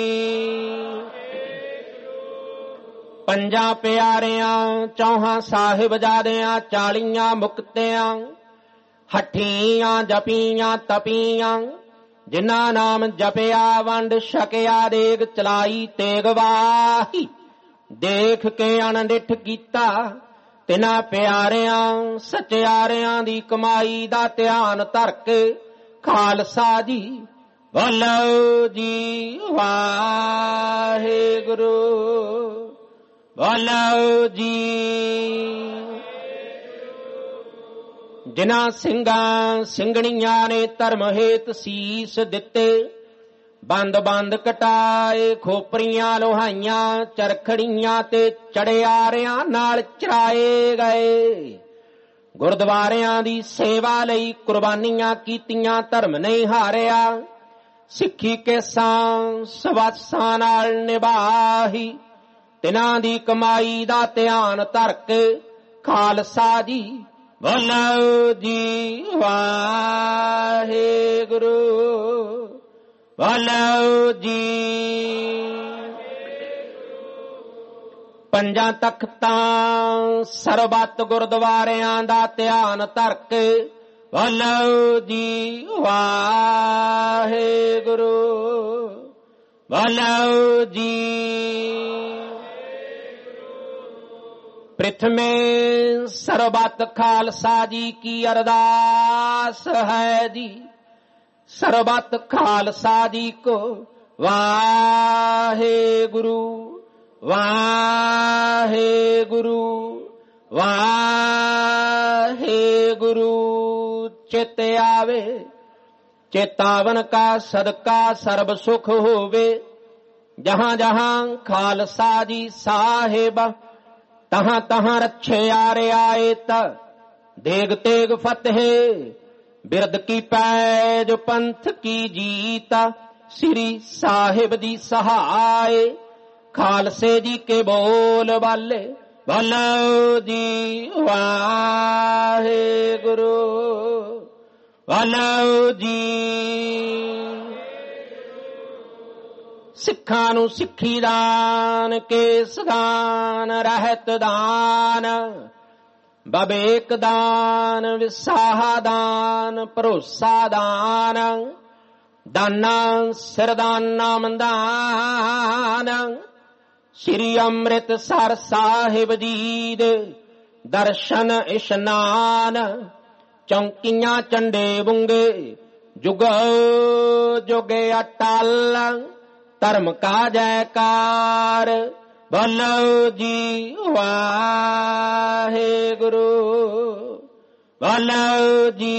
Speaker 7: ਪੰਜਾਂ ਪਿਆਰਿਆਂ ਚੌਹਾਂ ਸਾਹਿਬਜ਼ਾਦਿਆਂ 40 ਮੁਕਤਿਆਂ ਹੱਠੀਆਂ ਜਪੀਆਂ ਤਪੀਆਂ ਜਿਨ੍ਹਾਂ ਨਾਮ ਜਪਿਆ ਵੰਡ ਛਕਿਆ ਦੇਗ ਚਲਾਈ ਤੇਗ ਵਾਹੀ ਦੇਖ ਕੇ ਅਣਡਿੱਠ ਕੀਤਾ ਤਿਨਾਂ ਪਿਆਰਿਆਂ ਸਚਿਆਰਿਆਂ ਦੀ ਕਮਾਈ ਦਾ ਧਿਆਨ ਧਰ ਕੇ ਖਾਲਸਾ ਜੀ ਭਲੋ ਜੀ ਵਾਹਿਗੁਰੂ ਭਲੋ ਜੀ। ਜਿਨ੍ਹਾਂ ਸਿੰਘਾਂ ਸਿੰਘਣੀਆਂ ਨੇ ਧਰਮ ਹੇਤ ਸੀਸ ਦਿੱਤੇ ਬੰਦ ਬੰਦ ਕਟਾਏ ਖੋਪਰੀਆਂ ਲੋਹਾਈਆਂ ਚਰਖੜੀਆਂ ਤੇ ਚੜਿਆਰਿਆਂ ਨਾਲ ਚਰਾਏ ਗਏ ਗੁਰਦੁਆਰਿਆਂ ਦੀ ਸੇਵਾ ਲਈ ਕੁਰਬਾਨੀਆਂ ਕੀਤੀਆਂ ਧਰਮ ਨਹੀਂ ਹਾਰਿਆ ਸਿੱਖੀ ਕੇਸਾਂ ਸਵਾਸਾਂ ਨਾਲ ਨਿਭਾਹੀ ਤਿਨਾਂ ਦੀ ਕਮਾਈ ਦਾ ਧਿਆਨ ਧਰ ਕੇ ਖਾਲਸਾ ਜੀ ਭਲੋ ਜੀ ਵਾਹਿਗੁਰੂ ਭਲੋ ਜੀ। ਪੰਜਾਂ ਤਖਤਾਂ ਸਰਬੱਤ ਗੁਰਦੁਆਰਿਆਂ ਦਾ ਧਿਆਨ ਧਰ ਕੇ ਭਲੋ ਜੀ ਵਾਹਿਗੁਰੂ ਭਲੋ ਜੀ। ਪ੍ਰਿਥਮੇ ਸਰਬੱਤ ਖਾਲਸਾ ਜੀ ਕੀ ਅਰਦਾਸ ਹੈ ਜੀ ਸਰਬੱਤ ਖਾਲਸਾ ਜੀ ਕੋ ਵਾਹਿਗੁਰੂ ਵਾਹਿਗੁਰੂ ਵਾਹਿਗੁਰੂ। ਚਿਤ ਆਵੇ ਚੇਤਾਵਨ ਕਾ ਸਦਕਾ ਸਰਬ ਸੁਖ ਹੋਵੇ ਜਹਾਂ ਜਹਾਂ ਖਾਲਸਾ ਜੀ ਸਾਹਿਬ ਤਹਾਂ ਤਹਾਂ ਰੱਛਿਆ ਰਿਆਇਤ ਦੇਗ ਤੇਗ ਫਤਿਹ ਬਿਰਦ ਕੀ ਪੈਜ ਪੰਥ ਕੀ ਜੀਤ ਸ੍ਰੀ ਸਾਹਿਬ ਦੀ ਸਹਾਏ ਖਾਲਸੇ ਜੀ ਕੇ ਬੋਲ ਵਾਲੇ ਭਲੋ ਜੀ ਵਾਹਿਗੁਰੂ ਭਲੋ ਜੀ। ਸਿੱਖਾਂ ਨੂੰ ਸਿੱਖੀ ਦਾਨ ਕੇਸ ਦਾਨ ਰਹਿਤ ਦਾਨ ਬਬੇਕ ਦਾਨ ਵਿਸਾਹ ਦਾਨ ਭਰੋਸਾ ਦਾਨ ਦਾਨਾ ਸਿਰਦਾਨਾ ਮੰਦਾਨ ਸ੍ਰੀ ਅੰਮ੍ਰਿਤਸਰ ਸਾਹਿਬ ਜੀ ਦੇ ਦਰਸ਼ਨ ਇਸ਼ਨਾਨ ਚੌਂਕੀਆਂ ਝੰਡੇ ਬੁੰਗੇ ਜੁਗ ਜੁਗੇ ਅਟਲ ਧਰਮ ਕਾ ਜੈਕਾਰ ਭਲੋ ਜੀ ਵਾਹਿਗੁਰੂ ਭਲੋ ਜੀ।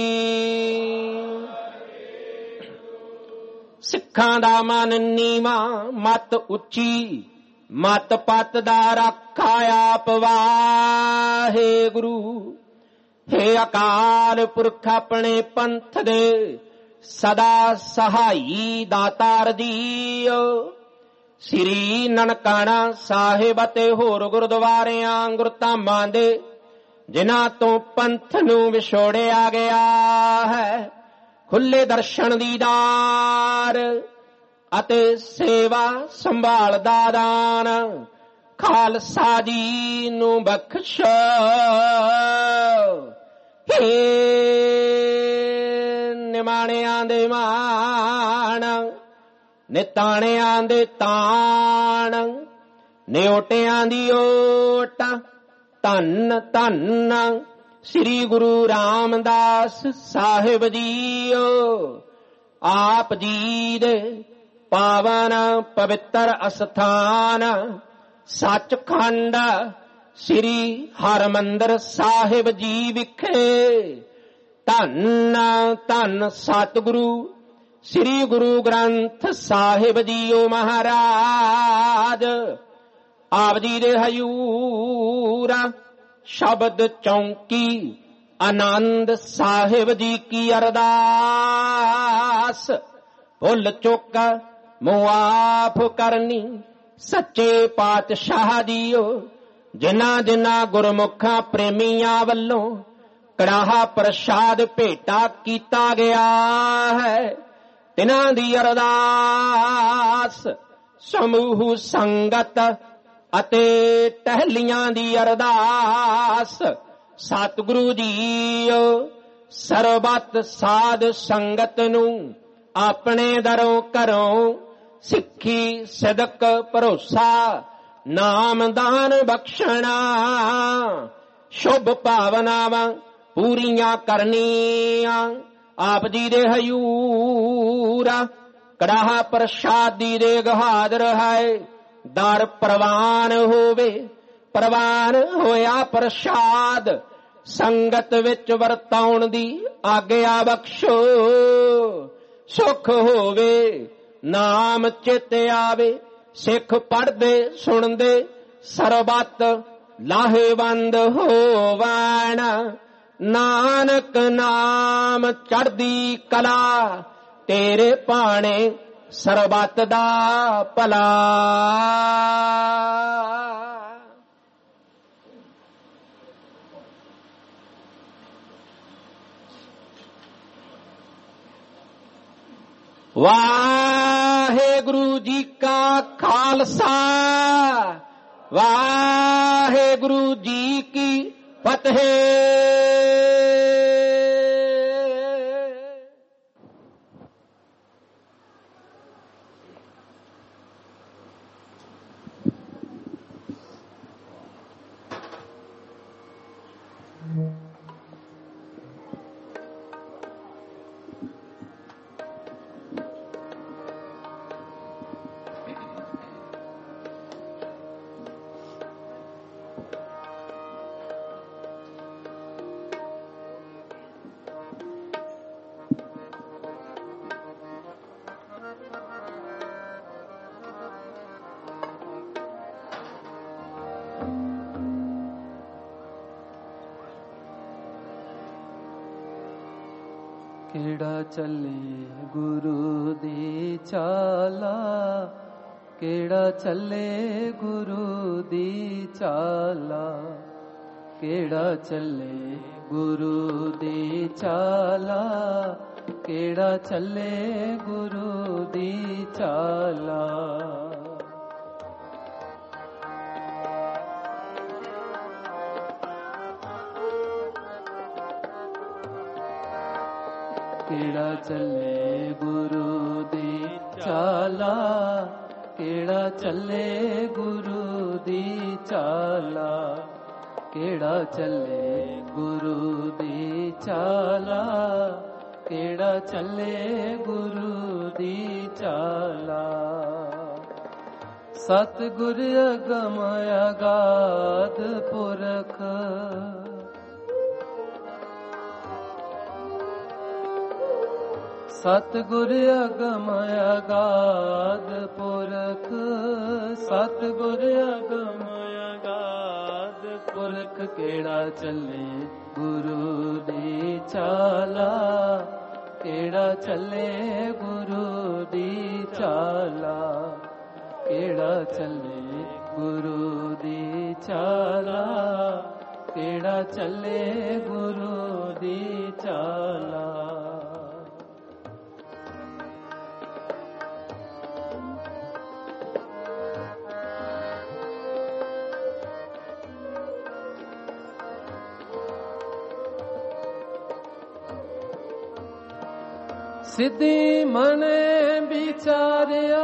Speaker 7: ਸਿੱਖਾਂ ਦਾ ਮਨ ਨੀਵਾਂ ਮਤ ਉੱਚੀ ਮਤ ਪਤ ਦਾ ਰਾਖਾ ਆਪ ਵਾਹਿਗੁਰੂ ਹੇ ਅਕਾਲ ਪੁਰਖ ਆਪਣੇ ਪੰਥ ਦੇ ਸਦਾ ਸਹਾਈ ਦਾਤਾਰ ਜੀਓ ਸ੍ਰੀ ਨਨਕਾਣਾ ਸਾਹਿਬ ਅਤੇ ਹੋਰ ਗੁਰਦੁਆਰਿਆਂ ਗੁਰਧਾਮਾਂ ਦੇ ਜਿਨ੍ਹਾਂ ਤੋਂ ਪੰਥ ਨੂੰ ਵਿਛੋੜਿਆ ਗਿਆ ਹੈ ਖੁੱਲੇ ਦਰਸ਼ਨ ਦੀਦਾਰ ਅਤੇ ਸੇਵਾ ਸੰਭਾਲ ਦਾ ਦਾਨ ਖਾਲਸਾ ਜੀ ਨੂੰ ਬਖਸ਼ ਹੇ ਨਿਮਾਣਿਆਂ ਦੇ ਮਾਣ ਨਿਤਾਣਿਆਂ ਦੇ ਤਾਣ ਨਿਓਟਿਆਂ ਦੀ ਓਟ ਧੰਨ ਧੰਨ ਸ੍ਰੀ ਗੁਰੂ ਰਾਮਦਾਸ ਸਾਹਿਬ ਜੀਓ ਆਪ ਜੀ ਦੇ ਪਾਵਨ ਪਵਿੱਤਰ ਅਸਥਾਨ ਸੱਚਖੰਡ ਸ੍ਰੀ ਹਰਿਮੰਦਰ ਸਾਹਿਬ ਜੀ ਵਿਖੇ ਧੰਨ ਧੰਨ ਸਤਿਗੁਰੂ ਸ੍ਰੀ ਗੁਰੂ ਗ੍ਰੰਥ ਸਾਹਿਬ ਜੀਓ ਮਹਾਰਾਜ ਆਪ ਜੀ ਦੇ ਹਜ਼ੂਰ ਸ਼ਬਦ ਚੌਂਕੀ ਆਨੰਦ ਸਾਹਿਬ ਜੀ ਕੀ ਅਰਦਾਸ ਭੁੱਲ ਚੁੱਕ ਮੁਆਫ ਕਰਨੀ ਸੱਚੇ ਪਾਤਸ਼ਾਹ ਜੀਓ ਜਿਨ੍ਹਾਂ ਜਿਨ੍ਹਾਂ ਗੁਰਮੁਖਾਂ ਪ੍ਰੇਮੀਆਂ ਵੱਲੋਂ ਕੜਾਹਾ ਪ੍ਰਸ਼ਾਦ ਭੇਟਾ ਕੀਤਾ ਗਿਆ ਹੈ। ਤਿਨਾਂ ਦੀ ਅਰਦਾਸ ਸਮੂਹ ਸੰਗਤ ਅਤੇ ਟਹਿਲੀਆਂ ਦੀ ਅਰਦਾਸ। ਸਤਿਗੁਰੂ ਜੀਓ ਸਰਬੱਤ ਸਾਧ ਸੰਗਤ ਨੂੰ ਆਪਣੇ ਦਰੋਂ ਘਰੋਂ ਸਿੱਖੀ ਸਿਦਕ ਭਰੋਸਾ ਨਾਮਦਾਨ ਬਖਸ਼ਣਾ। ਸ਼ੁਭ ਭਾਵਨਾਵਾਂ ਪੂਰੀਆਂ ਕਰਨੀਆਂ ਆਪ ਜੀ ਦੇ ਹਜ਼ੂਰ। ਕੜਾਹਾ ਪ੍ਰਸ਼ਾਦੀ ਦੇ ਹਾਜ਼ਰ ਹੈ। ਦਰ ਪ੍ਰਵਾਨ ਹੋਵੇ, ਪ੍ਰਵਾਨ ਹੋਇਆ ਪ੍ਰਸ਼ਾਦ ਸੰਗਤ ਵਿੱਚ ਵਰਤਾਉਣ ਦੀ ਆਗਿਆ ਬਖਸ਼ੋ। ਸੁਖ ਹੋਵੇ ਨਾਮ ਚਿਤ ਆਵੇ, ਸਿੱਖ ਪੜ੍ਹਦੇ ਸੁਣਦੇ ਸਰਬੱਤ ਲਾਹੇਵੰਦ ਹੋਵਣ। ਨਾਨਕ ਨਾਮ ਚੜ੍ਹਦੀ ਕਲਾ, ਤੇਰੇ ਭਾਣੇ ਸਰਬੱਤ ਦਾ ਭਲਾ। ਵਾਹਿਗੁਰੂ ਜੀ ਕਾ ਖਾਲਸਾ, ਵਾਹਿਗੁਰੂ ਜੀ ਕੀ ਫਤਿਹ।
Speaker 1: ਕਿਹੜਾ ਚੱਲੇ ਗੁਰੂ ਦੀ ਚਾਲਾ, ਕਿਹੜਾ ਚੱਲੇ ਗੁਰੂ ਦੀ ਚਾਲਾ। ਕਿਹੜਾ ਚੱਲੇ ਗੁਰੂ ਦੀ ਚਾਲਾ, ਕਿਹੜਾ ਚੱਲੇ ਗੁਰੂ ਦੀ ਚਾਲਾ। ਕਿਹੜਾ ਚੱਲੇ ਗੁਰੂ ਦੀ ਚਾਲਾ, ਕਿਹੜਾ ਚੱਲੇ ਗੁਰੂ ਦੀ ਚਾਲਾ। ਕਿਹੜਾ ਚੱਲੇ ਗੁਰੂ ਦੀ ਚਾਲਾ, ਕਿਹੜਾ ਚੱਲੇ ਗੁਰੂ ਦੀ ਚਾਲਾ। ਸਤਿਗੁਰ ਅਗਮ ਅਗਾਧ ਪੁਰਖ, ਸਤਿਗੁਰ ਅਗਮ ਅਗਾਧ ਪੁਰਖ। ਸਤਿਗੁਰ ਅਗਮ ਅਗਾਧ ਪੁਰਖ। ਕਿਹੜਾ ਚੱਲੇ ਗੁਰੂ ਦੀ ਚਾਲਾ, ਕਿਹੜਾ ਚੱਲੇ ਗੁਰੂ ਦੀ ਚਾਲਾ। ਕਿਹੜਾ ਚੱਲੇ ਗੁਰੂ ਦੀ ਚਾਲਾ, ਕਿਹੜਾ ਚੱਲੇ ਗੁਰੂ ਦੀ ਚਾਲਾ। ਸਿੱਧੀ ਮਨੇ ਵਿਚਾਰਿਆ,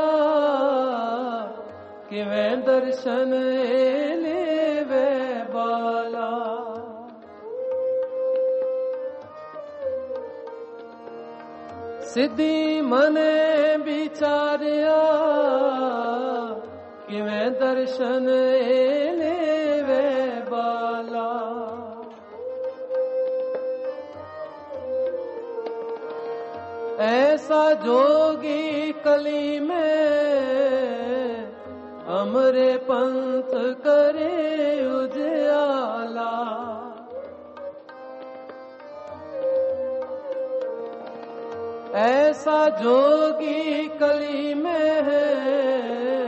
Speaker 1: ਕਿਵੇਂ ਦਰਸ਼ਨ ਲੇਵੇ ਬਾਲਾ। ਸਿੱਧੀ ਮਨੇ ਵਿਚਾਰਿਆ, ਕਿਵੇਂ ਦਰਸ਼ਨ ਲੇਵੇ ਬਾਲਾ। ऐसा जोगी कली में अमरे पंथ करे उजियाला। ऐसा जोगी कली में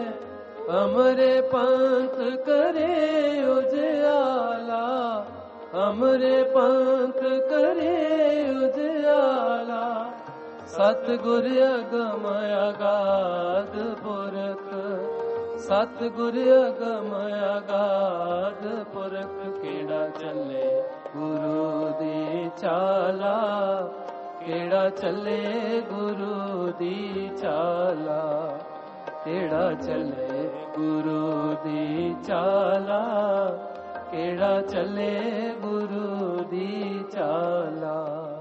Speaker 1: अमरे पंथ करे उजियाला। हमरे पंथ करे उजियाला। सतगुर अगम अगाध पुरख, सतगुर अगम अगाध पुरख। केड़ा चले गुरु दी चाला, केड़ा चले गुरु दी चाला। केड़ा चले गुरु दी चाला, केड़ा चले गुरु दी चाला।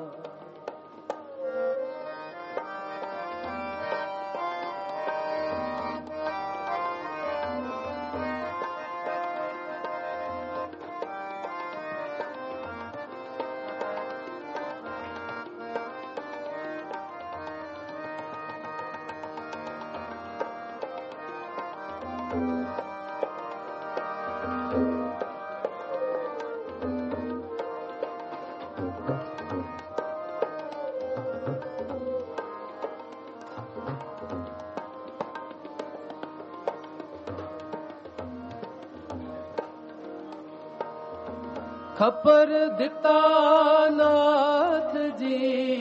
Speaker 1: खपर दिता नाथ जी,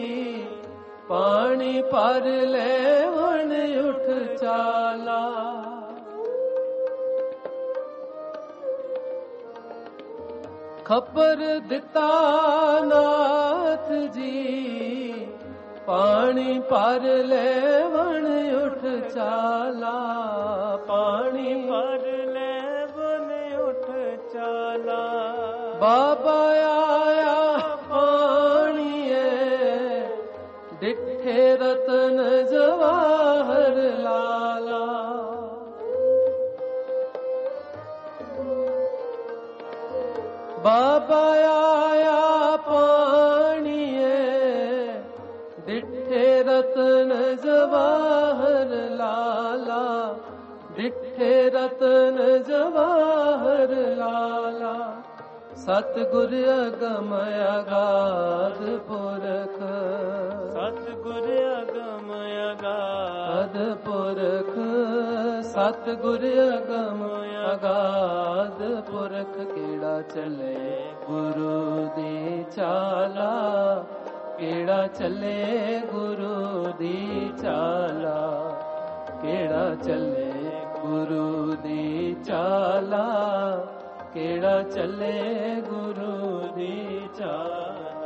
Speaker 1: पानी पर लेवन उठ चाला। खपर दिता नाथ जी, पानी पर लेवन उठ चाला। पानी पर लेवन उठ चाला। बाबा आया पाणीए, डिठे रतन जवाहर लाला। बाबा आया पाणीए, डिठे रतन जवाहर लाला। डिठे रतन जवाहर लाला। सतगुर अगम अगाध पुरख, सतगुर अगम अगाध पुरख। सतगुर अगम अगाध पुरख। केड़ा चले गुरु दी चाला, केड़ा चले गुरु दी चाला। केड़ा चले गुरु दी चाला, केड़ा चले गुरु दी चाला।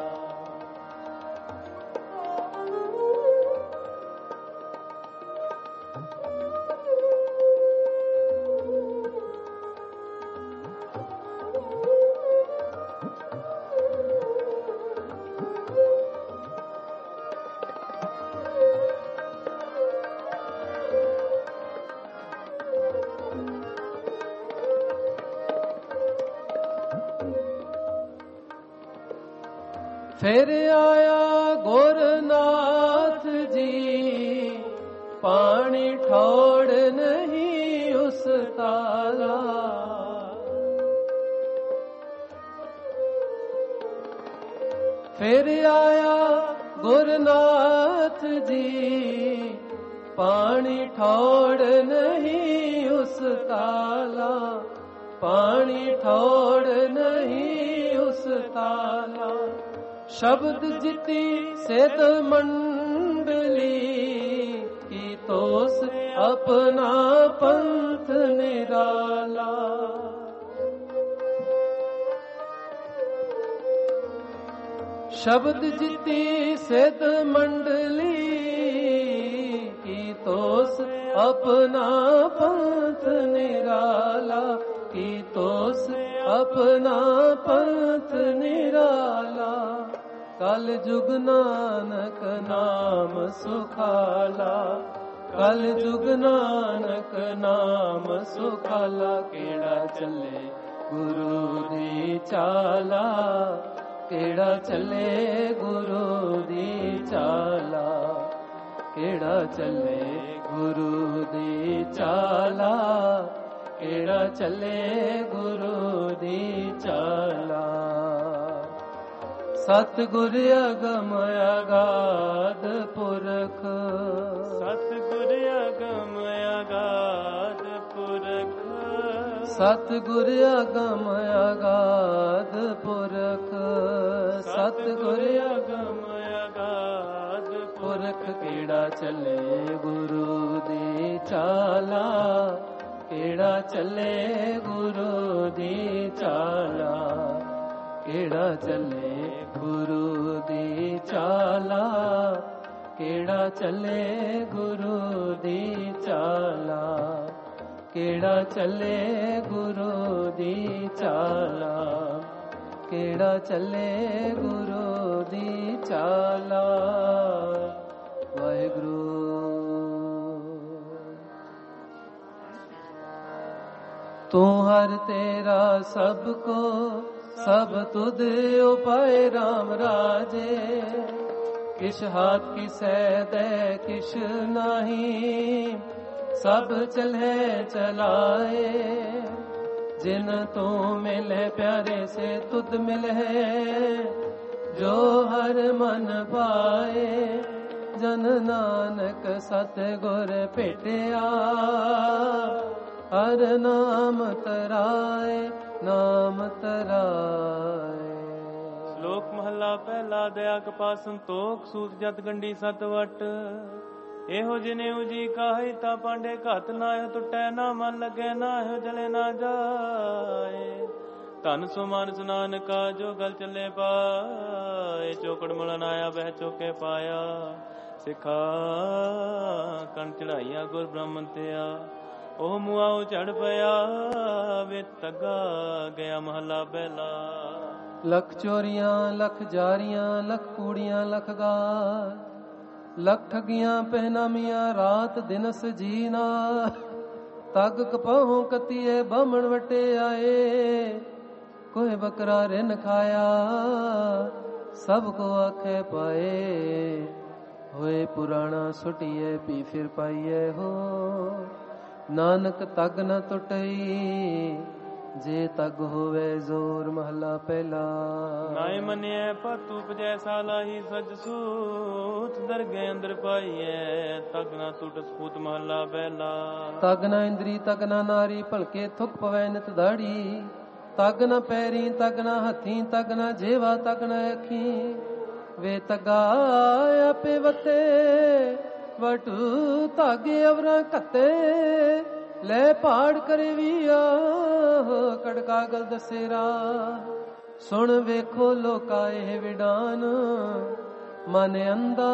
Speaker 1: फिर आया गोरनाथ जी, पानी ठोड़ नहीं उस ताला। फिर आया गोरनाथ जी, पानी ठोड़ नहीं उस ताला। पानी ठोड़ नहीं उस ताला। शब्द जिति सेत मंडली की तोस अपना पंथ निराला। शब्द जिति सेत मंडली की तोस अपना पंथ निराला। की तोस अपना पंथ निराला। कल जुग नानक नाम सुखाला। कल जुग नानक नाम सुखाला। केड़ा चले गुरु दी चाला। केड़ा चले गुरु दी चाला। केड़ा चले गुरु दी चाला। केड़ा चले गुरु दी चाला। सतगुर अगम अगाध पुरख। सतगुर अगम अगाध पुरख। ਸਤਿਗੁਰ ਆਗਮ ਅਗਾਧ ਪੁਰਖ, ਸਤਿਗੁਰ ਆਗਮ ਅਗਾਧ ਪੁਰਖ, ਕਿਹੜਾ ਚੱਲੇ ਗੁਰੂ ਦੀ ਚਾਲਾ, ਕਿਹੜਾ ਚੱਲੇ ਗੁਰੂ ਦੀ ਚਾਲਾ, ਕਿਹੜਾ ਚੱਲੇ ਗੁਰੂ ਦੀ ਚਾਲਾ, ਕਿਹੜਾ ਚੱਲੇ ਗੁਰੂ ਦੀ ਚਾਲਾ, ਕਿਹੜਾ ਚੱਲੇ ਗੁਰੂ ਦੀ ਚਾਲਾ, ਕਿਹੜਾ ਚੱਲੇ ਗੁਰੂ ਦੀ ਚਾਲਾ। ਵਾਹਿਗੁਰੂ। ਤੂੰ ਹਰ ਤੇਰਾ ਸਭ ਕੋ ਸਭ ਤੁਧ ਉਪਾਏ ਰਾਮ ਰਾਜੇ, ਕਿਛ ਹਾਥ ਕਿਸੈ ਦੇ ਕਿਛ ਨਾਹੀ, ਸਭ ਚਲੇ ਚਲਾਏ। ਜਿਨ ਤੂੰ ਮਿਲੇ ਪਿਆਰੇ ਸੇ ਤੁਧ ਮਿਲੇ, ਜੋ ਹਰ ਮਨ ਪਾਏ। ਜਨ ਨਾਨਕ ਸਤਿਗੁਰ ਭੇਟਿਆ, ਹਰ ਨਾਮ ਤਰਾਏ, ਨਾਮ ਤਰਾਏ।
Speaker 2: ਸ਼ਲੋਕ ਮਹੱਲਾ ਪਹਿਲਾ। ਦਇਆ ਕਪਾ ਸੰਤੋਖ ਸੂਤ ਜਤ ਗੰਢੀ ਸਤ ਵਟ, ਇਹੋ ਜਿਨੇ ਉਜੀ ਕਾਹੀ ਤਾ ਪਾਂਡੇ ਘਤ, ਨਾ ਇਹੋ ਟੁੱਟੈ ਨਾ ਮਨ ਲੱਗੇ, ਨਾ ਇਹੋ ਜਲੇ ਨਾ ਜਾਏ। ਧਨ ਸੋ ਮਾਨਸ ਨਾਨਕਾ ਜੋ ਗਲ ਚੱਲੇ ਪਾਏ, ਚੋਕੜ ਮਲਨ ਆਇਆ ਬਹਿ ਚੋਕੇ ਪਾਇਆ। ਸਿਖਾ ਕਣ ਚੜਾਈਆਂ ਗੁਰ ਬ੍ਰਹਮਣ ਤਿਆ, ਉਹ ਮੁਆਉ ਚੜ ਪਿਆ ਵੇ ਤਗਾ ਗਿਆ। ਮਹੱਲਾ ਪਹਿਲਾ।
Speaker 1: ਲੱਖ ਚੋਰੀਆਂ ਲੱਖ ਜਾਰੀਆਂ, ਲੱਖ ਕੂੜੀਆਂ ਲੱਖ ਗਾਲ, ਲੱਖ ਠਗੀਆਂ ਪਹਿਨਾਮੀਆਂ ਰਾਤ ਦਿਨਸ ਜੀਨਾ। ਤਗ ਕਪਾਹੋਂ ਕਤੀਏ ਬਾਹਮਣ ਵਟੇ ਆਏ, ਕੋਈ ਬਕਰਾ ਰਿਨ ਖਾਇਆ ਸਭ ਕੋ ਆਖੇ ਪਾਏ। ਹੋਏ ਪੁਰਾਣਾ ਸੁਟੀਏ ਪੀ ਫਿਰ ਪਾਈਏ ਹੋ, ਨਾਨਕ ਤਗ ਨ ਟੁੱਟਈ ਜੇ ਤਗ ਹੋਵੇ ਜ਼ੋਰ। ਮਹਲਾ ਪਹਿਲਾ।
Speaker 2: ਨਾਏ ਮੰਨਿਐ ਪਤੂ ਪਜੈ ਸਾਲਾਹੀ, ਸਜ ਸੂਤ ਦਰਗਹਿ ਅੰਦਰ ਪਾਈਐ, ਤਗ ਨਾ ਟੁੱਟ ਸਪੂਤ। ਮਹਲਾ ਪਹਿਲਾ।
Speaker 1: ਤਗ ਨ ਇੰਦਰੀ ਤਗ ਨ ਨਾਰੀ, ਭਲਕੇ ਥੁੱਕ ਪਵੈ ਨਿਤ ਦਾੜੀ। ਤਗ ਨ ਪੈਰੀ ਤਗ ਨ ਹੱਥੀ, ਤਗ ਨ ਜੇਵਾ ਤਗ ਨ ਅੱਖੀ। ਵੇ ਤਗਾ ਆਪੇ ਵਤੇ ਵਟੂ, ਧਾਗੇ ਅਵਰਾਂ ਘੱਤੇ ਲੈ ਪਹਾੜ ਕਰੇ ਵੀ ਆਹ। ਕੜਕਾਗਲ ਦਸੇਰਾ ਸੁਣ ਵੇਖੋ ਲੋਕਾ ਇਹ ਵਿਡਾਨ, ਮਨ ਅੰਦਾ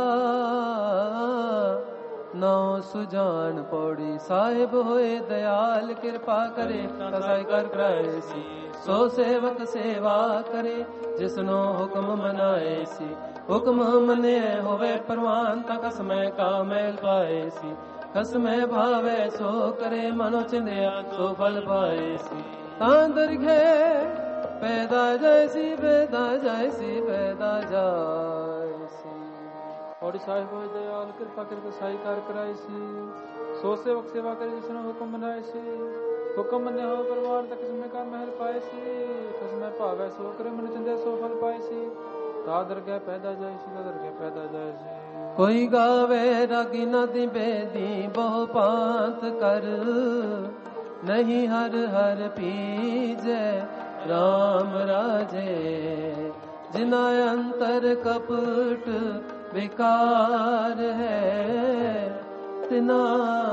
Speaker 1: ਨੌ ਸੁਜਾਨ। ਪੌੜੀ ਸਾਹਿਬ ਹੋਏ ਦਇਆਲ, ਕਿਰਪਾ ਕਰੇ ਕਸਾਈ ਕਰ ਕਰਾਏ ਸੀ। ਸੋ ਸੇਵਕ ਸੇਵਾ ਕਰੇ ਜਿਸਨੋ ਹੁਕਮ ਮਨਾਏ ਸੀ। ਹੁਕਮ ਮੰਨੇ ਹੋਵੇ ਪ੍ਰਵਾਨ, ਤਾਂ ਕਸਮੈ ਕਾ ਮੈਲ ਪਾਏ ਸੀ। ਕਸਮੈ ਭਾਵੇ ਸੋ ਕਰੇ, ਮਨੋ ਚਿੰਦਿਆ ਸੋ ਫਲ ਪਾਏ ਸੀ। ਤਾਂ ਦਰਗਹਿ ਪੈਦਾ ਜੈਸੀ, ਪੈਦਾ ਜੈਸੀ, ਪੈਦਾ ਜਾਇਸੀ।
Speaker 3: ਔੜੀ ਸਾਹਿਬ ਹੋਏ ਦਇਆਲ, ਕਿਰਪਾ ਕਰਕੇ ਸਾਈ ਕਰ ਕਰਾਈ ਸੀ। ਸੋ ਸੇਵਕ ਸੇਵਾ ਕਰੇ ਜਿਸਨੂੰ ਹੁਕਮ ਮਨਾਏ ਸੀ। ਹੁਕਮ ਮੰਨੇ ਹੋ ਪਰਵਾਨ, ਤਾਂ ਕਿਸਮੇ ਕਾ ਮਹਿਲ ਪਾਏ ਸੀ। ਕਸਮੈ ਭਾਵੇ ਸੋ ਕਰੇ, ਮਨ ਚਿੰਦਿਆ ਸੋ ਫਲ ਪਾਏ ਸੀ। ਤਾ ਦਰਗਹਿ ਪੈਦਾ ਜਾਇਸੀ, ਤਾ ਦਰਗਹਿ ਪੈਦਾ ਜਾਇਸੀ।
Speaker 1: ਕੋਈ ਗਾਵੇ ਰਾਗੀ ਨਦੀ ਬੇਦੀ, ਬਹੁ ਪਾਂਤ ਕਰ ਨਹੀਂ ਹਰ ਹਰ ਪੀਜੈ ਰਾਮ ਰਾਜੇ। ਜਿਨਾ ਅੰਤਰ ਕਪਟ ਵਿਕਾਰ ਹੈ, ਤਿਨਾ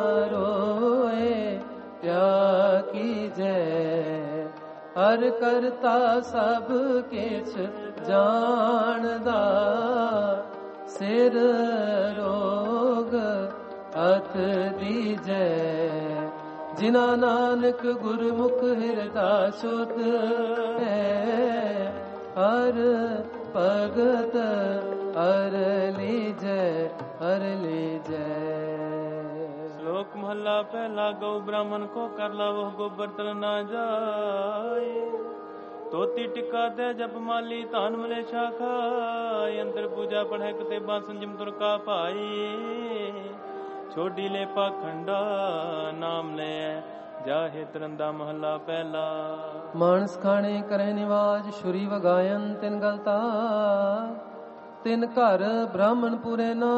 Speaker 1: ਰੋਏ ਕਿਆ ਕੀਜੈ। ਹਰ ਕਰਤਾ ਸਭ ਕਿਛ ਜਾਣਦਾ, ਸਿਰ ਰੋਗ ਹੱਥ ਦੀਜੈ। ਜਿਨਾ ਨਾਨਕ ਗੁਰਮੁਖ ਹਿਰਦਾ ਸੁਧ ਹੈ, ਹਰ ਭਗਤ ਹਰ ਲੀਜੈ, ਹਰ ਲੀਜੈ।
Speaker 2: ਸ਼ਲੋਕ ਮਹੱਲਾ ਪਹਿਲਾ। ਗਊ ਬ੍ਰਾਹਮਣ ਕੋ ਕਰ ਲਾਵੋ, ਗੋਬਰ ਤਲ ਨਾ ਜਾਏ। ਤੋਤੀ ਟਿਕਾ ਦੇ ਜਪ ਮਾਲੀ, ਧਨ ਮਲੇ ਖਾਏ। ਅੰਦਰ ਪੂਜਾ ਪੜ੍ਹੈ ਕਤੇ ਬਾਸਨ, ਜਿਮ ਤੁਰ ਕਾ ਭਾਈ। ਛੋਡੀ ਲੈ ਪਾਖੰਡਾ ਨਾਮ ਲੈ ਜਾਹੇ ਤਰੰਦਾ। ਮਹੱਲਾ ਪਹਿਲਾ।
Speaker 1: ਮਾਨਸ ਖਾਣੇ ਕਰੇ ਨਿਵਾਜ, ਛੁਰੀ ਵਗਾਇਨ ਤਿਨ ਗਲਤਾ। ਤਿਨ ਘਰ ਬ੍ਰਾਹਮਣ ਪੂਰੇ ਨਾ,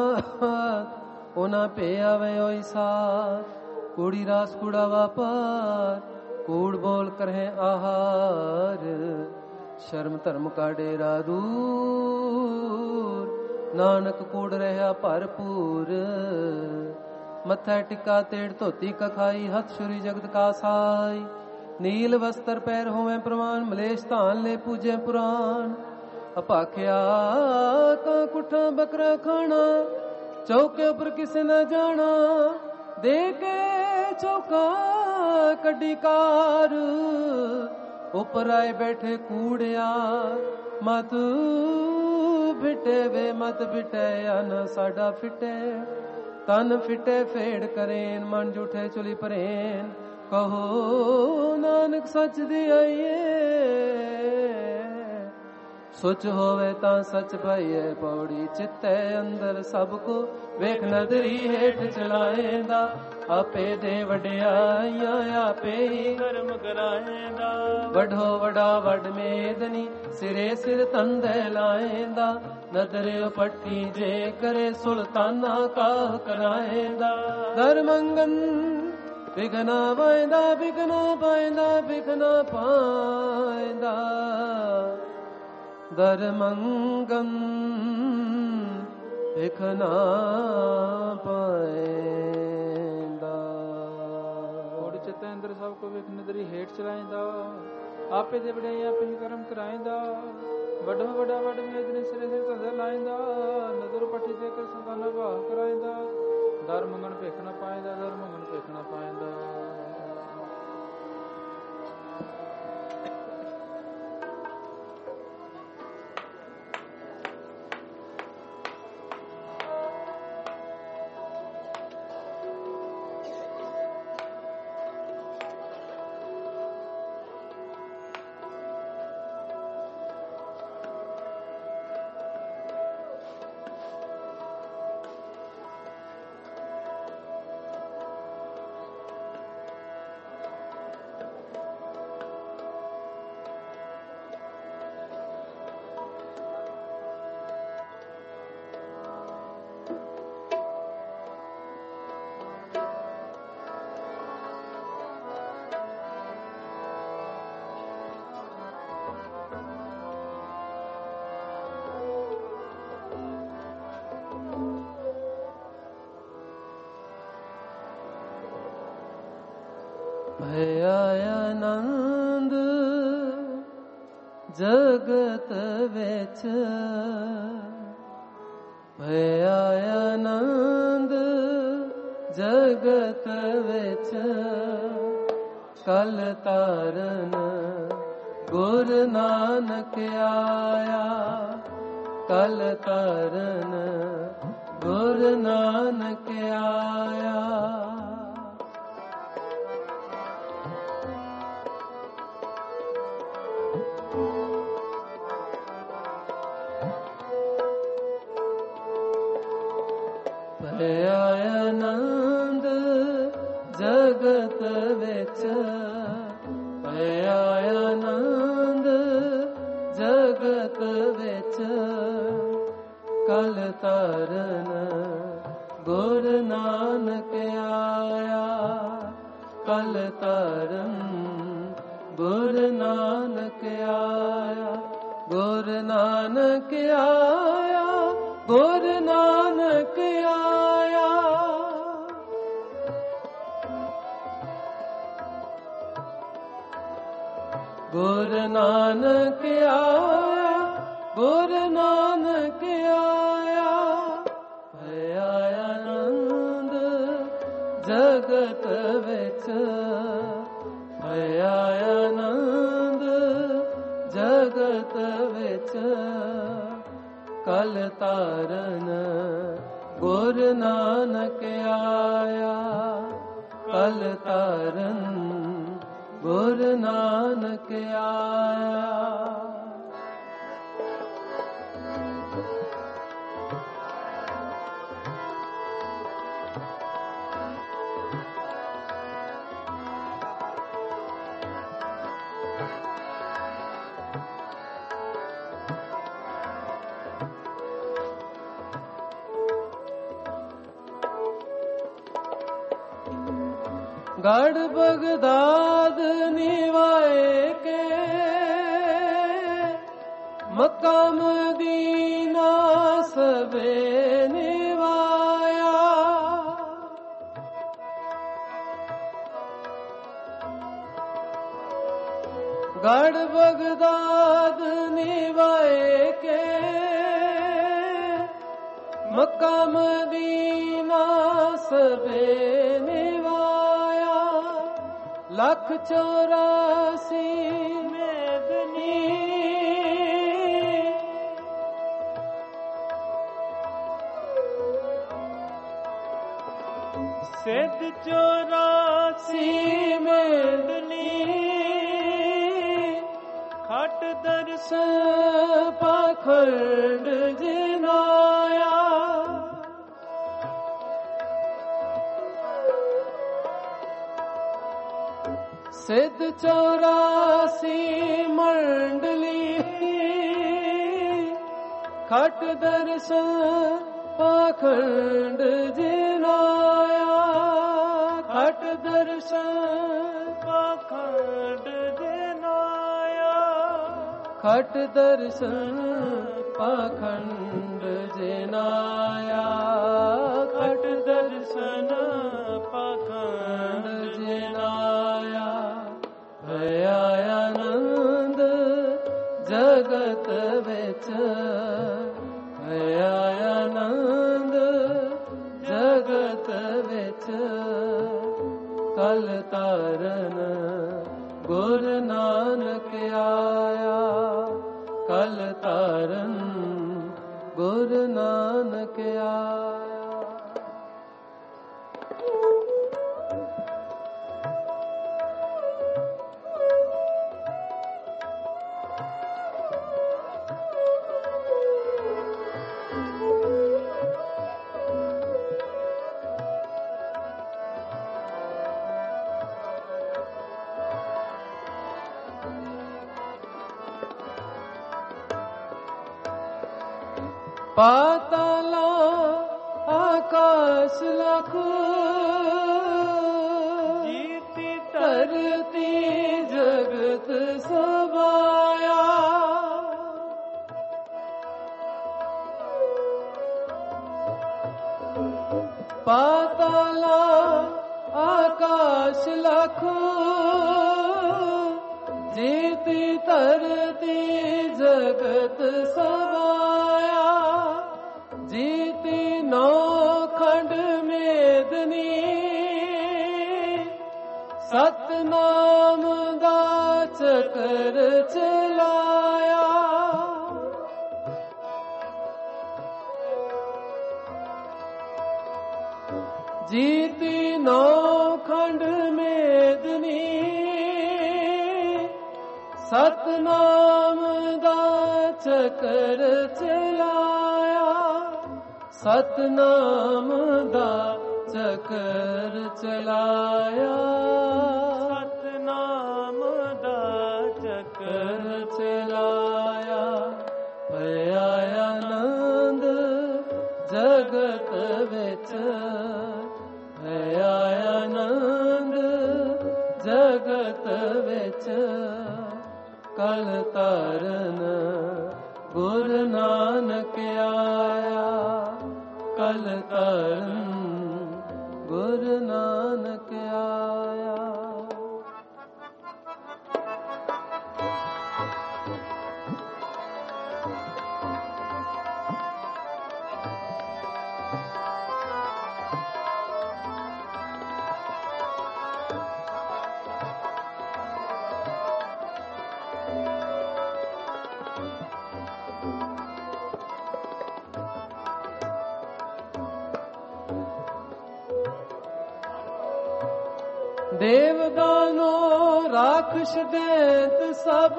Speaker 1: ਉਹਨਾਂ ਭੇ ਆਵੇ ਓਈ ਸਾਥ। ਕੂੜੀ ਰਾਸ ਕੂੜਾ ਵਾਪਾਰ, ਕੂੜ ਬੋਲ ਕਰਹਿ ਆਹਾਰ, ਸ਼ਰਮ ਧਰਮ ਕਾ ਡੇਰਾ ਦੂਰ, ਨਾਨਕ ਕੂੜ ਰਹਿਆ ਭਰਪੂਰ। ਮੱਥਾ ਟਿਕਾ ਤੇੜ ਧੋਤੀ ਕਖਾਈ, ਹੱਥ ਛੁਰੀ ਜਗਤ ਕਾ ਸਾਈ। ਨੀਲ ਵਸਤਰ ਪੈਰ ਹੋਵੇਂ ਪ੍ਰਵਾਨ, ਮਲੇਸ਼ ਧਾਨ ਲੈ ਪੂਜੇ ਪੁਰਾਨ। ਅਪਾਖਿਆ ਕਾ ਕੁੱਠਾ ਬਕਰਾ ਖਾਣਾ, ਚੌਕੇ ਉੱਪਰ ਕਿਸੇ ਨਾ ਜਾਣਾ। ਦੇ ਕੇ ਚੌਕਾ ਕੱਢੀ ਕਾਰ, ਉੱਪਰ ਆਏ ਬੈਠੇ ਕੂੜਿਆ। ਮਤ ਫਿਟੇ ਵੇ ਮਤ ਫਿਟੇ, ਅਨ ਸਾਡਾ ਫਿਟੇ। ਤਨ ਫਿਟੇ ਫੇੜ ਕਰੇਨ, ਮਨ ਜੂਠੇ ਚੁਲੀ ਪਰੇਨ। ਕਹੋ ਨਾਨਕ ਸੱਚ ਦੀ ਆਈਏ, ਸੁਚ ਹੋਵੇ ਤਾਂ ਸੱਚ ਪਾਈਏ। ਪੌੜੀ ਚਿੱਤੇ ਅੰਦਰ ਸਭ ਕੋ ਵੇਖ ਨਦਰੀ ਹੇਠ ਚਲਾਏਂਦਾ। ਆਪੇ ਦੇ ਵਡਿਆਈਆਂ ਆਪੇ ਹੀ
Speaker 2: ਕਰਮ ਕਰਾਏਂਦਾ।
Speaker 1: ਵਡੋ ਵਡਾ ਵਡ ਮੇਦਨੀ, ਸਿਰੇ ਸਿਰ ਤੰਦੇ ਲਾਏਂਦਾ। ਨਦਰ ਪੱਟੀ ਜੇ ਕਰੇ ਸੁਲਤਾਨਾ ਕਾਹ ਕਰਾਏਂਦਾ। ਦਰ ਮੰਗਨ ਵਿਗਨਾ ਪਾਇਂਦਾ, ਵਿਗਨਾ ਪਾਇਂਦਾ, ਵਿਗਨਾ ਪਾਇਂਦਾ। ਦਰ ਮੰਗਨ ਵਿਖਨਾ ਪਾਇਂਦਾ।
Speaker 3: ਕੋੜ ਚਿੱਤੇ ਅੰਦਰ ਸਭ ਕੋ ਵੇਖ ਨਦਰੀ ਹੇਠ ਚਲਾਇਂਦਾ। ਆਪੇ ਦੇ ਵਡਿਆਈ ਆਪੇ ਹੀ ਕਰਮ ਕਰਾਇਂਦਾ। ਵੱਡੋ ਵੱਡਾ ਵੱਡ ਮੇਦਨੇ ਸਿਰੇ ਸਿਰ ਧੰਦਾ ਲਾਇਂਦਾ। ਨਦਰ ਪੱਟੀ ਦੇ ਕੇ ਸੰਤਾਨਾ ਭਾਵ ਕਰਾਇਂਦਾ। ਦਰ ਮੰਗਣ ਭੇਖ ਨਾ ਪਾਇਂਦਾ, ਦਰ ਮੰਗਣ ਭੇਖ ਨਾ ਪਾਇਂਦਾ।
Speaker 1: ਭਇਆ ਆਨੰਦ ਜਗਤ ਵਿੱਚ, ਭਇਆ ਆਨੰਦ ਜਗਤ ਵਿੱਚ। ਕਲ ਤਾਰਨ ਗੁਰ ਨਾਨਕ ਆਇਆ, ਕਲ ਤਾਰਨ ਗੁਰ ਨਾਨਕ ਆਇਆ। ਭਇਆ ਆਨੰਦ ਜਗਤ ਵਿੱਚ, ਭਇਆ ਆਨੰਦ ਜਗਤ ਵਿੱਚ। ਕਲ ਤਾਰਨ ਗੁਰ ਨਾਨਕ ਆਇਆ, ਕਲ ਤਾਰਨ ਗੁਰ ਨਾਨਕ ਆਇਆ। ਗੁਰ ਨਾਨਕ ਆਇਆ, ਗੁਰ ਨਾਨਕ ਆਇਆ। ਗੁਰ ਨਾਨਕ ਆਇਆ, ਗੁਰ ਨਾਨਕ ਆਇਆ। ਭਇਆ ਆਨੰਦ ਜਗਤ ਵਿੱਚ, ਭਇਆ ਆਨੰਦ ਜਗਤ ਵਿੱਚ। ਕਲ ਤਾਰਨ ਗੁਰ ਨਾਨਕ ਆਇਆ, ਕਲ ਤਾਰਨ ਗੁਰ ਨਾਨਕ ਆਇਆ। गढ़ बगदाद निवाए के मक्का मदीना सबे निवाया। गढ़ बगदाद निवाए के मक्का मदीना सबे निवाया। 184 मेदनी सिद्ध 84 मेदनी खट दर्शन पाखंड जिनाया। सिद्ध 84 मंडली खट दर्शन पाखंड जिनाया। खट दर्शन पाखंड जिनाया। खट दर्शन पाखंड जिनाया। खट दर्शन पाखंड जिनाया। भया आनंद जगत विच भया आनंद जगत विच कल तारन गुर नानक आया। कल तारन गुर नानक आया। पाताला आकाश लख जीती तरती जगत सबाया। पाताला आकाश लख जीती तरती जगत सबाया। जीती 9 खंड मेदनी सतनाम दा चकर चलाया। जीती 9 खंड मेदनी सतनाम दा चकर चलाया। सतनाम दा चकर चलाया। सतनाम दा चकर चलाया। भया आनंद जगत विच भया आनंद जगत विच कल तारन गुर नानक आया। कल तारन गुर नानक आया। देवदानो राक्षस दैत सब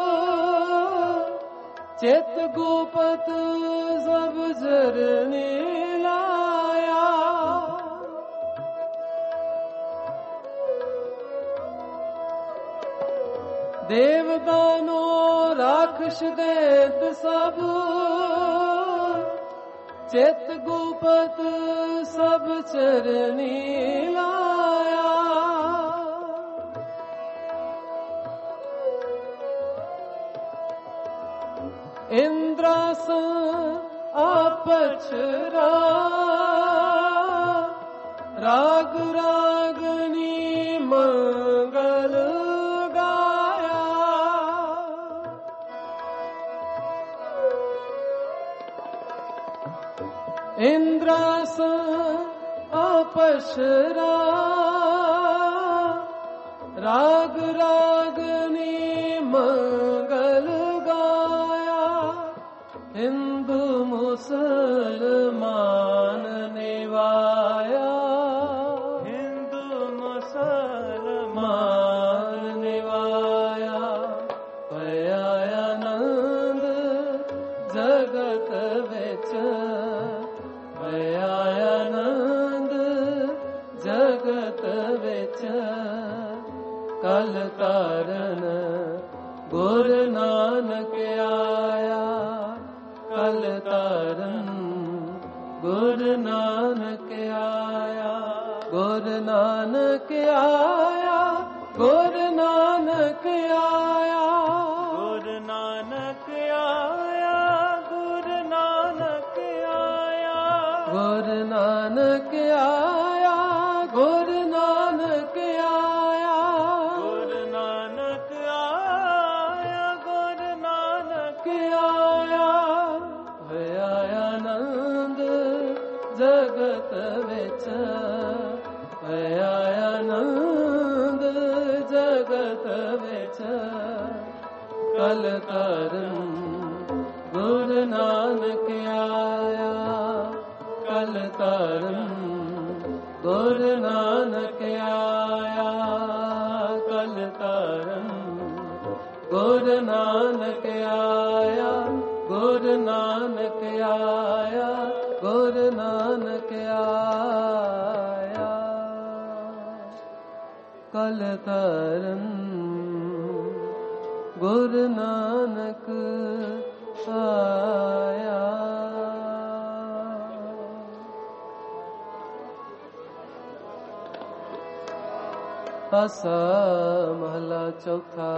Speaker 1: चित गोपत सब जरने लाया। देवदानो राक्षस दैत सब चित गोपत सब चरनी लाया। ਇੰਦਰਾਸ ਆਪਛਰਾ ਰਾਗ ਰਾਗਨੀ ਮੰਗਲ ਗਾਇਆ। ਇੰਦਰਾਸ ਆਪਛਰਾ ਰਾਗ ਰਾਗਨੀ ਮੰਗਲ ਗਾਇਆ। ਹਿੰਦੂ ਮੁਸਲਮਾਨ ਨਿਵਾਇਆ, ਹਿੰਦੂ ਮੁਸਲਮਾਨ ਨਿਵਾਇਆ। ਭਇਆ ਆਨੰਦ ਜਗਤ ਵਿੱਚ, ਭਇਆ ਆਨੰਦ ਜਗਤ ਵਿੱਚ। ਕਲ ਕਾਰਨ ਗੁਰ ਨਾਨਕ ਆਇਆ, ਕਲ ਤਾਰਨ ਗੁਰ ਨਾਨਕ ਆਇਆ। ਗੁਰ ਨਾਨਕ ਆਇਆ, ਗੁਰ ਨਾਨਕ ਆਇਆ। ਗੁਰ ਨਾਨਕ ਆਇਆ, ਗੁਰ ਨਾਨਕ ਆਇਆ। ਗੁਰ ਨਾਨਕ ਆਇਆ, ਗੁਰ ਨਾਨਕ ਆਇਆ। ਗੁਰ ਨਾਨਕ ਆਇਆ, ਗੁਰ ਨਾਨਕ ਆਇਆ। ਹੋਇਆ ਆਨੰਦ ਜਗਤ ਵਿੱਚ, ਹੋਇਆ ਆਨੰਦ ਜਗਤ ਵਿੱਚ। ਕਲ ਤਾਰਨ ਗੁਰ ਨਾਨਕ ਆਇਆ, ਕਲ ਤਾਰਨ ਗੁਰ ਨਾਨਕ ਆਇਆ। ਕਲ ਤਾਰਨ ਗੁਰ ਨਾਨਕ ਆਇਆ, ਗੁਰ ਨਾਨਕ ਆਇਆ, ਗੁਰ ਨਾਨਕ ਆਇਆ। ਕਲ ਤਾਰਨ ਗੁਰ ਨਾਨਕ ਆਇਆ। ਆਸਾ ਮਹਲਾ ਚੌਥਾ।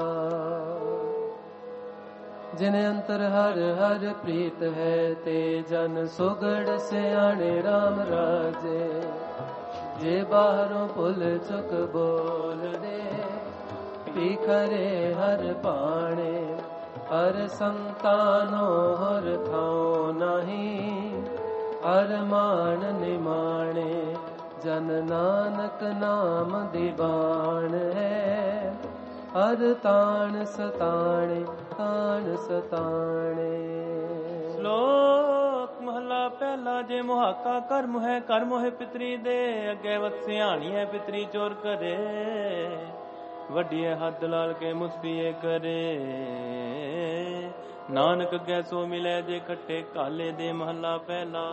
Speaker 1: ਜਿਨ ਅੰਤਰ ਹਰ ਹਰ ਪ੍ਰੀਤ ਹੈ, ਤੇ ਜਨ ਸੁਗੜ ਸਿਆਣੇ RAM ਰਾਜੇ। ਜੇ ਬਾਹਰੋਂ ਭੁੱਲ ਚੁੱਕ ਬੋਲਦੇ, ਭੀਖਰੇ ਹਰ ਪਾਣੇ। ਹਰ ਸੰਤਾਨੋ ਹਰ ਥਾਉ ਨਹੀਂ, ਹਰ ਮਾਨ ਨਿਮਾਣੇ। ਜਨ ਨਾਨਕ ਨਾਮ ਦੀਵਾਨ ਹੈ, ਹਰ ਤਾਣ ਸਤਾਣੇ, ਤਾਣ ਸਤਾਣੇ।
Speaker 2: ਸ਼ਲੋਕ ਮਹਲਾ ਪਹਿਲਾ। ਜੇ ਮੁਹਾਕਾ ਕਰਮ ਹੈ, ਕਰਮ ਹੈ ਪਿਤਰੀ ਦੇ। ਅੱਗੇ ਵਤਸਿਆਣੀ ਹੈ ਪਿਤਰੀ ਚੋਰ ਕਰੇ। ਵੱਡੀ ਹੈ ਹੱਦ ਲਾਲ ਕੇ ਮੁਸਫੀਏ ਕਰੇ। ਨਾਨਕ ਅੱਗੇ ਸੋ ਮਿਲੇ, ਜੇ ਖੱਟੇ ਕਾਲੇ ਦੇ। ਮਹਲਾ ਪਹਿਲਾ।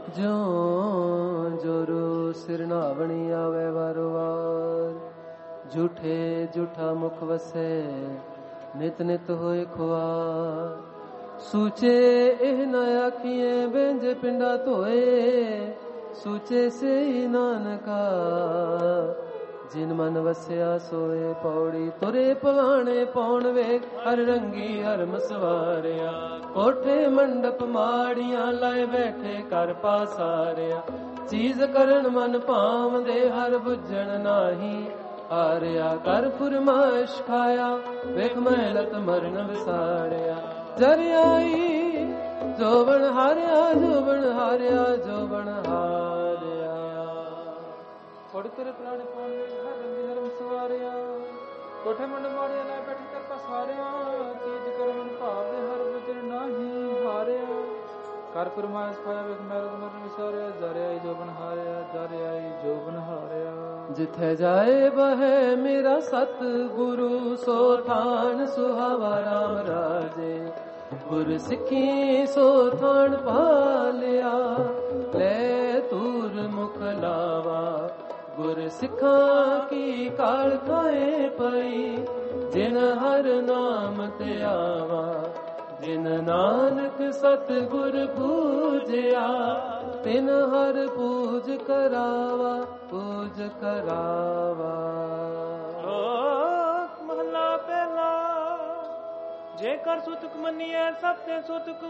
Speaker 1: ਜੋ ਜੋਰੂ ਸਿਰਨਾਵਣੀ ਆਵੇ ਵਾਰੋ ਵਾਰ। ਝੂਠੇ ਝੂਠਾ ਮੁਖ ਵਸੈ, ਨਿਤ ਨਿਤ ਹੋਏ ਖੁਆਰ। ਸੂਚੇ ਇਹ ਨ ਆਖੀਏ, ਬੈਂਜ ਪਿੰਡਾ ਧੋਏ। ਸੂਚੇ ਸੇ ਨਾਨਕਾ, ਜਿਨ ਮਨ ਵਸਿਆ ਸੋਏ। ਪੌੜੀ ਤੁਰੇ ਪਵਾਣੇ ਪੌਣ ਵੇਖ, ਹਰ ਰੰਗੀ ਹਰ ਮਸਵਾਰਿਆ। ਕੋਠੇ ਮੰਡਪ ਮਾੜੀਆਂ ਲਾਏ ਬੈਠੇ, ਕਰ ਪਾਸਾਰਿਆ। ਚੀਜ਼ ਕਰਨ ਮਨ ਭਾਵਦੇ, ਹਰ ਬੁੱਝਣ ਨਾਹੀ ਹਾਰਿਆ। ਕਰ ਫੁਰਮਾਇਸ਼ ਖਾਇਆ, ਵੇਖ ਮਹਿਲਤ ਮਰਨ ਵਿਸਾਰਿਆ। ਜਰਿਆਈ ਜੋਬਨ ਹਾਰਿਆ, ਜੋਬਨ ਹਾਰਿਆ, ਜੋਬਨ ਹਾਰਿਆ।
Speaker 3: ਫੜ ਤੇਰੇ ਪ੍ਰਾਣ ਪਾਣ ਵੇਖ, ਹਰ ਰੰਗੀ ਹਰਮ ਸਵਾਰਿਆ। ਕੋਠੇ ਮੰਡ ਮਾੜੀਆਂ ਲੈ ਬੈਠੇ, ਕਰ ਪਸਾਰਿਆ। ਚੀਜ਼ ਕਰ ਮਨ ਭਾਵਦੇ, ਹਰ ਬੁੱਝਣ ਨਾਹੀ ਹਾਰਿਆ। ਕਰ ਫਰਮਾਇਸ਼ ਖਾਇਆ, ਵੇਖ ਮਹਿਲਤ ਮਰਨ ਵਿਸਾਰਿਆ। ਜਰਿਆਈ ਜੋਬਨ ਹਾਰਿਆ, ਜਰਿਆਈ ਜੋਬਨ ਹਾਰਿਆ।
Speaker 1: ਜਿੱਥੇ ਜਾਏ ਬਹੇ ਮੇਰਾ ਸਤ ਗੁਰੂ, ਸੋ ਥਾਨ ਸੁਹਾਵਾ RAM ਰਾਜੇ। ਗੁਰ ਸਿੱਖੀ ਸੋ ਥਾਨ ਪਾਲਿਆ, ਲੈ ਤੂਰ ਮੁਖ ਲਾਵਾ। ਗੁਰ ਸਿੱਖਾਂ ਕੀ ਕਾਲ ਖਾਏ ਪਈ, ਜਿਨ ਹਰ ਨਾਮ ਤੇ ਆਵਾ। ਜਿਨ ਨਾਨਕ ਸਤਿਗੁਰ ਪੂਜਿਆ, ਤਿਨ ਹਰ ਪੂਜ ਕਰਾਵਾ, ਪੂਜ ਕਰਾਵਾ।
Speaker 2: ਮਹਲਾ ਪਹਿਲਾ। ਜੇਕਰ ਸੁਤਕ ਮੰਨੀਐ ਸਭ ਤੇ ਸੁਤਕ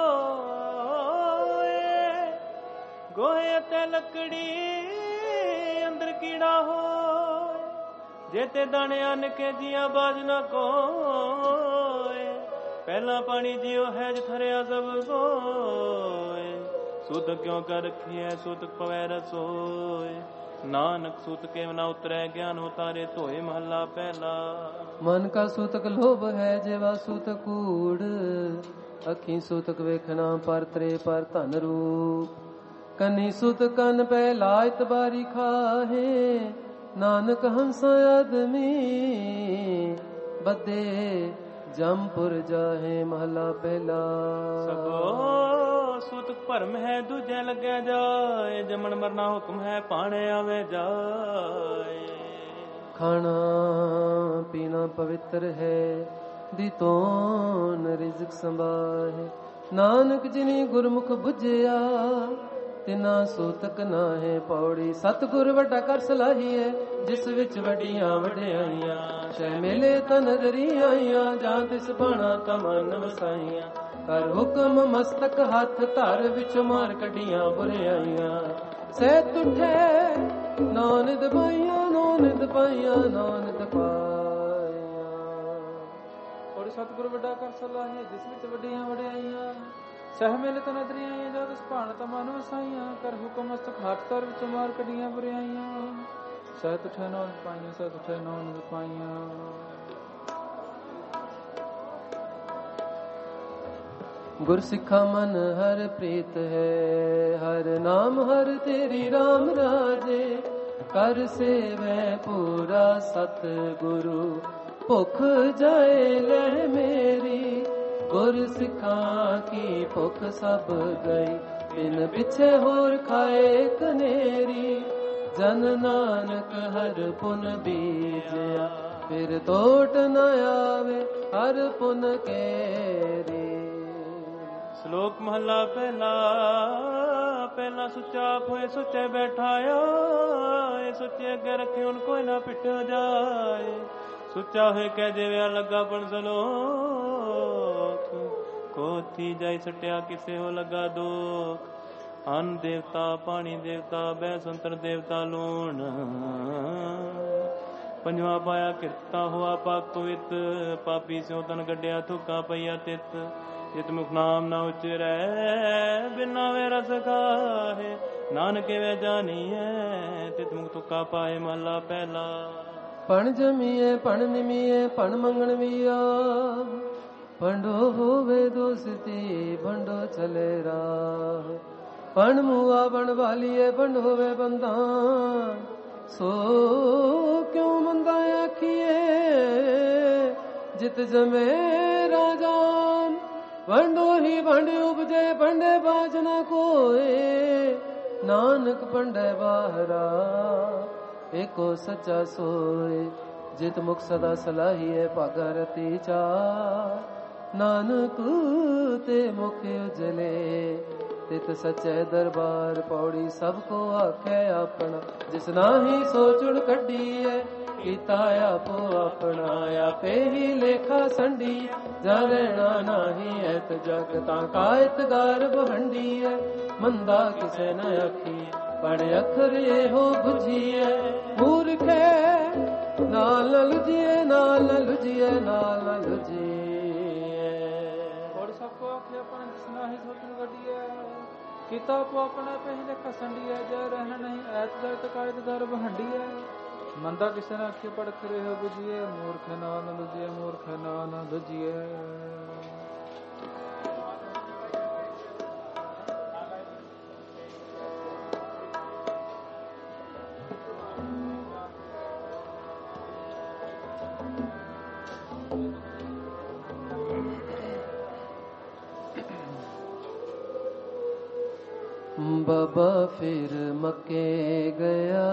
Speaker 2: ਹੋਏ, ਗੋਹੇ ਅਤੇ ਲੱਕੜੀ ਅੰਦਰ ਕੀੜਾ ਹੋਏ, ਜੇ ਤੇ ਦਾਣੇ ਅੰਨ ਕੇ ਜੀਆਂ ਬਾਜ ਨਾ ਕੋਏ, ਪਹਿਲਾ ਪਾਣੀ ਜਿਉ ਹੈ ਜਥਰਿਆ ਸਭ ਕੋਏ, ਸੁਤਕ ਕਿਉ ਕਰ ਰਖੀਐ ਸੁਤਕ ਪਵੈ ਰਸੋਏ, ਨਾਨਕ ਸੁਤ ਕੇ ਨਾ ਉਤਰੈ ਗਿਆਨ ਉਤਾਰੇ ਧੋਏ ਮਹੱਲਾ ਪਹਿਲਾ।
Speaker 1: ਮਨ ਕਾ ਸੂਤਕ ਲੋਭ ਹੈ ਜਿਵਾ ਸੂਤਕ ਕੂੜ, ਅੱਖੀ ਸੂਤਕ ਵੇਖਣਾ ਪਰ ਤਰੇ ਪਰ ਧਨ ਰੂਪ, ਕੰਨੀ ਸੂਤ ਕੰਨ ਪੈ ਲਾਇਤ ਬਾਰੀ ਖਾਹੇ, ਨਾਨਕ ਹੰਸ ਆਦਮੀ ਬੱਦੇ ਜਮਪੁਰ ਜਾਹੇ ਮਹਲਾ ਪਹਿਲਾ।
Speaker 2: ਸਭੋ ਸੁਤਕ ਭਰਮ ਹੈ ਦੂਜੇ ਲੱਗਿਆ ਜਾਏ, ਜਮਨ ਮਰਨਾ ਹੁਕਮ ਹੈ ਪਾਣੇ ਆਵੇ ਜਾਏ,
Speaker 1: ਖਾਣਾ ਪੀਣਾ ਪਵਿੱਤਰ ਹੈ ਦਿੱਤੋਨ ਰਿਜ਼ਕ ਸੰਭਾਹੇ, ਨਾਨਕ ਜਿਨੀ ਗੁਰਮੁਖ ਬੁਝਿਆ ਤਿਨਾ ਸੂਤਕ ਨਾਹੇ ਪੌੜੀ, ਸਤਿਗੁਰ ਵੱਡਾ ਕਰ ਸਲਾਹੀਐ ਜਿਸ ਵਿੱਚ ਵੱਡੀਆਂ ਵਡਿਆਈਆਂ, ਸ਼ੈ ਮੇਲੇ ਤਾਂ ਨਜ਼ਰੀ ਆਈਆਂ ਜਾਂ ਤਿਸ ਬਾਣਾ ਤਾਂ ਮਨ ਵਸਾਈਆਂ, ਕਰ ਹੁਕਮ ਮਸਤਕ ਹੱਥ ਧਰ ਵਿੱਚ ਮਾਰ ਕੱਢੀਆਂ ਬੁਰਿਆਈਆਂ, ਸਹਿ ਤੁਠੇ ਨਾਨਦ ਪਾਈਆਂ ਨਾਨਦ ਪਾਈਆਂ ਨਾਨਦ ਪਾਈਆਂ।
Speaker 3: ਔਰ ਸਤਿਗੁਰ ਵੱਡਾ ਕਰ ਸਲਾਹੀਐ ਜਿਸ ਵਿੱਚ ਵੱਡੀਆਂ ਵਡਿਆਈਆਂ, ਸਹਿ ਮੇਲੇ ਤਾਂ ਨਜ਼ਰੀ ਆਈਆਂ ਜਾਂ ਤਿਸ ਬਾਣਾ ਤਾਂ ਮਨ ਵਸਾਈਆਂ, ਕਰ ਹੁਕਮ ਮਸਤਕ ਹੱਥ ਧਰ ਵਿੱਚ ਮਾਰ ਕੱਢੀਆਂ ਬੁਰਿਆਈਆਂ, ਸਹਿ ਤੁਠੇ ਨਾਨਦ ਪਾਈਆਂ ਸਹਿ ਤੁਠੇ ਨਾਨਦ ਪਾਈਆਂ।
Speaker 1: ਗੁਰ ਸਿੱਖਾ ਮਨ ਹਰ ਪ੍ਰੀਤ ਹੈ, ਹਰ ਨਾਮ ਹਰ ਤੇਰੀ ਰਾਮ ਰਾਜੇ, ਕਰ ਸੇਵੈ ਪੂਰਾ ਸਤ ਗੁਰੂ, ਭੁਖ ਜਾਏ ਲੈ ਮੇਰੀ, ਗੁਰ ਸਿੱਖਾਂ ਕੀ ਭੁਖ ਸਭ ਗਈ, ਬਿਨ ਪਿਛੇ ਹੋਰ ਖਾਏ ਕਨੇਰੀ, ਜਨ ਨਾਨਕ ਹਰ ਪੁਨ ਬੀਜਿਆ, ਫਿਰ ਤੋਟ ਨ ਆਵੇ ਹਰ ਪੁਨ ਕੇਰੀ।
Speaker 2: ਸ਼ਲੋਕ ਮਹੱਲਾ ਪਹਿਲਾ। ਪਹਿਲਾ ਸੁੱਚਾ ਆਪ ਹੋਏ ਸੁੱਚੇ ਬੈਠਾਇਆ, ਇਹ ਸੁੱਚੇ ਅੱਗੇ ਰੱਖੇ ਹੁਣ ਕੋਈ ਨਾ ਪਿੱਟਿਓ ਜਾਏ, ਸੁੱਚਾ ਹੋਏ ਕਹਿ ਜਿਵੇਂ ਲੱਗਾ ਪਣ ਸਲੋਕ, ਕੋਥੀ ਜਾਈ ਸਟਿਆ ਕਿਸੇ ਹੋ ਲੱਗਾ ਦੋਖ, ਅੰਨ ਦੇਵਤਾ ਪਾਣੀ ਦੇਵਤਾ ਬੈ ਸੰਤਰ ਦੇਵਤਾ ਲੂਣ, ਪੰਜਵਾ ਪਾਇਆ ਕਿਰਤਾ ਹੋਆ ਪਾਕ ਪਵਿੱਤ, ਪਾਪੀ ਸਿਉ ਤਨ ਗੱਡਿਆ ਥੁੱਕਾ ਪਈਆ ਤਿਤ, ਜਿਤ ਮੁਖ ਨਾਮ ਨਾ ਉਚਰੈ ਬਿਨਾ ਵੇ ਰਸ ਖਾਹੇ, ਨਾਨਕੇ ਵੇ ਜਾਣੀਐ ਤਿਤ ਮੁਖ ਤੁਕਾ ਪਾਏ ਮਹਲਾ ਪਹਿਲਾ।
Speaker 1: ਪਣ ਜਮੀਏ ਪਣ ਨਿਮੀਏ ਪਣ ਮੰਗਣ ਵੀਆ, ਭੰਡੋ ਹੋਵੇ ਦੋਸਤੀ ਭੰਡੋ ਚਲੇ ਰਾਹ, ਪਣ ਮੂਆ ਬਣ ਵਾਲੀਏ ਭੰਡ ਹੋਵੇ ਬੰਦਾ, ਸੋ ਕਿਉ ਮੰਦਾ ਆਖੀਏ ਜਿਤ ਜਮੇ ਰਾਜਾਨ, ਭੰਡੋ ਹੀ ਭੰਡ ਉਪਜੇ ਭੰਡੇ ਬਾਜ ਨਾ ਕੋਏ, ਨਾਨਕ ਭੰਡੇ ਬਾਹਰਾ ਏਕੋ ਸੱਚਾ ਸੋਏ, ਜਿਤ ਮੁਖ ਸਦਾ ਸਲਾਹੀਏ ਭਾਗਾ ਰਤੀ ਚਾ, ਨਾਨਕ ਤੇ ਮੁਖ ਉਜਲੇ ਤਿਤ ਸੱਚੇ ਦਰਬਾਰ, ਪੌੜੀ ਸਭ ਕੋ ਆਖੇ ਆਪਣਾ, ਜਿਸ ਨਾਹੀ ਸੋਚਣ ਕੱਢੀਏ ਕੀਤਾ ਆਪੋ ਆਪਣਾ, ਆਪੇ ਹੀ ਲੇਖਾ ਸੰਡੀ ਜਾ ਰਹਿਣਾ ਨਾਹੀ ਐਤ ਜਗ, ਤਾਂ ਕਾਇਤ ਗਰਭ ਹੰਡੀ ਹੈ ਮੰਦਾ ਕਿਸੇ ਨ ਆਖੀ, ਪੜ ਅੱਖਰ ਇਹੋ ਬੁਝੀਏ ਮੂਰਖੇ, ਨਾਲ ਨ ਲੁਝੀਏ ਨਾਲ ਨ ਲੁਝੀਏ ਨਾਲ ਨ ਲੁਝੀਏ।
Speaker 3: ਔਰ ਸਭ ਕੋ ਆਖੇ ਆਪਣਾ ਜਿਸ ਨਾਹੀ ਸੋਚਣ ਕੱਢੀਏ, ਕੀਤਾ ਆਪੋ ਆਪਣਾ ਆਪੇ ਹੀ ਲੇਖਾ ਸੰਡੀ ਹੈ, ਜਾ ਰਹਿਣਾ ਨਹੀਂ ਐਤ ਜਗ ਕਾਇਤ ਗਰਭ ਹੰਡੀ ਹੈ, ਮੰਦਾ ਕਿਸੇ ਨੇ ਆਖੇ ਪੜ ਕਰੇ ਹੋ ਬੁਝੀਏ, ਮੂਰਖ ਨਾ ਨ ਲੁਝੀਏ ਮੂਰਖ ਨਾ ਨ ਲੁਝੀਏ।
Speaker 1: ਬਾਬਾ ਫਿਰ ਮੱਕੇ ਗਿਆ,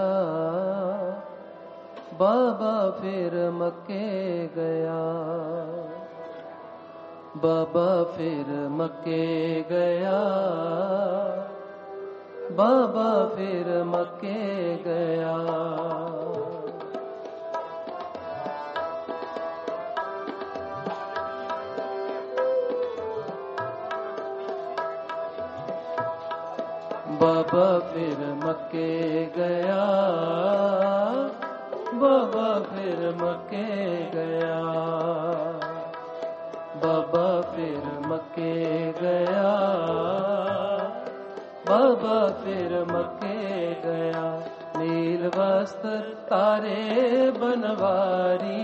Speaker 1: ਬਾਬਾ ਫਿਰ ਮੱਕੇ ਗਿਆ, ਬਾਬਾ ਫਿਰ ਮੱਕੇ ਗਿਆ, ਬਾਬਾ ਫਿਰ ਮੱਕੇ ਗਿਆ। बाबा फिर मक्के गया, बाबा फिर मक्के गया, बाबा फिर मक्के गया, बाबा फिर मक्के गया। नील वस्त्र तारे बनवारी,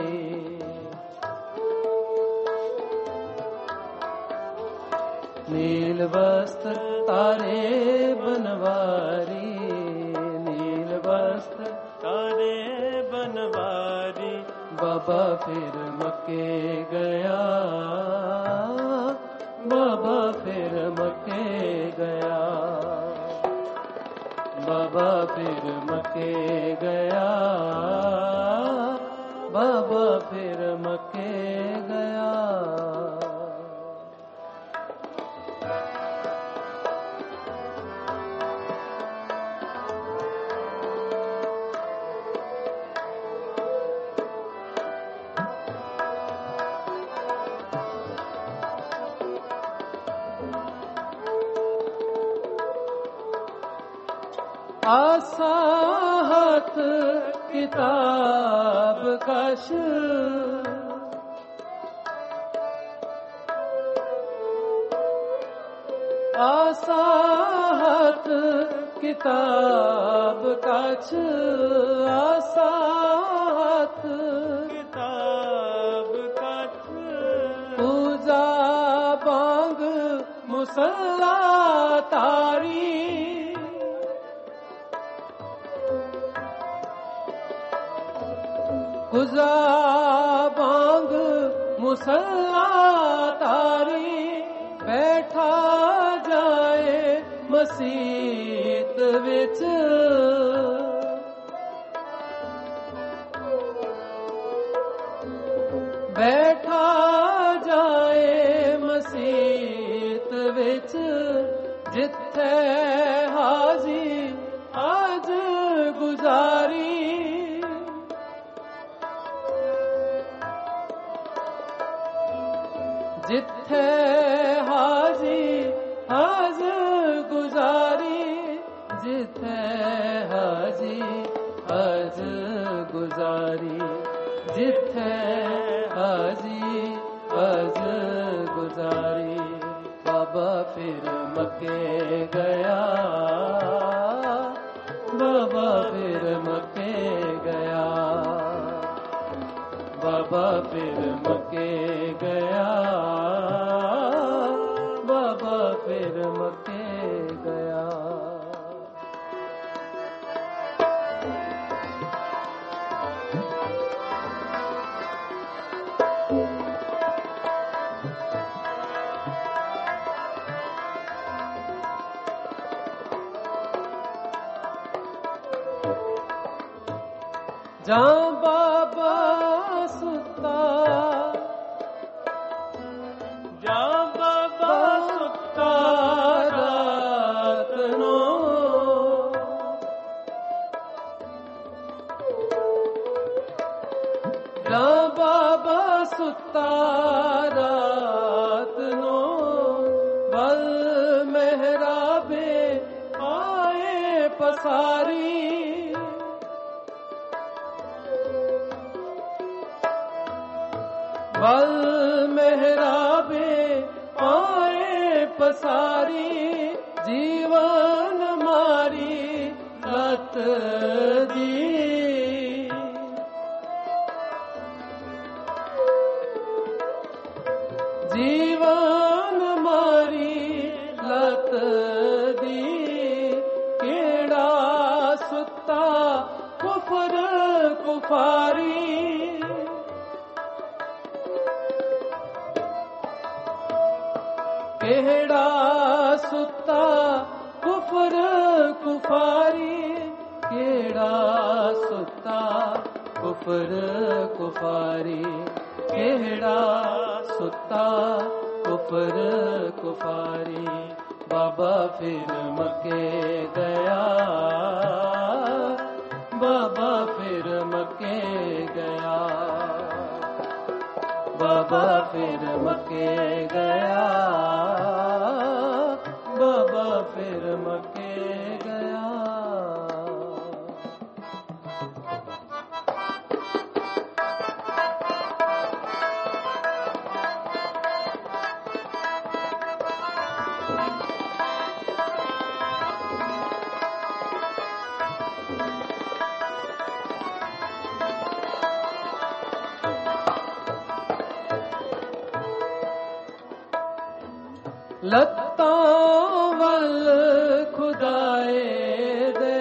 Speaker 1: नील वस्त्र तारे बनवारी, नील वस्त्र
Speaker 2: तारे बनवारी।
Speaker 1: बाबा फिर मक्के गया, बाबा फिर मक्के गया, बाबा फिर मक्के गया, बाबा फिर मक्के गया। आसा हाथ किताब कश, आसा हाथ किताब कश, आसा हाथ
Speaker 2: किताब कछ।
Speaker 1: पूजा बांग मुसल्ला तारी, पूजा बांग मुसल्ला तारी। बैठा जाए मसीत विच, बैठा जाए मसीत विच। जिथे हाजी आज गुजारी, जिथे हाजी आज गुजारी, जिथे हाजी आज गुजारी, जिथे हाजी आज गुजारी। बाबा फिर मक्के गया, बाबा फिर मक्के गया, बाबा फिर मक्के गया, बाबा फिर मक्के गया। जहाँ बाबा सुता,
Speaker 2: जहाँ बाबा
Speaker 1: सुता रात नो, जहाँ बाबा सुता रात नो। बल मेहराबे आए पसारी, बल मेहराबे आए पसारी। जीवन मारी लत दी, जीवन मारी लत दी। केड़ा सुता कुफर कुफारी, केड़ा सुता कुफर कुफारी, केड़ा सुता कुफर कुफारी, केड़ा सुता कुफर कुफारी। बाबा फिर मक्के गया, बाबा फिर मक्के गया, बाबा फिर मक्के गया, बाबा फिर मके गया। लत्ता वल खुदाए दे,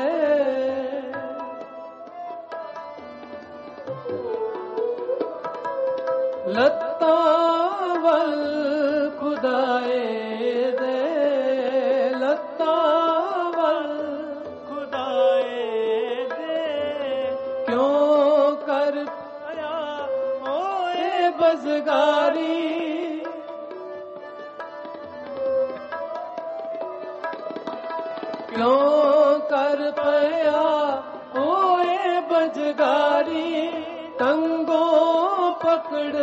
Speaker 1: लत्ता वल खुदाए दे, लत्ता वल खुदाए दे, क्यों कर आया ओए बज़गारी, क्यों कर पया ओए बजगारी, टंगों पकड़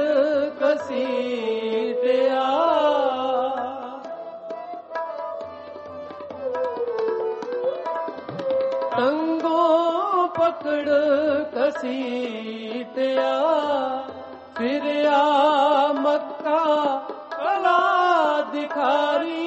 Speaker 1: कसीटिया, टंगों पकड़ कसीटिया, फिर आ मक्का कला दिखारी,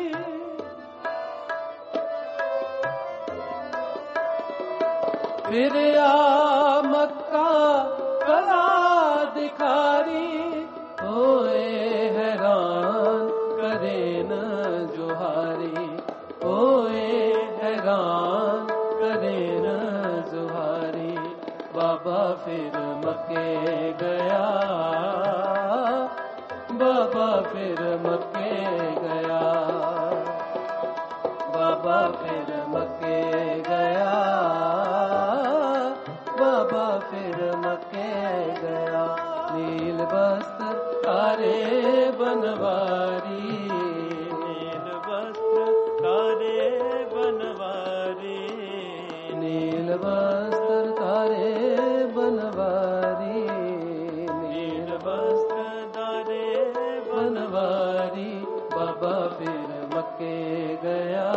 Speaker 1: फिर आ मक्का कला दिखारी, होए हैरान करे न जुहारी, होए हैरान करे न जुहारी, बाबा फिर मके गया, बाबा फिर मके गया, बाबा फिर मके गया, बाबा फिर मके गया। नील वस्त्र तारे बनवारी, नील वस्त्र तारे बनवारी, नील वस्त्र तारे बनवारी, नील वस्त्र तारे बनवारी, बाबा फिर मके गया,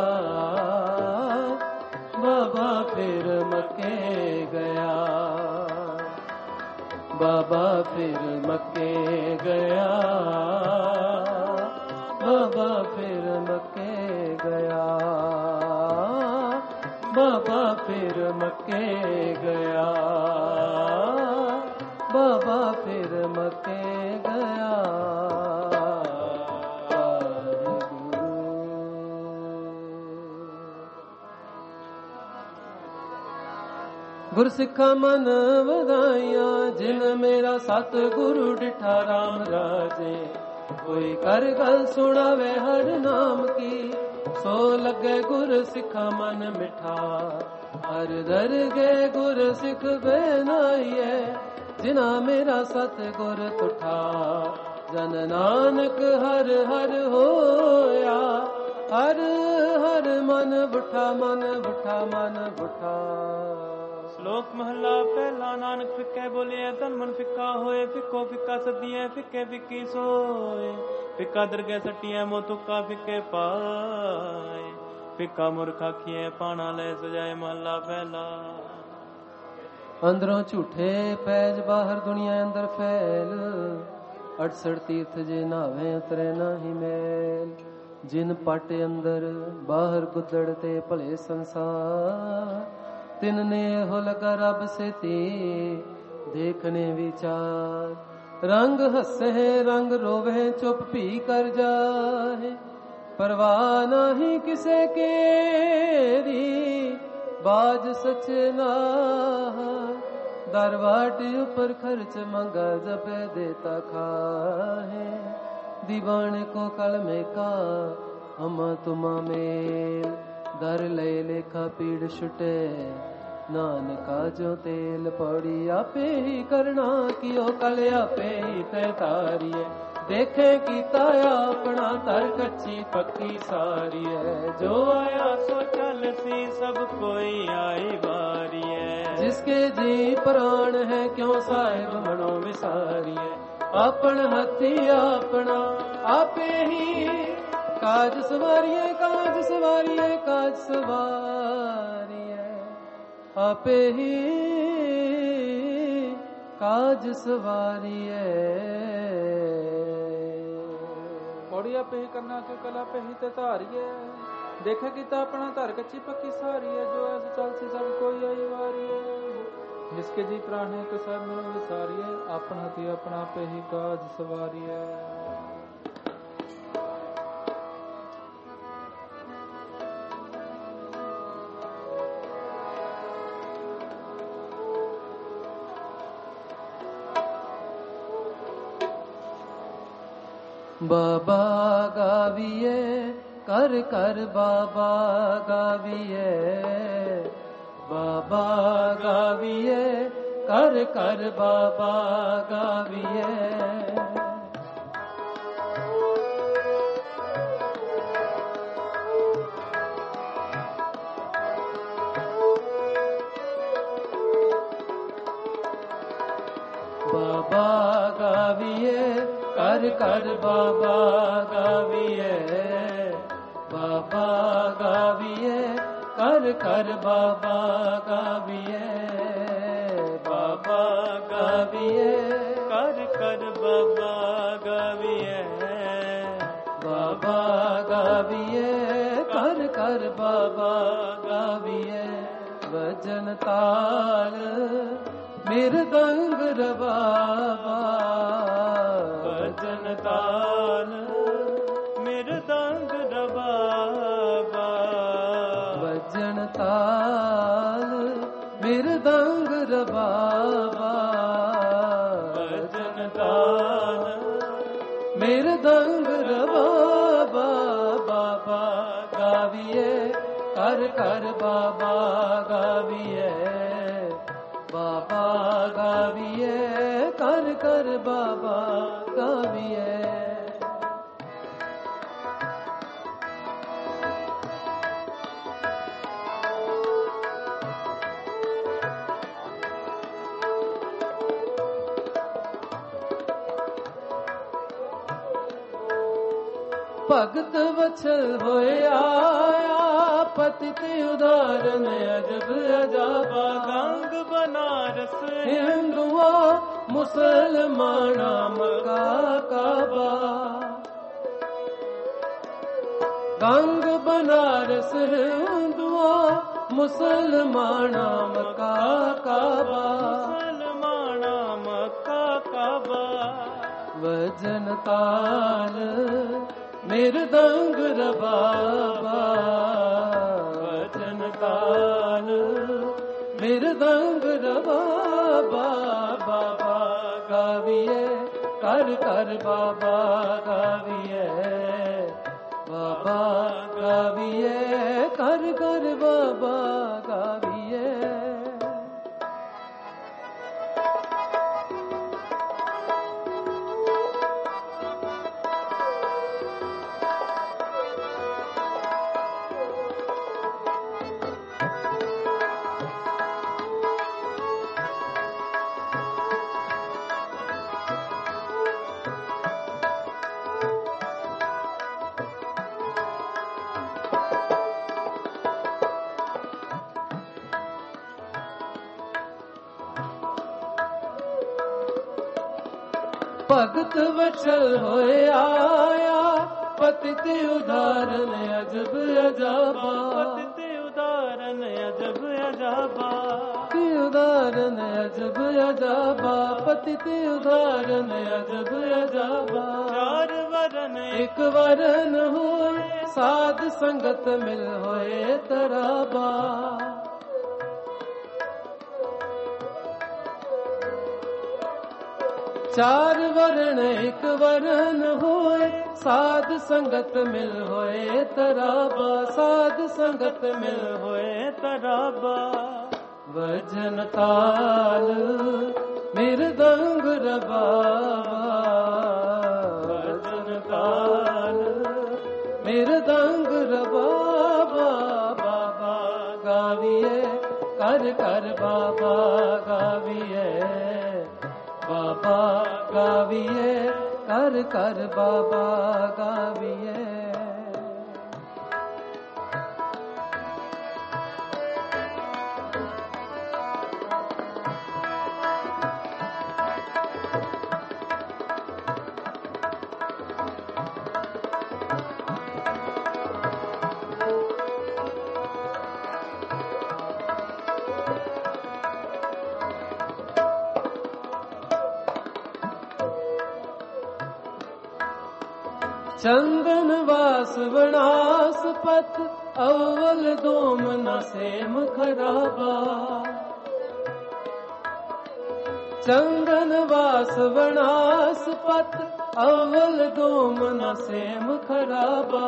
Speaker 1: बाबा फिर मके गया, बाबा फिर मके गया, बाबा फिर मके गया, बाबा फिर मके गया, बाबा फिर मके गया। गुरसिखा मन वधाइया, जिन मेरा सतगुरु डिठा राम राजे, कोई कर गल सुनावे हर नाम की, सो लगे गुर सिखा मन मिठा, हर दर गे गुर सिख बेनाइए, जिना मेरा सतगुर तुठा, जन नानक हर हर होया, हर हर मन बुठा, मन बुठा, मन बुठा।
Speaker 2: श्लोक महला पहला। नानक फिक्के बोलिए तन मन फिक्का होए, फिक्को फिक्का सदिए, फिक्के फिक्की सोए, फिक्का दरगे सटिए मो तुक्का फिक्के पाए, फिक्का मूर्खा खिए पाना ले सजाए महला पहला।
Speaker 1: अंदरों झूठे पैज, बाहर दुनिया अंदर फैल, 68 तीर्थ जे नावे उतरे नाही मैल, जिन पाटे अंदर बाहर गुदड़ते भले संसार, तिनने हो लगा रब से ते देखने विचार, रंग हंसे रंग रोवे चुप भी कर जाए, परवाह नहीं किसे केरी, बाज सचे ना दरवाट ऊपर खर्च मंगा जब देता खाए, दीवाने को कलमे का हम तुमा मेल, दर ले लेखा पीड़ छुटे, नानका जो तेल पड़ी आपे ही करना कियो, कल आपे ही तय तारिये, देखे कीता अपना तर कच्ची पक्की सारी है, जो आया सो चल सी सब कोई आई बारी है, जिसके जी प्राण है क्यों साहिब मनो विसारी है, अपन हथी अपना आपे ही ਕਾਜ ਸਵਾਰੀਏ ਕਾਜ ਸਵਾਰੀਏ ਕਾਜ ਸਵਾਰੀਏ ਆਪੇ ਹੀ ਕਾਜ ਸਵਾਰੀਏ।
Speaker 3: ਮੋੜੀ ਆਪੇ ਹੀ ਕਰਨਾ ਕਿ ਕਲਾ ਪੇ ਹੀ ਤੇ ਧਾਰੀਏ। ਦੇਖੇ ਕੀਤਾ ਆਪਣਾ ਧਰ ਕੱਚੀ ਪੱਕੀ ਸਾਰੀਏ। ਜੋ ਐਸ ਚਲਸੀ ਸਭ ਕੋਈ ਆਈ ਵਾਰੀਏ। ਜਿਸਕੇ ਜੀ ਪ੍ਰਾਣੇ ਕੋ ਸਭ ਮਿਲ ਵਿਸਾਰੀਏ। ਆਪਣਾ ਹਤੀ ਆਪਣਾ ਪੇ ਹੀ ਕਾਜ ਸਵਾਰੀਏ।
Speaker 1: ਬਾਬਾ ਗਾਵੀਏ ਕਰ ਕਰ ਬਾਬਾ ਗਾਵੀਏ। ਬਾਬਾ ਗਾਵੀਏ ਕਰ ਕਰ ਬਾਬਾ ਗਾਵੀਏ। ਬਾਬਾ ਗਾਵੀਏ ਕਰ ਕਰ ਬਾਬਾ ਗਾਵੀਏ। ਬਾਬਾ ਗਾਵੀਏ ਕਰ ਕਰ ਬਾਬਾ ਗਾਵੀਏ। ਬਾਬਾ ਗਾਵੀਏ
Speaker 2: ਕਰ ਕਰ ਬਾਬਾ ਗਾਵੀਏ।
Speaker 1: ਬਾਬਾ ਗਾਵੀਏ ਕਰ ਕਰ ਬਾਬਾ ਗਾਵੀਏ। ਵਜਨ ਤਾਲ ਮਿਰਦੰਗ ਰਬਾਬਾ।
Speaker 2: ਵਜਨ ਤਾਲ ਮਿਰਦੰਗ ਰਬਾਬਾ।
Speaker 1: ਵਜਨ ਤਾਲ ਮਿਰਦੰਗ ਰਬਾਬਾ।
Speaker 2: ਵਜਨ ਤਾਲ
Speaker 1: ਮਿਰਦੰਗ ਰਬਾਬਾ। ਬਾਬਾ ਗਾਵੀਏ ਕਰ ਕਰ ਬਾਬਾ ਗਾਵੀਏ। ਬਾਬਾ ਗਾਵੀਏ ਕਰ ਕਰ ਬਾਬਾ ਗਾਵੀਏ। ਭਗਤ ਵਛਲ ਹੋਇਆ ਪਤਿਤ ਉਦਾਰਨ ਅਜਬ ਅਜਾਬਾ।
Speaker 2: ਗੰਗ ਬਨਾਰਸ
Speaker 1: ਹਿੰਦੂਆਂ ਮੁਸਲਮਾਨਾਂ ਮੱਕਾ ਕਾਬਾ। ਗੰਗ ਬਨਾਰਸ ਹਿੰਦੂਆਂ ਮੁਸਲਮਾਨਾਂ ਮੱਕਾ ਕਾਬਾ।
Speaker 2: ਮੁਸਲਮਾਨਾਂ ਮੱਕਾ ਕਾਬਾ।
Speaker 1: ਵਜਨ ਤਾਲ ਮਿਰਦੰਗ ਰਬਾਬਾ। ਵਜਨ ਤਾਲ ਮਿਰਦੰਗ ਰਬਾਬਾ। ਬਾਬਾ ਗਾਵੀਏ ਕਰ ਕਰ ਬਾਬਾ ਗਾਵੀਏ। ਬਾਬਾ ਗਾਵੀਏ ਕਰ ਕਰ ਬਾਬਾ ਗਾਵੀਏ। ਭਗਤ ਵਛਲ ਹੋਇਆ ਪਤਿਤ ਉਦਾਰਨ ਅਜਬ ਅਜਾਬਾ।
Speaker 2: ਪਤਿਤ ਉਦਾਰਨ ਅਜਬ ਅਜਾਬਾ।
Speaker 1: ਉਦਾਰਨ ਅਜਬ ਅਜਾਬਾ। ਪਤਿਤ ਉਦਾਰਨ ਅਜਬ ਅਜਾਬਾ।
Speaker 2: ਚਾਰ ਵਰਨ
Speaker 1: ਇੱਕ ਵਰਨ ਹੋਏ ਸਾਧ ਸੰਗਤ ਮਿਲ ਹੋਏ ਤਰਾਬਾ। ਚਾਰ ਵਰਨ ਇੱਕ ਵਰਨ ਹੋਏ ਸਾਧ ਸੰਗਤ ਮਿਲ ਹੋਏ ਤਰਾਬਾ। ਸਾਧ ਸੰਗਤ ਮਿਲ ਹੋਏ
Speaker 2: ਤਰਾਬਾ।
Speaker 1: ਵਜਨ ਤਾਲ ਮਿਰਦੰਗ ਰਬਾਬਾ। ਵਜਨ ਤਾਲ ਮਿਰਦੰਗ ਰਬਾਬਾ। ਬਾਬਾ ਗਾਵੀਏ ਕਰ ਕਰ ਬਾਬਾ ਗਾਵੀਏ। ਬਾਬਾ ਗਾਵੀਏ ਕਰ ਕਰ ਬਾਬਾ ਗਾਵੀਏ। चंदन वास वनास पथ अव्वल दोम न सेम खराबा। चंदन वास वनास पथ अव्वल दोम न सेम खराबा।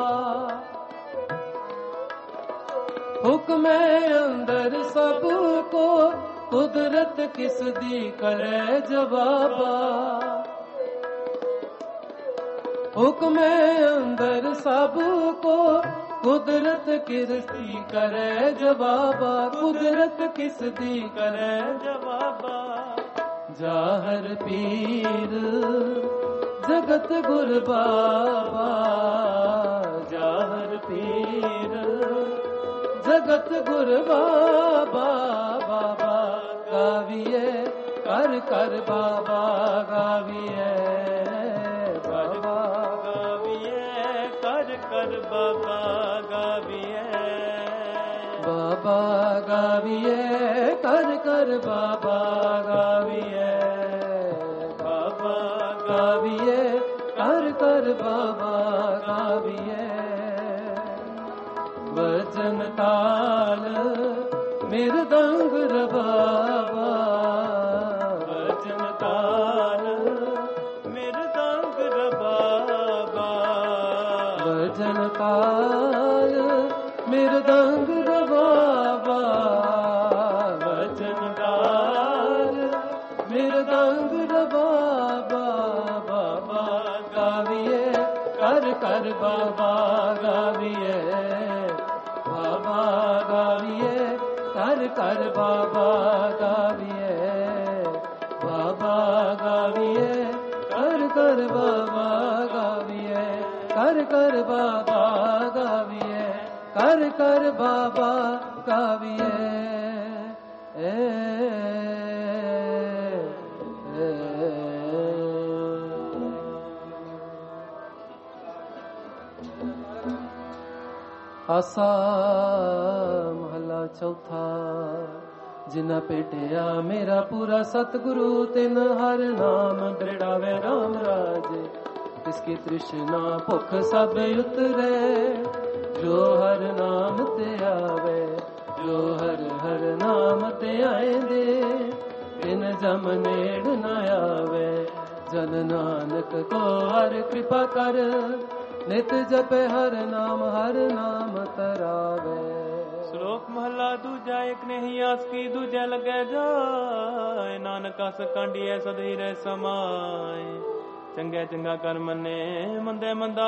Speaker 1: हुक्म अंदर सबको कुदरत किस दी करे जवाबा। हुक्म अंदर सबको कुदरत किस दी करे जवाबा। कुदरत किस दी करे जवाबा। जाहर पीर जगत गुर बाबा। जाहर पीर जगत गुर बाबा। बाबा गाविए कर कर बाबा गाविए। बाबा गाविए कर कर बाबा गाविए। बाबा गाविए कर कर बाबा गाविए। बाबा गाविए कर कर बाबा गाविए। वचन ताल मृदंग रबाबा। वचन ताल मृदंग रबाबा। वचन ताल मृदंग रबाबा। वचन ताल मृदंग रबाबा। बाबा गाविए कर कर बाबा गाविए। बाबा गाविए कर कर बाबा गाविए। बाबा गाविए कर कर बाबा गाविए। कर कर बाबा गाविए। कर कर बाबा गाविए। आसा महला चौथा। जिना पेटिया मेरा पूरा सतगुरु तिन हर नाम दृढ़ावे राम राजे। तिसकी तृष्णा भुख सब उतरे जो हर नाम ते आवे। जो हर हर नाम ते आएंदे तिन जम नेड़ न आवे। जन नानक को हर कृपा कर नित जपे हर नाम तरावे।
Speaker 2: श्लोक महला दूजा। एक ने ही आस की दूजा लगे जाए। नानक आस कांडिए सदी रे समाए। चंगे चंगा कर मने मंदे मंदा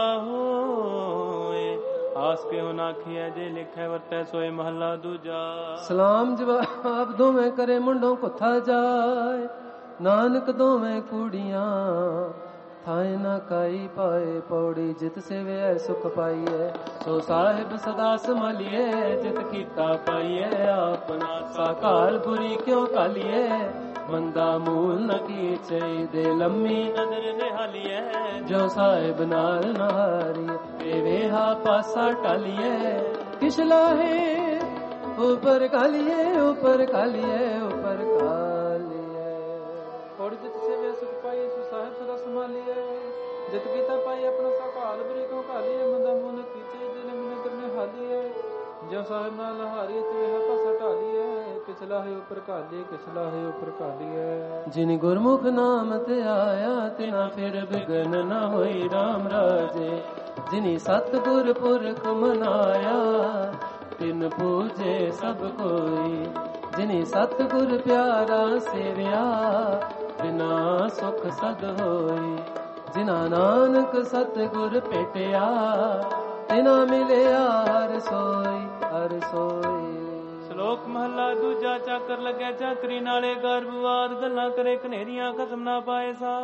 Speaker 2: होए। आस के होना खिया जे लिखे वर्ते सोए महला दूजा।
Speaker 1: सलाम जवाब दोवें करे मुंडों को था जाए। नानक दोवें कुड़ियां थाए न काई पाए। पौड़ी जित सेवे सुख पाइए। सो साहिब सदा संभालिए जित कीता पाइए। अपना साकाल बुरी क्यों कालिए। मंदा मूल न कीचे दे लम्मी नजर निहालिए। जो साहिब नाल नहारिए देवे हा पासा टालिए। किश लाहे ऊपर कालिए ऊपर कालिए ऊपर कालिए।
Speaker 3: पौड़ी जित सेवे सुख पाइए। सो साहिब सदा संभालिए जित कीता पाई। अपना साकाल बुरी क्यों कालिए। मंदा मूल न कीचे दे लम्मी नजर निहालिए। जो साहिब नाल नहारिए तिवे हा पासा टालिए। किचला है ऊपर कालिए किचला है ऊपर कालिए।
Speaker 1: जिन गुरमुख नाम ते आया तिना फिर बिगन न होई राम राजे। जिनी सतगुर पुरख मनाया तिन पूजे सब कोई। जिनी सतगुर प्यारा सेविया बिना सुख सद होई। जिना नानक सतगुर पेटिया तिना मिलिया हर सोई हर सोई।
Speaker 2: श्लोक महला दूजा। चाकर लगे चाकरी नाले गर्भवाद। गल्ला करे कनेरियां खसम ना पाए सा।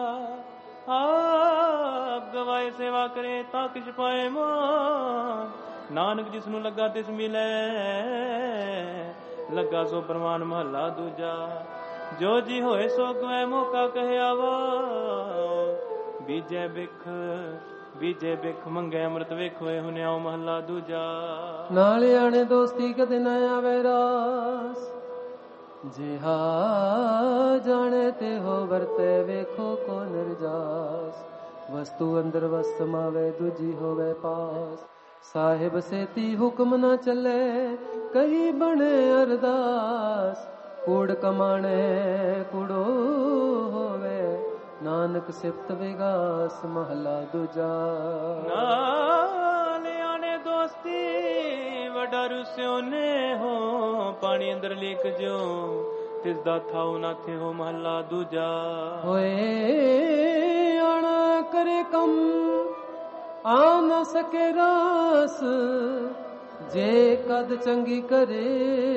Speaker 2: आप गवाए सेवा करे ता किछ पाए मान। नानक जिसनु लगा तिस मिले लगा सो प्रमाण महला दूजा। जो जी होए सो गए मौका कहे आवा। बीजे बिख मंगे अमृत वेखोए हुन्याओ महला दूजा।
Speaker 1: नाले आने दोस्ती कदे न आवे रास। जिहा जाने ते हो वरते वेखो को निर्जास। ਵਸਤੂ ਅੰਦਰ ਵਸ ਸਮਾਵੇ ਦੂਜੀ ਹੋਵੇ ਪਾਸ। ਸਾਹਿਬ ਸੇਤੀ ਹੁਕਮ ਨਾ ਚੱਲੇ ਕਹੀ ਬਣੇ ਅਰਦਾਸ। ਕੂੜ ਕਮਾਣੇ ਕੂੜੋ ਹੋਵੇ ਨਾਨਕ ਸਿਫਤ ਵਿਗਾਸ ਮਹਲਾ ਦੂਜਾ।
Speaker 2: ਨਾਲਿਆਣੇ ਦੋਸਤੀ ਵੱਡਾ ਰੁਸਿਓ ਨੇ ਹੋ ਪਾਣੀ ਅੰਦਰ ਲਿਖ ਜੋ ਤਿਸ ਦਾ ਥਾਉ ਨਾ ਥੇ ਹੋ ਮਹਲਾ ਦੂਜਾ।
Speaker 1: ਹੋਏ ਆਣਾ ਕਰੇ ਕਮ ਆ ਨ ਸਕੇ ਰਾਸ ਜੇ ਕਦ ਚੰਗੀ ਕਰੇ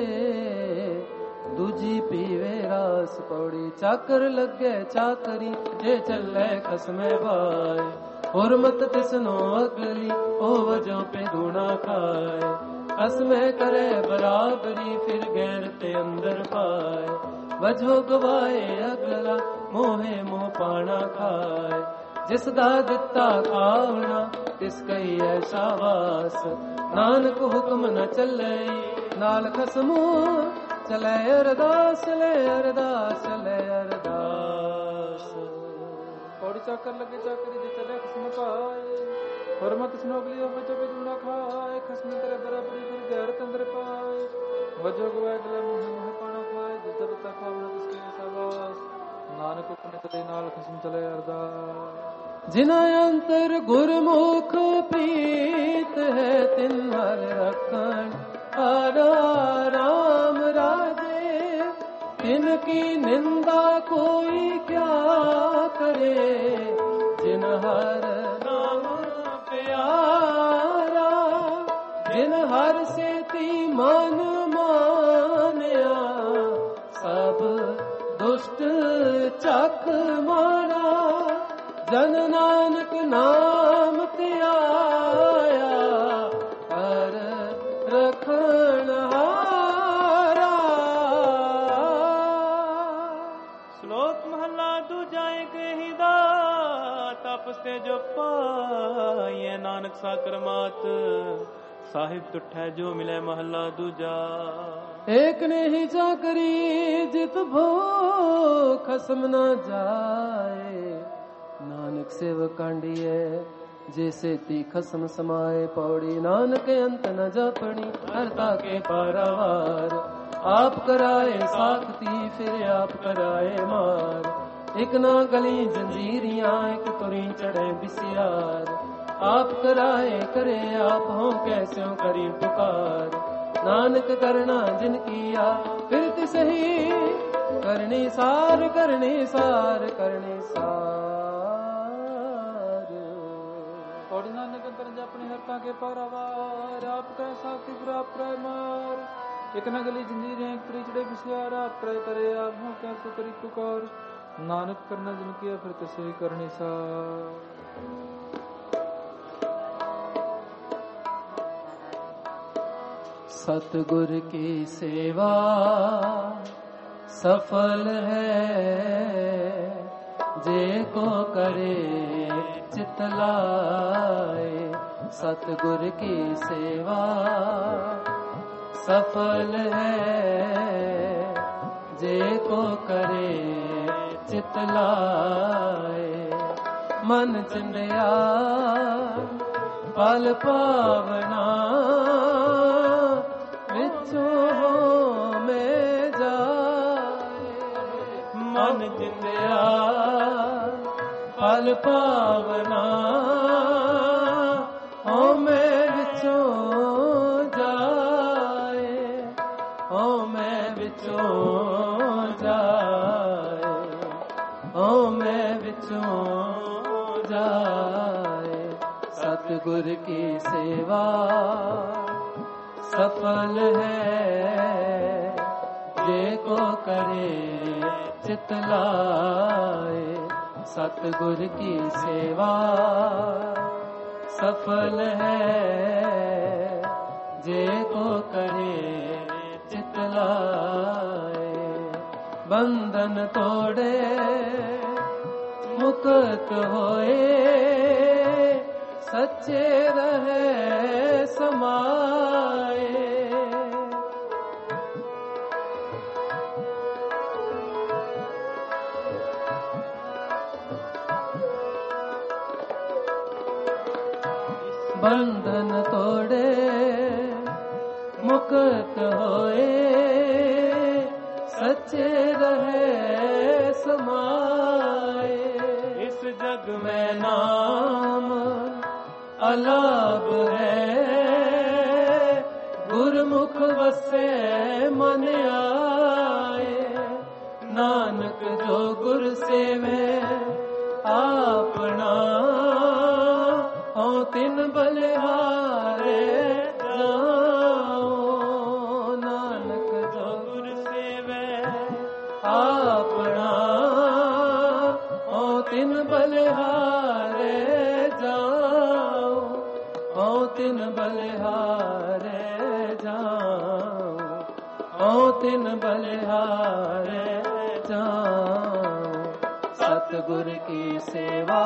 Speaker 1: ਦੂਜੀ ਪੀਵੇ ਰਾਸ। ਪੌੜੀ ਚਾਕਰ ਲੱਗੇ ਚਾਕਰੀ ਜੇ ਚੱਲੇ ਖਸਮੇ ਭਾਏ। ਹੁਰਮਤ ਤਿਸਨੋ ਅਗਲੀ ਉਹ ਵਜੋਂ ਪੇ ਦੂਣਾ ਖਾਏ। ਖਸਮੇ ਕਰੇ ਬਰਾਬਰੀ ਫਿਰ ਗੈਰ ਤੇ ਅੰਦਰ ਪਾਏ। ਵਜੋ ਗਵਾਏ ਅਗਲਾ ਮੋਹੇ ਮੋਹ ਪਾਣਾ ਖਾਏ। ਜਿਸ ਦਾ ਦਿੱਤਾ ਖਾਵਣਾ ਤਿਸ ਕਈ ਐਸਾ ਵਾਸ। ਨਾਨਕ ਹੁਕਮ ਨ ਚੱਲੇ ਨਾਲ ਖਸਮੋ ਚਲੇ ਅਰਦਾਸ ਚਲੇ ਅਰਦਾਸ ਚਲੇ ਅਰਦਾਸ।
Speaker 3: ਪੌੜੀ ਚਾਕਰ ਲੱਗੇ ਚਾਕਰੀ ਜੇ ਚੱਲੇ ਖਸਮ ਪਾਏ। ਹੁਰਮਤ ਸਨੋਗਲੀ ਉਹ ਵਜੋ ਬਿਜੂਣਾ ਖਾਏ। ਖਸਮ ਕਰੇ ਬਰਾਬਰੀ ਫਿਰ ਗੈਰ ਤੰਦਰ ਪਾਏ। ਵਜੋ ਗਵਾਏ ਗਲੇ ਮੋਹੇ ਮੋਹੇ ਪਾਣਾ ਖਾਏ। ਜਿਸ ਦਾ ਦਿੱਤਾ ਖਾਵਣਾ ਤਿਸ ਕਈ ਐਸਾ ਵਾਸ। ਨਾਨਕ ਹੁਕਮ ਨ ਚੱਲੇ ਨਾਲ ਖਸਮ ਚਲੇ ਅਰਦਾਸ।
Speaker 1: ਜਿਨਾ ਅੰਤਰ ਗੁਰਮੁਖ ਪ੍ਰੀਤ ਹੈ ਤਿਨ ਹਰ ਰਖਣ ਰਾਮ ਰਾਜੇ। ਤਿਨ ਕੀ ਨਿੰਦਾ ਕੋਈ ਕਿਆ ਕਰੇ ਜਿਨ ਹਰ ਨਾਮ ਪਿਆਰਾ। ਜਿਨ ਹਰ ਸੇਤੀ ਮਨ ਮਾਨਿਆ ਸਭ ਦੁਸ਼ਟ ਚੱਕ ਮਾਰਾ। ਜਨ ਨਾਨਕ ਨਾਮ ਧਿਆਇਆ ਹਰ ਰਖਣ ਹਾਰਾ।
Speaker 2: ਸ਼ਲੋਕ ਮਹਲਾ ਦੂਜਾ ਕਹੀ ਦਾ ਤਪਸ ਤੇ ਜੋ ਪਾਈਏ ਨਾਨਕ ਸਾਕਰ ਮਾਤ। ਸਾਹਿਬ ਤੁਠੈ ਜੋ ਮਿਲੇ ਮਹਲਾ ਦੂਜਾ।
Speaker 1: ਏਕ ਨਹੀਂ ਚਾਕਰੀ ਜਿਤ ਭੋ ਖਸਮ ਨਾ ਜਾਏ। ਨਾਨਕ ਸੇਵ ਕਾਂਡੀਏ ਜੇ ਸੇਤੀ ਖਸਮ ਸਮਾਏ। ਪੌੜੀ ਨਾਨਕ ਅੰਤ ਨ ਜਾਪਣੀ ਹਰਤਾ ਕੇ ਪਾਰਾਵਾਰ। ਆਪ ਕਰਾਏ ਸਾਖਤੀ ਫਿਰ ਆਪ ਕਰਾਏ ਮਾਰ। ਇਕ ਨਾ ਗਲੀ ਜੰਜੀਰੀਆਂ ਇਕ ਤੁਰੀ ਚੜੇ ਬਿਸਿਆਰ। ਆਪ ਕਰਾਏ ਕਰੇ ਆਪ ਹੋ ਕੈਸਿਓ ਕਰੀ ਪੁਕਾਰ। ਨਾਨਕ ਕਰਨਾ ਜਿਨ ਕੀਆ ਫਿਰ ਤਿਸਹੀ ਕਰਨੀ ਸਾਰ ਕਰਨੀ ਸਾਰ ਕਰਨੀ ਸਾਰ।
Speaker 3: ਪੌੜੀ ਨਾਨਕ ਅੰਤਰ ਜਾਪਣੀ ਹਰਤਾ ਕੇ ਪਾਰਾਵਾਰ। ਆਪ ਕਰੇ ਸਾਖੀ ਫਿਰ ਆਪ ਕਰਾਏ ਮਾਰ। ਇਕ ਨਾ ਗਲੀ ਜੰਜੀਰਾਂ ਇਕ ਤੁਰੀ ਚੜੇ ਬਿਸਿਆਰ। ਆਪ ਕਰਾਏ ਕਰੇ ਆਪ ਹੋ ਕੈਸਿਓ ਕਰੀ ਪੁਕਾਰ। ਨਾਨਕ ਕਰਨਾ ਜਿਨ ਕੀਆ ਫਿਰ ਤਿਸਹੀ ਕਰਨੀ ਸਾਰ।
Speaker 1: सतगुर की सेवा सफल है जे को करे चित लाए। सतगुर की सेवा सफल है जे को करे चित लाए। मन चिंदिया पल पावना में जाए। मन जिंदया पल पावना हो मैं विचों जाए। हो मैं विचों जाए। हो मैं विचों जाए। सतगुर की सेवा सफल है जे को करे चित लाए। सतगुर की सेवा सफल है जे को करे चित लाए। बंधन तोड़े मुक्त होए सच्चे रहे समाए। बंधन तोड़े मुक्त होए सच्चे रहे समाए।
Speaker 2: इस जग
Speaker 1: में नाम अलाप है गुरमुख वसे मन आए। नानक जो गुर सेवे आपना हो तिन बलिहारे जाओ। नानक जो गुर सेवे आपना हो तिन बलिहारे जाओ। हो तिन बलिहारे जाओ। हो तिन बलिहारे जाओ। सतगुर की सेवा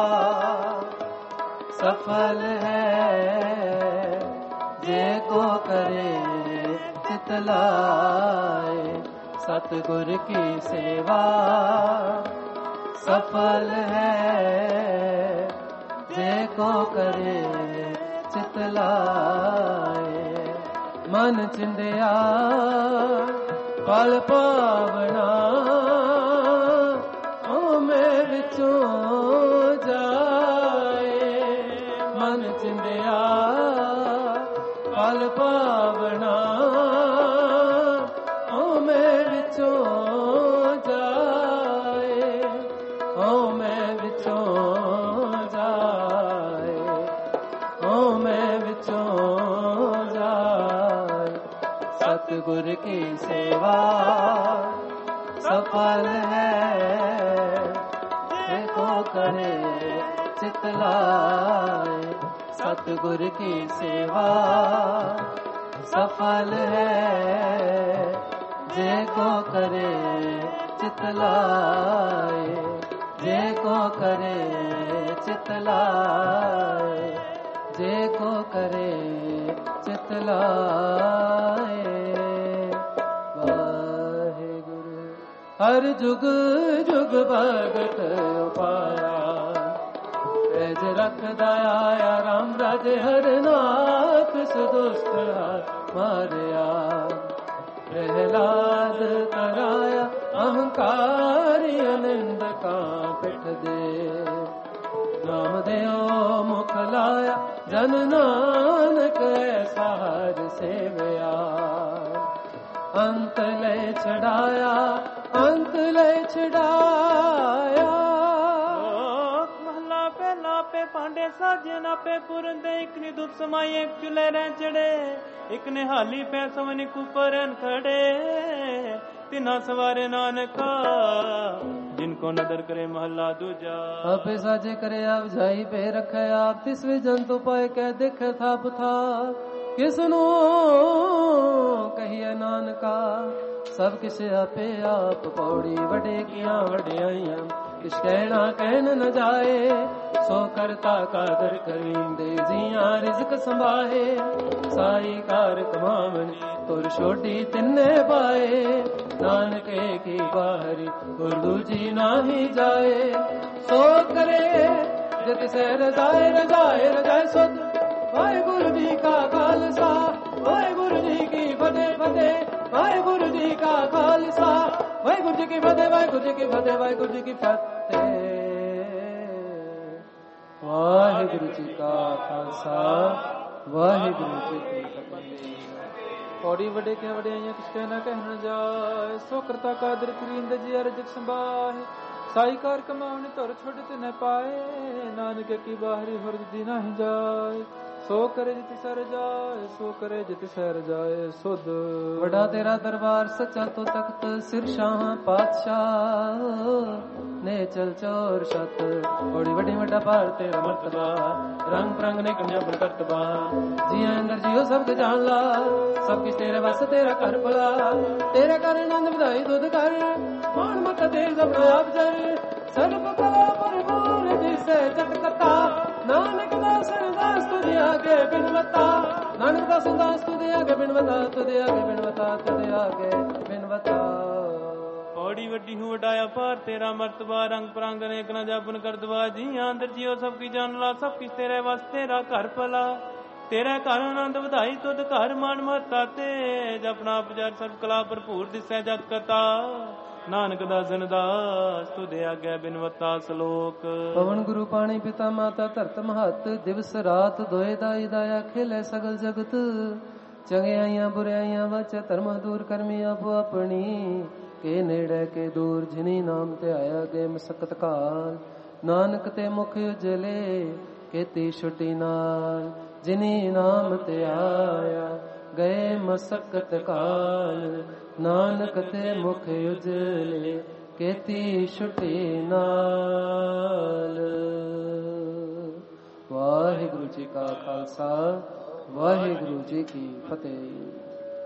Speaker 1: सफल है जे को करे चित लाए। सतगुर की सेवा सफल है जे को करे चित लाए। मन चिंदिया फल पावना मैं विचों जाए। मन चिंदिया फल पावना ओ मैं विचों जाए। ओ मैं विचों जाए। ओ मैं विचों जाए। सतगुर की सेवा सफल है करे चित लाए। सतगुर की सेवा सफल है जे को करे चित लाए। जे को करे चित लाए। जे को करे चित लाए। हर जुग जुग भगत उपाया तेज रख दया राम राज हर नाथ सुदुष्ट मारया। प्रहलाद कराया अहंकारी अनिंद का पिठ दे। नाम देओ मुख लाया जन नानक ऐसा हर सेवया। अंत ले छड़ाया अंत ले छड़ाया।
Speaker 2: महला पहला पे पांडे साजे ना पे पुरंदे। एक ने दुध समाई एक चूल्हे रह चढ़े। एक ने हाली पै सवन ऊपर खड़े। तिना सवारे नानका जिनको नदर करे महला दूजा।
Speaker 1: आपे साजे करे आप जाई पे रखे आप। तिसवे जंतु पाए कह देखे था पुथा। किसनो कहिए नानका सब किस आपे आप। पौड़ी वडे किया वड्याइयां किस कहना कहन न जाए। सो करता कादर करींदे जियां रिज़्क संभाए। साई कार कमावनी तुर छोटी तिन्ने पाए। नानके की बाहरी उर्दू जी नाही जाए। सो करे जित से रजाए रजाए रजाए सुध। वाहिगुरु जी का खालसा वाहिगुरु जी की फतेह फतेह। वाहिगुरु जी का खालसा वाहिगुरु जी की फतेह। वाहिगुरु जी की फतेह। वाहिगुरु जी की फतेह। वाहिगुरु जी का खालसा वाहिगुरु जी की फतेह।
Speaker 3: पौड़ी वडे के वड्याइयां किस कहना कहन जाए। सो करता कादर करींद जी अरज संभाए। साई कार कमावनी तुर छोड़ न पाए। नानक की बाहरी हरज दी नहीं जाए। सो करे जित सर जाए सो करे जित सर जाए सुध।
Speaker 1: बड़ा तेरा दरबार सच्चा तो तख्त सिरशाह पातशाह ने चल चोर शत। बड़ी बड़ी वड्डा पार तेरा मर्तबा रंग प्रंग ने कन्या करतबा। जिया अंदर जियो सब जान ला सब किस तेरे बस तेरा कर भला। तेरे कर आनंद बधाई दुध कर मान मत तेज अपना आप जर। सर्व कला परिपूर्ण जिसे चटकता। नानक दास दास तुझे आगे बिनवता। नानक दास दास तुझे आगे बिनवता। तुझे आगे बिनवता तुझे आगे बिनवता।
Speaker 2: पौड़ी वड्डी हूँ वडाया पार तेरा मर्तबा रंग प्रांगण एक न जापन कर दवा। जी अंदर जियो सबकी जान ला सब किस तेरे बस तेरा घर भला। ਤੇਰਾ ਘਰ ਆਨੰਦ ਵਧਾਈ ਤੁਧ ਘਰ ਮਾਨ ਮਹੱਤਾ ਤੇ ਜਪਨਾ ਪੁਜਾਰ ਸਰਬ ਕਲਾ ਭਰਪੂਰ ਦਿਸੈ ਜਤ ਕਤਾ ਨਾਨਕ ਦਾਸਨ ਦਾਸ ਤੁਧ ਆਗੈ ਬਿਨਵਤਾ ਸ਼ਲੋਕ
Speaker 1: ਪਵਨ ਗੁਰੂ ਪਾਣੀ ਪਿਤਾ ਮਾਤਾ ਧਰਤ ਮਹੱਤ ਦਿਵਸ ਰਾਤ ਦੋਏ ਦਾਈ ਦਾਇਆ ਖੇਲੇ ਸਗਲ ਜਗਤ ਚੰਗਿਆਈਆਂ ਬੁਰਾਈਆਂ ਵਾਚਾ ਧਰਮ ਦੂਰ ਕਰਮੀ ਆਪੋ ਆਪਣੀ ਕੇ ਨੇੜੇ ਕੇ ਦੂਰ ਜਿਨੀ ਨਾਮ ਤੇ ਆਇਆ ਗਏ ਮਸਕਤ ਕਾਲ ਨਾਨਕ ਤੇ ਮੁਖ ਉਜਲੇ ਕੀਤੀ ਛੁੱਟੀ ਨਾਲ ਜਿਨੀ ਨਾਮ ਤੇ ਆਇਆ ਗਏ ਮਸਕਤ ਕਾਲ ਨਾਨਕ ਤੇ ਮੁਖ ਉਜਲੇ ਕੀਤੀ ਛੁੱਟੀ ਨਾਲ। ਵਾਹਿਗੁਰੂ ਜੀ ਕਾ ਖਾਲਸਾ ਵਾਹਿਗੁਰੂ ਜੀ ਕੀ ਫਤਿਹ।